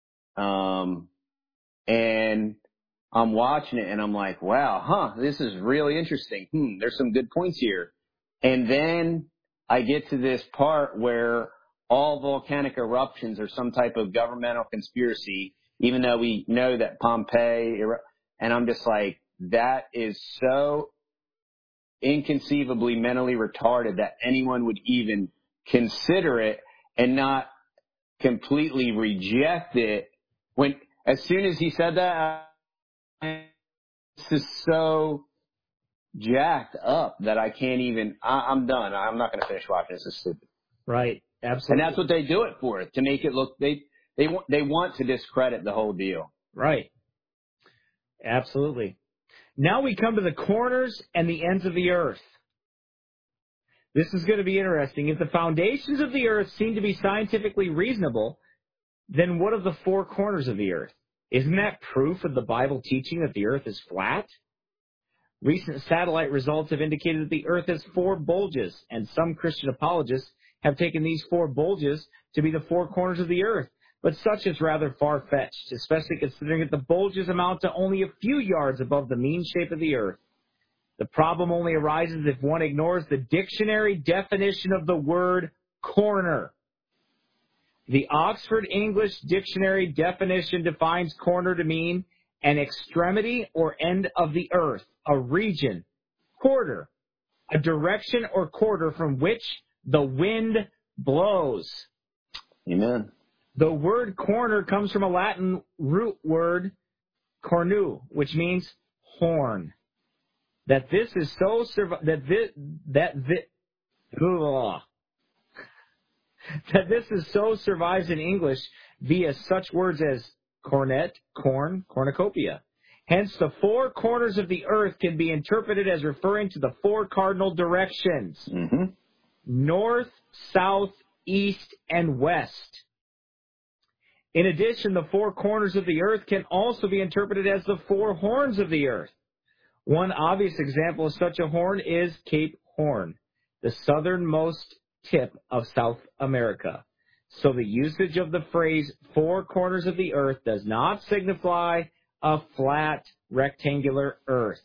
and I'm watching it, and I'm like, wow, this is really interesting. There's some good points here. And then I get to this part where all volcanic eruptions are some type of governmental conspiracy, even though we know that Pompeii, and I'm just like, that is so inconceivably mentally retarded that anyone would even consider it and not completely reject it. When, as soon as he said that, this is so jacked up that I can't even, I'm done. I'm not going to finish watching. This is stupid.
Right. Absolutely.
And that's what they do it for, to make it look, they want to discredit the whole deal.
Right. Absolutely. Now we come to the corners and the ends of the earth. This is going to be interesting. If the foundations of the earth seem to be scientifically reasonable, then what of the four corners of the earth? Isn't that proof of the Bible teaching that the earth is flat? Recent satellite results have indicated that the earth has four bulges, and some Christian apologists have taken these four bulges to be the four corners of the earth. But such is rather far-fetched, especially considering that the bulges amount to only a few yards above the mean shape of the earth. The problem only arises if one ignores the dictionary definition of the word corner. The Oxford English Dictionary definition defines corner to mean an extremity or end of the earth, a region, quarter, a direction or quarter from which the wind blows.
Amen.
The word corner comes from a Latin root word cornu, which means horn. That this is so survives in English via such words as cornet, corn, cornucopia. Hence, the four corners of the earth can be interpreted as referring to the four cardinal directions: north, south, east, and west. In addition, the four corners of the earth can also be interpreted as the four horns of the earth. One obvious example of such a horn is Cape Horn, the southernmost tip of South America. So the usage of the phrase four corners of the earth does not signify a flat, rectangular earth.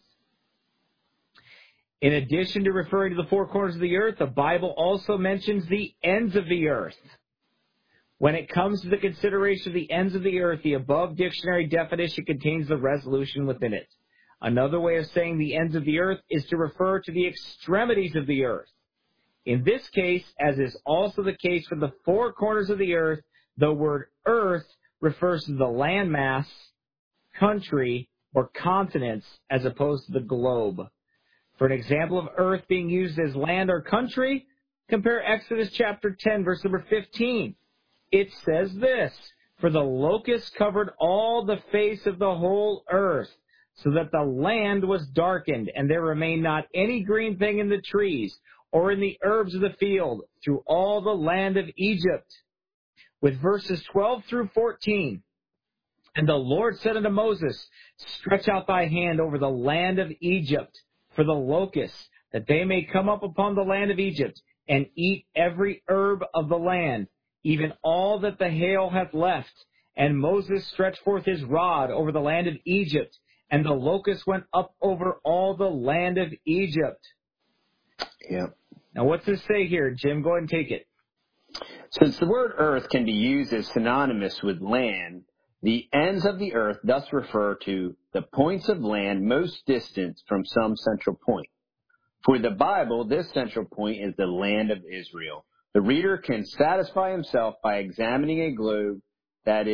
In addition to referring to the four corners of the earth, the Bible also mentions the ends of the earth. When it comes to the consideration of the ends of the earth, the above dictionary definition contains the resolution within it. Another way of saying the ends of the earth is to refer to the extremities of the earth. In this case, as is also the case for the four corners of the earth, the word earth refers to the landmass, country, or continents as opposed to the globe. For an example of earth being used as land or country, compare Exodus chapter 10, verse number 15. It says this: "For the locust covered all the face of the whole earth, so that the land was darkened, and there remained not any green thing in the trees, or in the herbs of the field, through all the land of Egypt." With verses 12 through 14, "And the Lord said unto Moses, Stretch out thy hand over the land of Egypt for the locusts, that they may come up upon the land of Egypt, and eat every herb of the land, even all that the hail hath left. And Moses stretched forth his rod over the land of Egypt, and the locusts went up over all the land of Egypt."
Yeah.
Now, what's this say here, Jim? Go ahead and take it.
Since the word earth can be used as synonymous with land, the ends of the earth thus refer to the points of land most distant from some central point. For the Bible, this central point is the land of Israel. The reader can satisfy himself by examining a globe that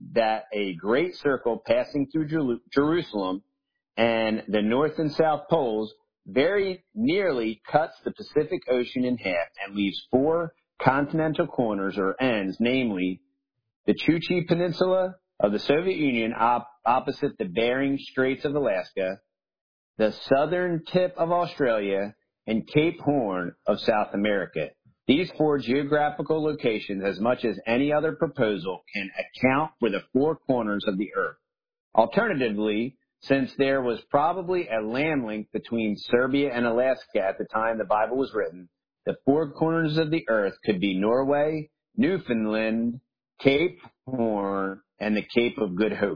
a great circle passing through Jerusalem and the north and south poles very nearly cuts the Pacific Ocean in half and leaves four continental corners or ends, namely the Chukchi Peninsula of the Soviet Union opposite the Bering Straits of Alaska, the southern tip of Australia, and Cape Horn of South America. These four geographical locations, as much as any other proposal, can account for the four corners of the earth. Alternatively, since there was probably a land link between Serbia and Alaska at the time the Bible was written, the four corners of the earth could be Norway, Newfoundland, Cape Horn, and the Cape of Good Hope.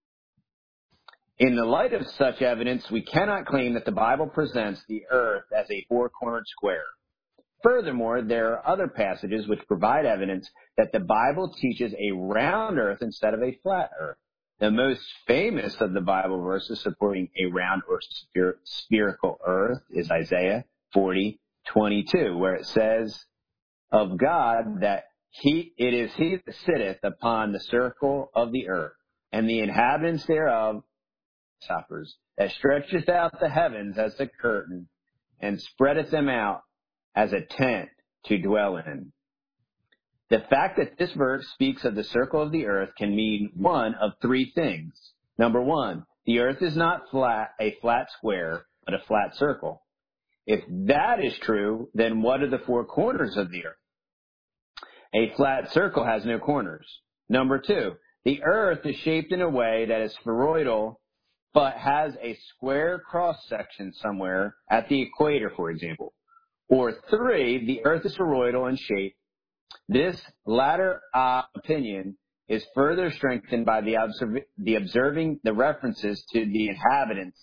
In the light of such evidence, we cannot claim that the Bible presents the earth as a four-cornered square. Furthermore, there are other passages which provide evidence that the Bible teaches a round earth instead of a flat earth. The most famous of the Bible verses supporting a round or spherical earth is Isaiah 40:22, where it says of God that it is he that sitteth upon the circle of the earth, and the inhabitants thereof suffers, that stretcheth out the heavens as a curtain, and spreadeth them out as a tent to dwell in. The fact that this verse speaks of the circle of the earth can mean one of three things. Number one, the earth is not a flat square, but a flat circle. If that is true, then what are the four corners of the earth? A flat circle has no corners. Number two, the earth is shaped in a way that is spheroidal, but has a square cross-section somewhere at the equator, for example. Or three, the earth is spheroidal in shape. This latter opinion is further strengthened by the observing the references to the inhabitants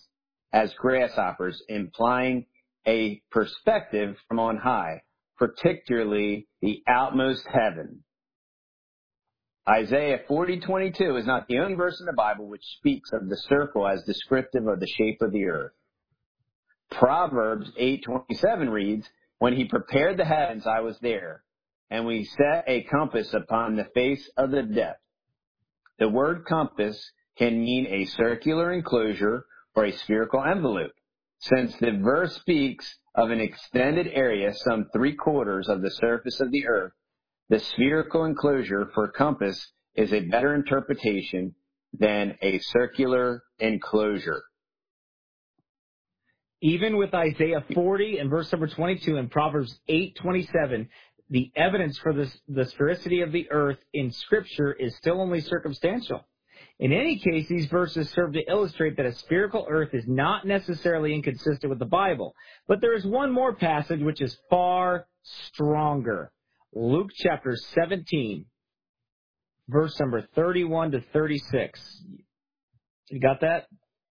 as grasshoppers, implying a perspective from on high, particularly the outmost heaven. Isaiah 40:22 is not the only verse in the Bible which speaks of the circle as descriptive of the shape of the earth. Proverbs 8:27 reads, "When he prepared the heavens, I was there, and we set a compass upon the face of the depth." The word compass can mean a circular enclosure or a spherical envelope. Since the verse speaks of an extended area, some 3/4 of the surface of the earth, the spherical enclosure for compass is a better interpretation than a circular enclosure.
Even with Isaiah 40 and verse number 22 and Proverbs 8:27, the evidence for the sphericity of the earth in Scripture is still only circumstantial. In any case, these verses serve to illustrate that a spherical earth is not necessarily inconsistent with the Bible. But there is one more passage which is far stronger. Luke chapter 17, verse number 31 to 36. You got that?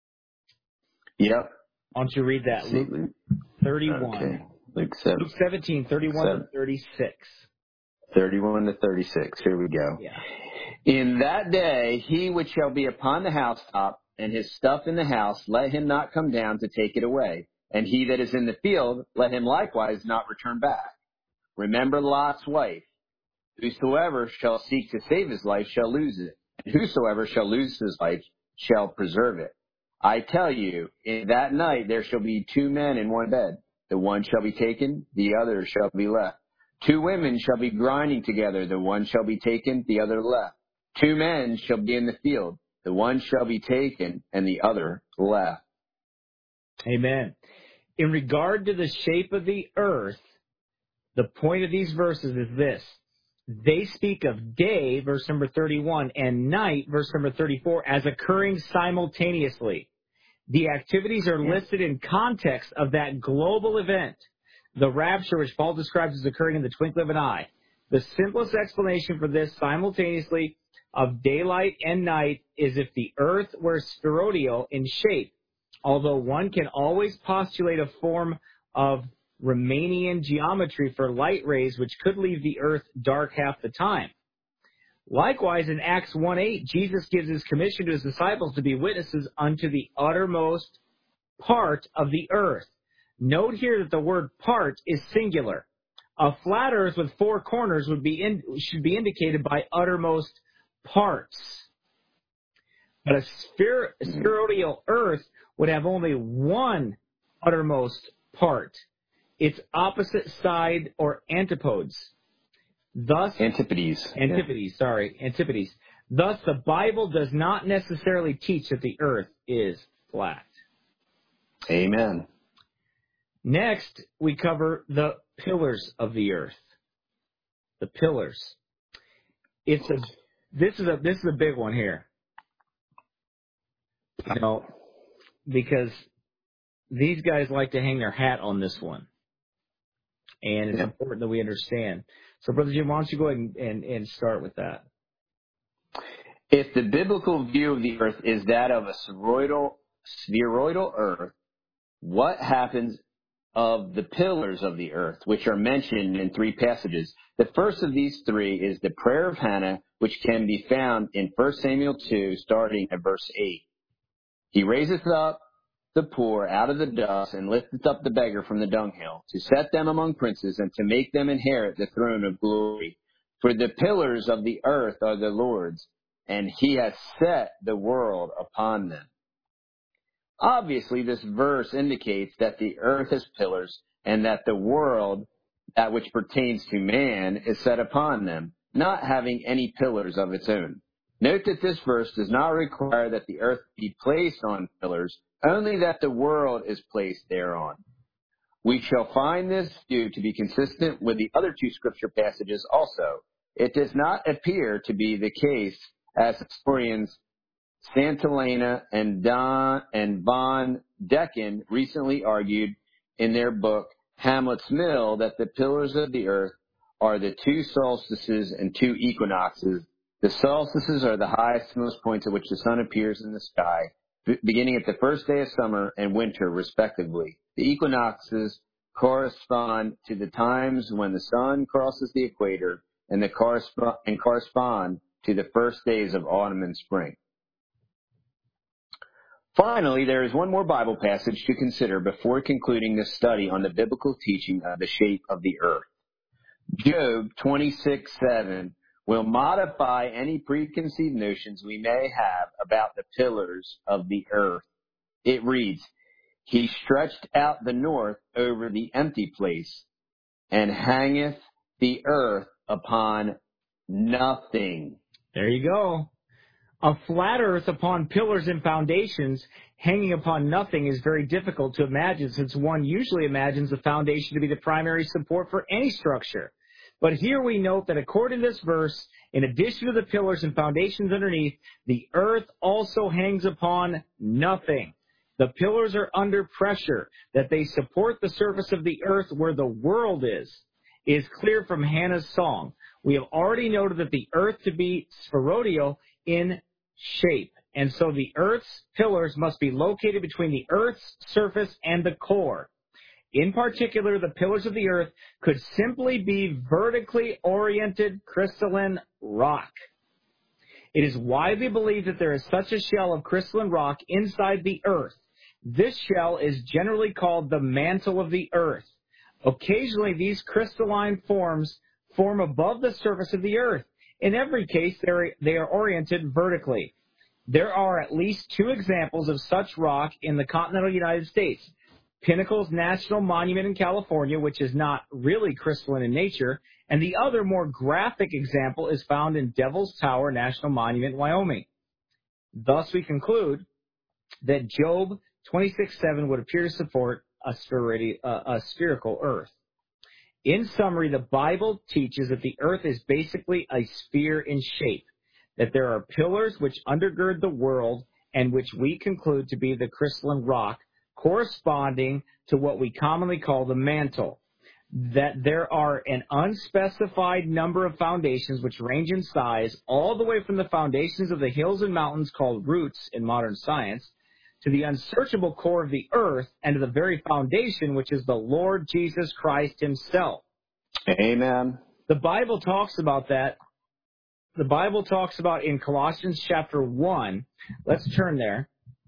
Yep.
Why don't you read that? Luke 31.
Okay. Luke
17, 31 to 36.
31 to 36. Here we go.
Yeah.
In that day, he which shall be upon the housetop, and his stuff in the house, let him not come down to take it away. And he that is in the field, let him likewise not return back. Remember Lot's wife. Whosoever shall seek to save his life shall lose it. And whosoever shall lose his life shall preserve it. I tell you, in that night there shall be 2 men in one bed. The one shall be taken, the other shall be left. 2 women shall be grinding together. The one shall be taken, the other left. 2 men shall be in the field. The one shall be taken, and the other left.
Amen. In regard to the shape of the earth, the point of these verses is this. They speak of day, verse number 31, and night, verse number 34, as occurring simultaneously. The activities are listed in context of that global event, the rapture, which Paul describes as occurring in the twinkling of an eye. The simplest explanation for this simultaneously of daylight and night is if the earth were spheroidal in shape, although one can always postulate a form of Riemannian geometry for light rays, which could leave the earth dark half the time. Likewise, in Acts 1:8, Jesus gives his commission to his disciples to be witnesses unto the uttermost part of the earth. Note here that the word part is singular. A flat earth with 4 corners should be indicated by uttermost parts. But a spheroidal earth would have only one uttermost part, its opposite side or antipodes. Thus, Antipodes. Thus, the Bible does not necessarily teach that the earth is flat.
Amen.
Next, we cover the pillars of the earth. The pillars. This is a big one here. You know, because these guys like to hang their hat on this one. And it's important that we understand. So, Brother Jim, why don't you go ahead and start with that?
If the biblical view of the earth is that of a spheroidal earth, what happens of the pillars of the earth, which are mentioned in 3 passages? The first of these 3 is the prayer of Hannah, which can be found in 1 Samuel 2, starting at verse 8. He raiseth up the poor out of the dust, and lifteth up the beggar from the dunghill, to set them among princes, and to make them inherit the throne of glory. For the pillars of the earth are the Lord's, and he hath set the world upon them. Obviously, this verse indicates that the earth has pillars, and that the world, that which pertains to man, is set upon them, not having any pillars of its own. Note that this verse does not require that the earth be placed on pillars, only that the world is placed thereon. We shall find this view to be consistent with the other 2 scripture passages also. It does not appear to be the case, as historians Santillana and von Decken recently argued in their book Hamlet's Mill, that the pillars of the earth are the 2 solstices and 2 equinoxes. The solstices are the highest, most points at which the sun appears in the sky. beginning at the first day of summer and winter, respectively. The equinoxes correspond to the times when the sun crosses the equator and correspond to the first days of autumn and spring. Finally, there is one more Bible passage to consider before concluding this study on the biblical teaching of the shape of the earth. Job 26:7 will modify any preconceived notions we may have about the pillars of the earth. It reads, "He stretched out the north over the empty place, and hangeth the earth upon nothing."
There you go. A flat earth upon pillars and foundations hanging upon nothing is very difficult to imagine, since one usually imagines the foundation to be the primary support for any structure. But here we note that according to this verse, in addition to the pillars and foundations underneath, the earth also hangs upon nothing. The pillars are under pressure, that they support the surface of the earth where the world is clear from Hannah's song. We have already noted that the earth to be spheroidal in shape, and so the earth's pillars must be located between the earth's surface and the core. In particular, the pillars of the earth could simply be vertically oriented crystalline rock. It is widely believed that there is such a shell of crystalline rock inside the earth. This shell is generally called the mantle of the earth. Occasionally, these crystalline forms form above the surface of the earth. In every case, they are oriented vertically. There are at least two examples of such rock in the continental United States. Pinnacles National Monument in California, which is not really crystalline in nature, and the other more graphic example is found in Devil's Tower National Monument, Wyoming. Thus, we conclude that Job 26:7 would appear to support a spherical earth. In summary, the Bible teaches that the earth is basically a sphere in shape, that there are pillars which undergird the world and which we conclude to be the crystalline rock corresponding to what we commonly call the mantle, that there are an unspecified number of foundations which range in size all the way from the foundations of the hills and mountains called roots in modern science to the unsearchable core of the earth and to the very foundation, which is the Lord Jesus Christ himself.
Amen.
The Bible talks about that. The Bible talks about in Colossians chapter 1. Let's turn there.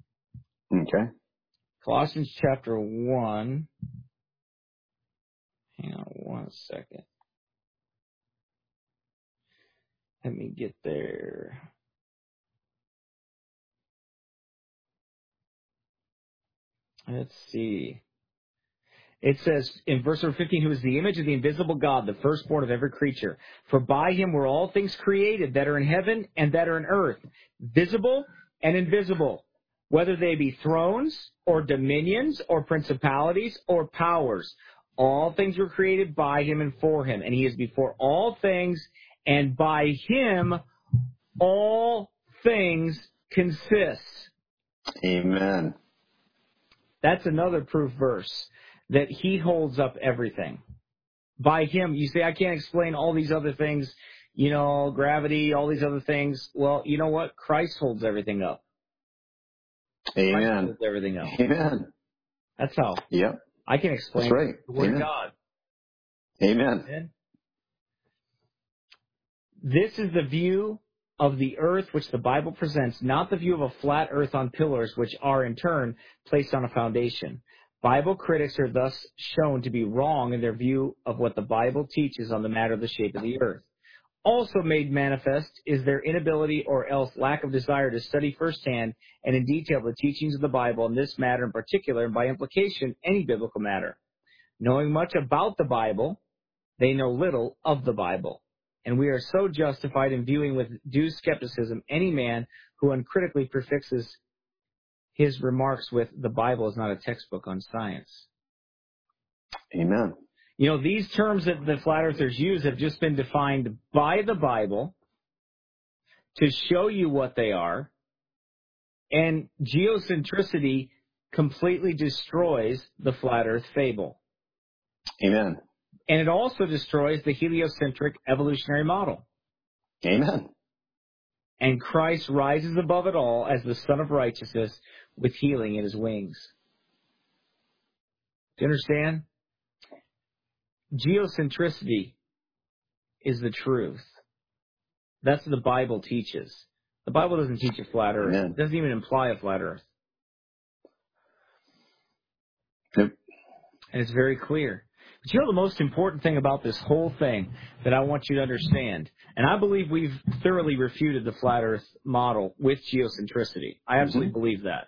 Okay.
Colossians chapter 1. Hang on one second. Let me get there. Let's see. It says in verse number 15, who is the image of the invisible God, the firstborn of every creature. For by him were all things created that are in heaven and that are in earth, visible and invisible, whether they be thrones or dominions or principalities or powers. All things were created by him and for him, and he is before all things, and by him all things consist.
Amen.
That's another proof verse that he holds up everything. By him, you say, I can't explain all these other things, gravity, all these other things. Well, you know what? Christ holds everything up.
Amen.
Christ holds everything up.
Amen.
That's how.
Yep.
I can explain
That's right.
the Word
Amen.
of God.
Amen.
Amen. This is the view of the earth which the Bible presents, not the view of a flat earth on pillars, which are in turn placed on a foundation. Bible critics are thus shown to be wrong in their view of what the Bible teaches on the matter of the shape of the earth. Also made manifest is their inability or else lack of desire to study firsthand and in detail the teachings of the Bible in this matter in particular, and by implication, any biblical matter. Knowing much about the Bible, they know little of the Bible. And we are so justified in viewing with due skepticism any man who uncritically prefixes his remarks with, the Bible is not a textbook on science.
Amen.
These terms that the flat earthers use have just been defined by the Bible to show you what they are. And geocentricity completely destroys the flat earth fable.
Amen.
And it also destroys the heliocentric evolutionary model.
Amen.
And Christ rises above it all as the Son of Righteousness with healing in his wings. Do you understand? Geocentricity is the truth. That's what the Bible teaches. The Bible doesn't teach a flat earth.
Amen.
It doesn't even imply a flat earth.
Yep.
And it's very clear. But you know the most important thing about this whole thing that I want you to understand, and I believe we've thoroughly refuted the flat earth model with geocentricity. I absolutely believe that.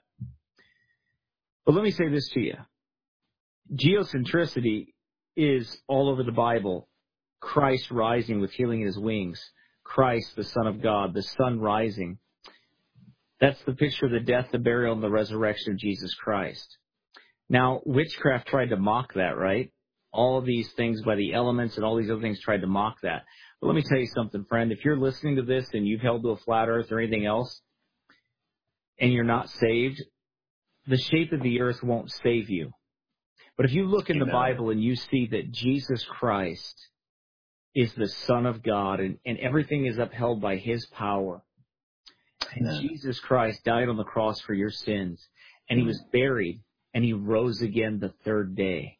But let me say this to you. Geocentricity is all over the Bible. Christ rising with healing in his wings. Christ, the Son of God, the sun rising. That's the picture of the death, the burial, and the resurrection of Jesus Christ. Now, witchcraft tried to mock that, right? All of these things by the elements and all these other things tried to mock that. But let me tell you something, friend. If you're listening to this and you've held to a flat earth or anything else, and you're not saved, the shape of the earth won't save you. But if you look in the Bible and you see that Jesus Christ is the Son of God and everything is upheld by his power, and Jesus Christ died on the cross for your sins, and he was buried, and he rose again the third day.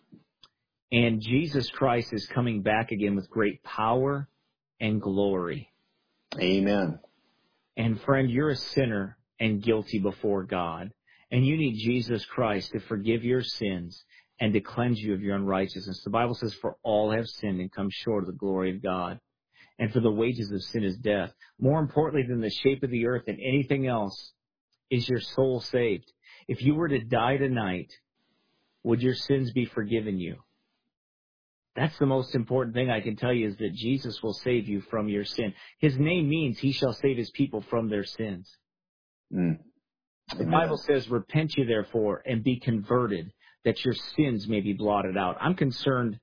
And Jesus Christ is coming back again with great power and glory.
Amen.
And friend, you're a sinner and guilty before God. And you need Jesus Christ to forgive your sins and to cleanse you of your unrighteousness. The Bible says, for all have sinned and come short of the glory of God. And for the wages of sin is death. More importantly than the shape of the earth and anything else is your soul saved. If you were to die tonight, would your sins be forgiven you? That's the most important thing I can tell you, is that Jesus will save you from your sin. His name means he shall save his people from their sins. The Bible says, repent ye therefore and be converted, that your sins may be blotted out. I'm concerned.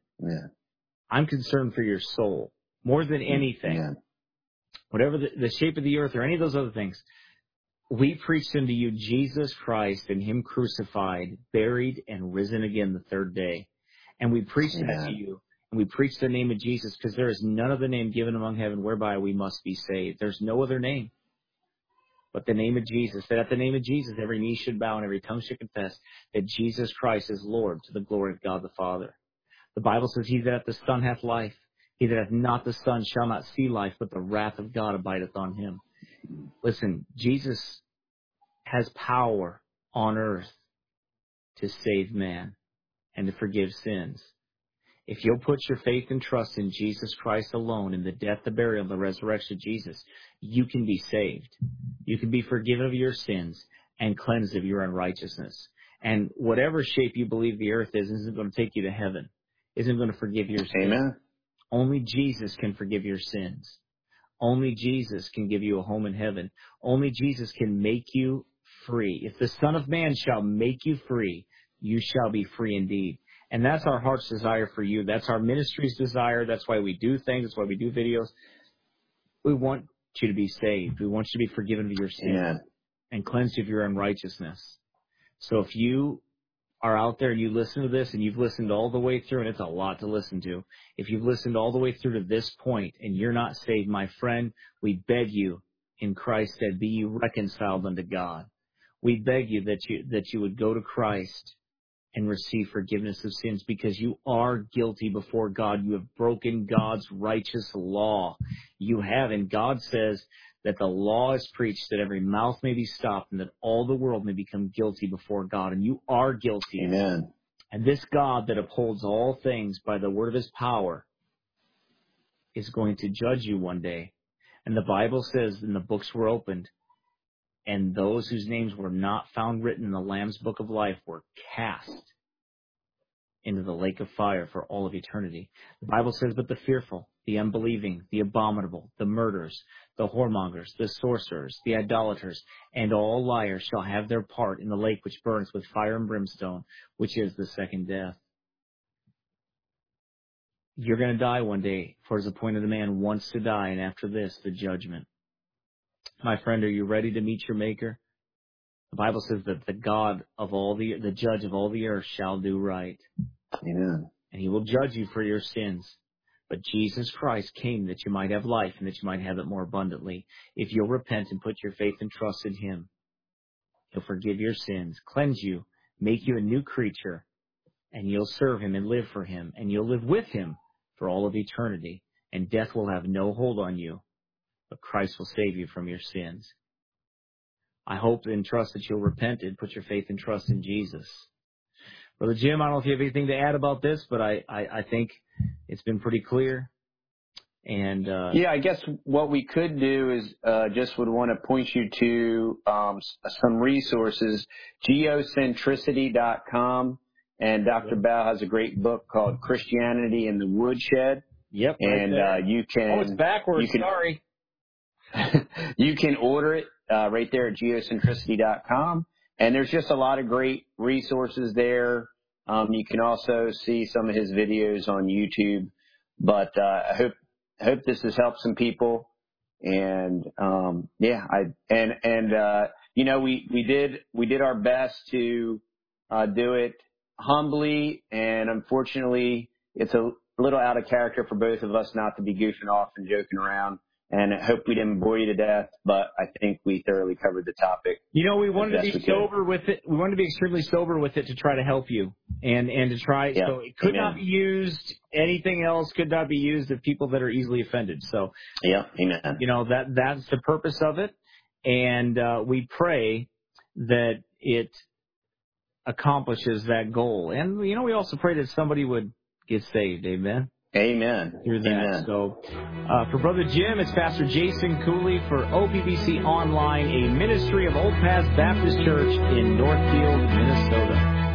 I'm concerned for your soul more than anything. Whatever the shape of the earth or any of those other things, we preached unto you Jesus Christ and him crucified, buried, and risen again the third day. And we preached that to you, and we preached the name of Jesus, because there is none other name given among heaven whereby we must be saved. There's no other name but the name of Jesus. That at the name of Jesus, every knee should bow and every tongue should confess that Jesus Christ is Lord, to the glory of God the Father. The Bible says, he that hath the Son hath life. He that hath not the Son shall not see life, but the wrath of God abideth on him. Listen, Jesus has power on earth to save man and to forgive sins. If you'll put your faith and trust in Jesus Christ alone, in the death, the burial, and the resurrection of Jesus, you can be saved. You can be forgiven of your sins and cleansed of your unrighteousness. And whatever shape you believe the earth is, isn't going to take you to heaven, isn't going to forgive your sins.
Amen.
Only Jesus can forgive your sins. Only Jesus can give you a home in heaven. Only Jesus can make you free. If the Son of Man shall make you free, you shall be free indeed. And that's our heart's desire for you. That's our ministry's desire. That's why we do things. That's why we do videos. We want you to be saved. We want you to be forgiven of your sins and cleansed of your unrighteousness. So if you are out there and you listen to this and you've listened all the way through, and it's a lot to listen to, if you've listened all the way through to this point and you're not saved, my friend, we beg you in Christ that be you reconciled unto God. We beg you that you would go to Christ and receive forgiveness of sins, because you are guilty before God. You have broken God's righteous law. You have, and God says that the law is preached that every mouth may be stopped and that all the world may become guilty before God. And you are guilty.
Amen.
And this God that upholds all things by the word of his power is going to judge you one day. And the Bible says, and the books were opened, and those whose names were not found written in the Lamb's book of life were cast into the lake of fire for all of eternity. The Bible says, but the fearful, the unbelieving, the abominable, the murderers, the whoremongers, the sorcerers, the idolaters, and all liars shall have their part in the lake which burns with fire and brimstone, which is the second death. You're going to die one day, for it is appointed a man once to die, and after this, the judgment. My friend, are you ready to meet your Maker? The Bible says that the God of all the judge of all the earth shall do right.
Amen.
And he will judge you for your sins. But Jesus Christ came that you might have life and that you might have it more abundantly. If you'll repent and put your faith and trust in Him, He'll forgive your sins, cleanse you, make you a new creature, and you'll serve Him and live for Him, and you'll live with Him for all of eternity, and death will have no hold on you, but Christ will save you from your sins. I hope and trust that you'll repent and put your faith and trust in Jesus. Brother Jim, I don't know if you have anything to add about this, but I think it's been pretty clear. And
yeah, I guess what we could do is just would want to point you to some resources, geocentricity.com, and Dr. Bao has a great book called Christianity in the Woodshed.
Yep.
And
right
you can.
Oh, it's backwards. Sorry.
You can order it right there at geocentricity.com. And there's just a lot of great resources there. You can also see some of his videos on YouTube. But I hope this has helped some people. And we did our best to do it humbly, and unfortunately it's a little out of character for both of us not to be goofing off and joking around. And I hope we didn't bore you to death, but I think we thoroughly covered the topic.
We wanted to be sober with it. We wanted to be extremely sober with it to try to help you and to try. Yeah. So it could not be used. Anything else could not be used of people that are easily offended. So
yeah, amen.
That's the purpose of it. And we pray that it accomplishes that goal. And, we also pray that somebody would get saved. Amen.
Amen.
Through that.
Amen.
So, for Brother Jim, it's Pastor Jason Cooley for OPBC Online, a ministry of Old Paths Baptist Church in Northfield, Minnesota.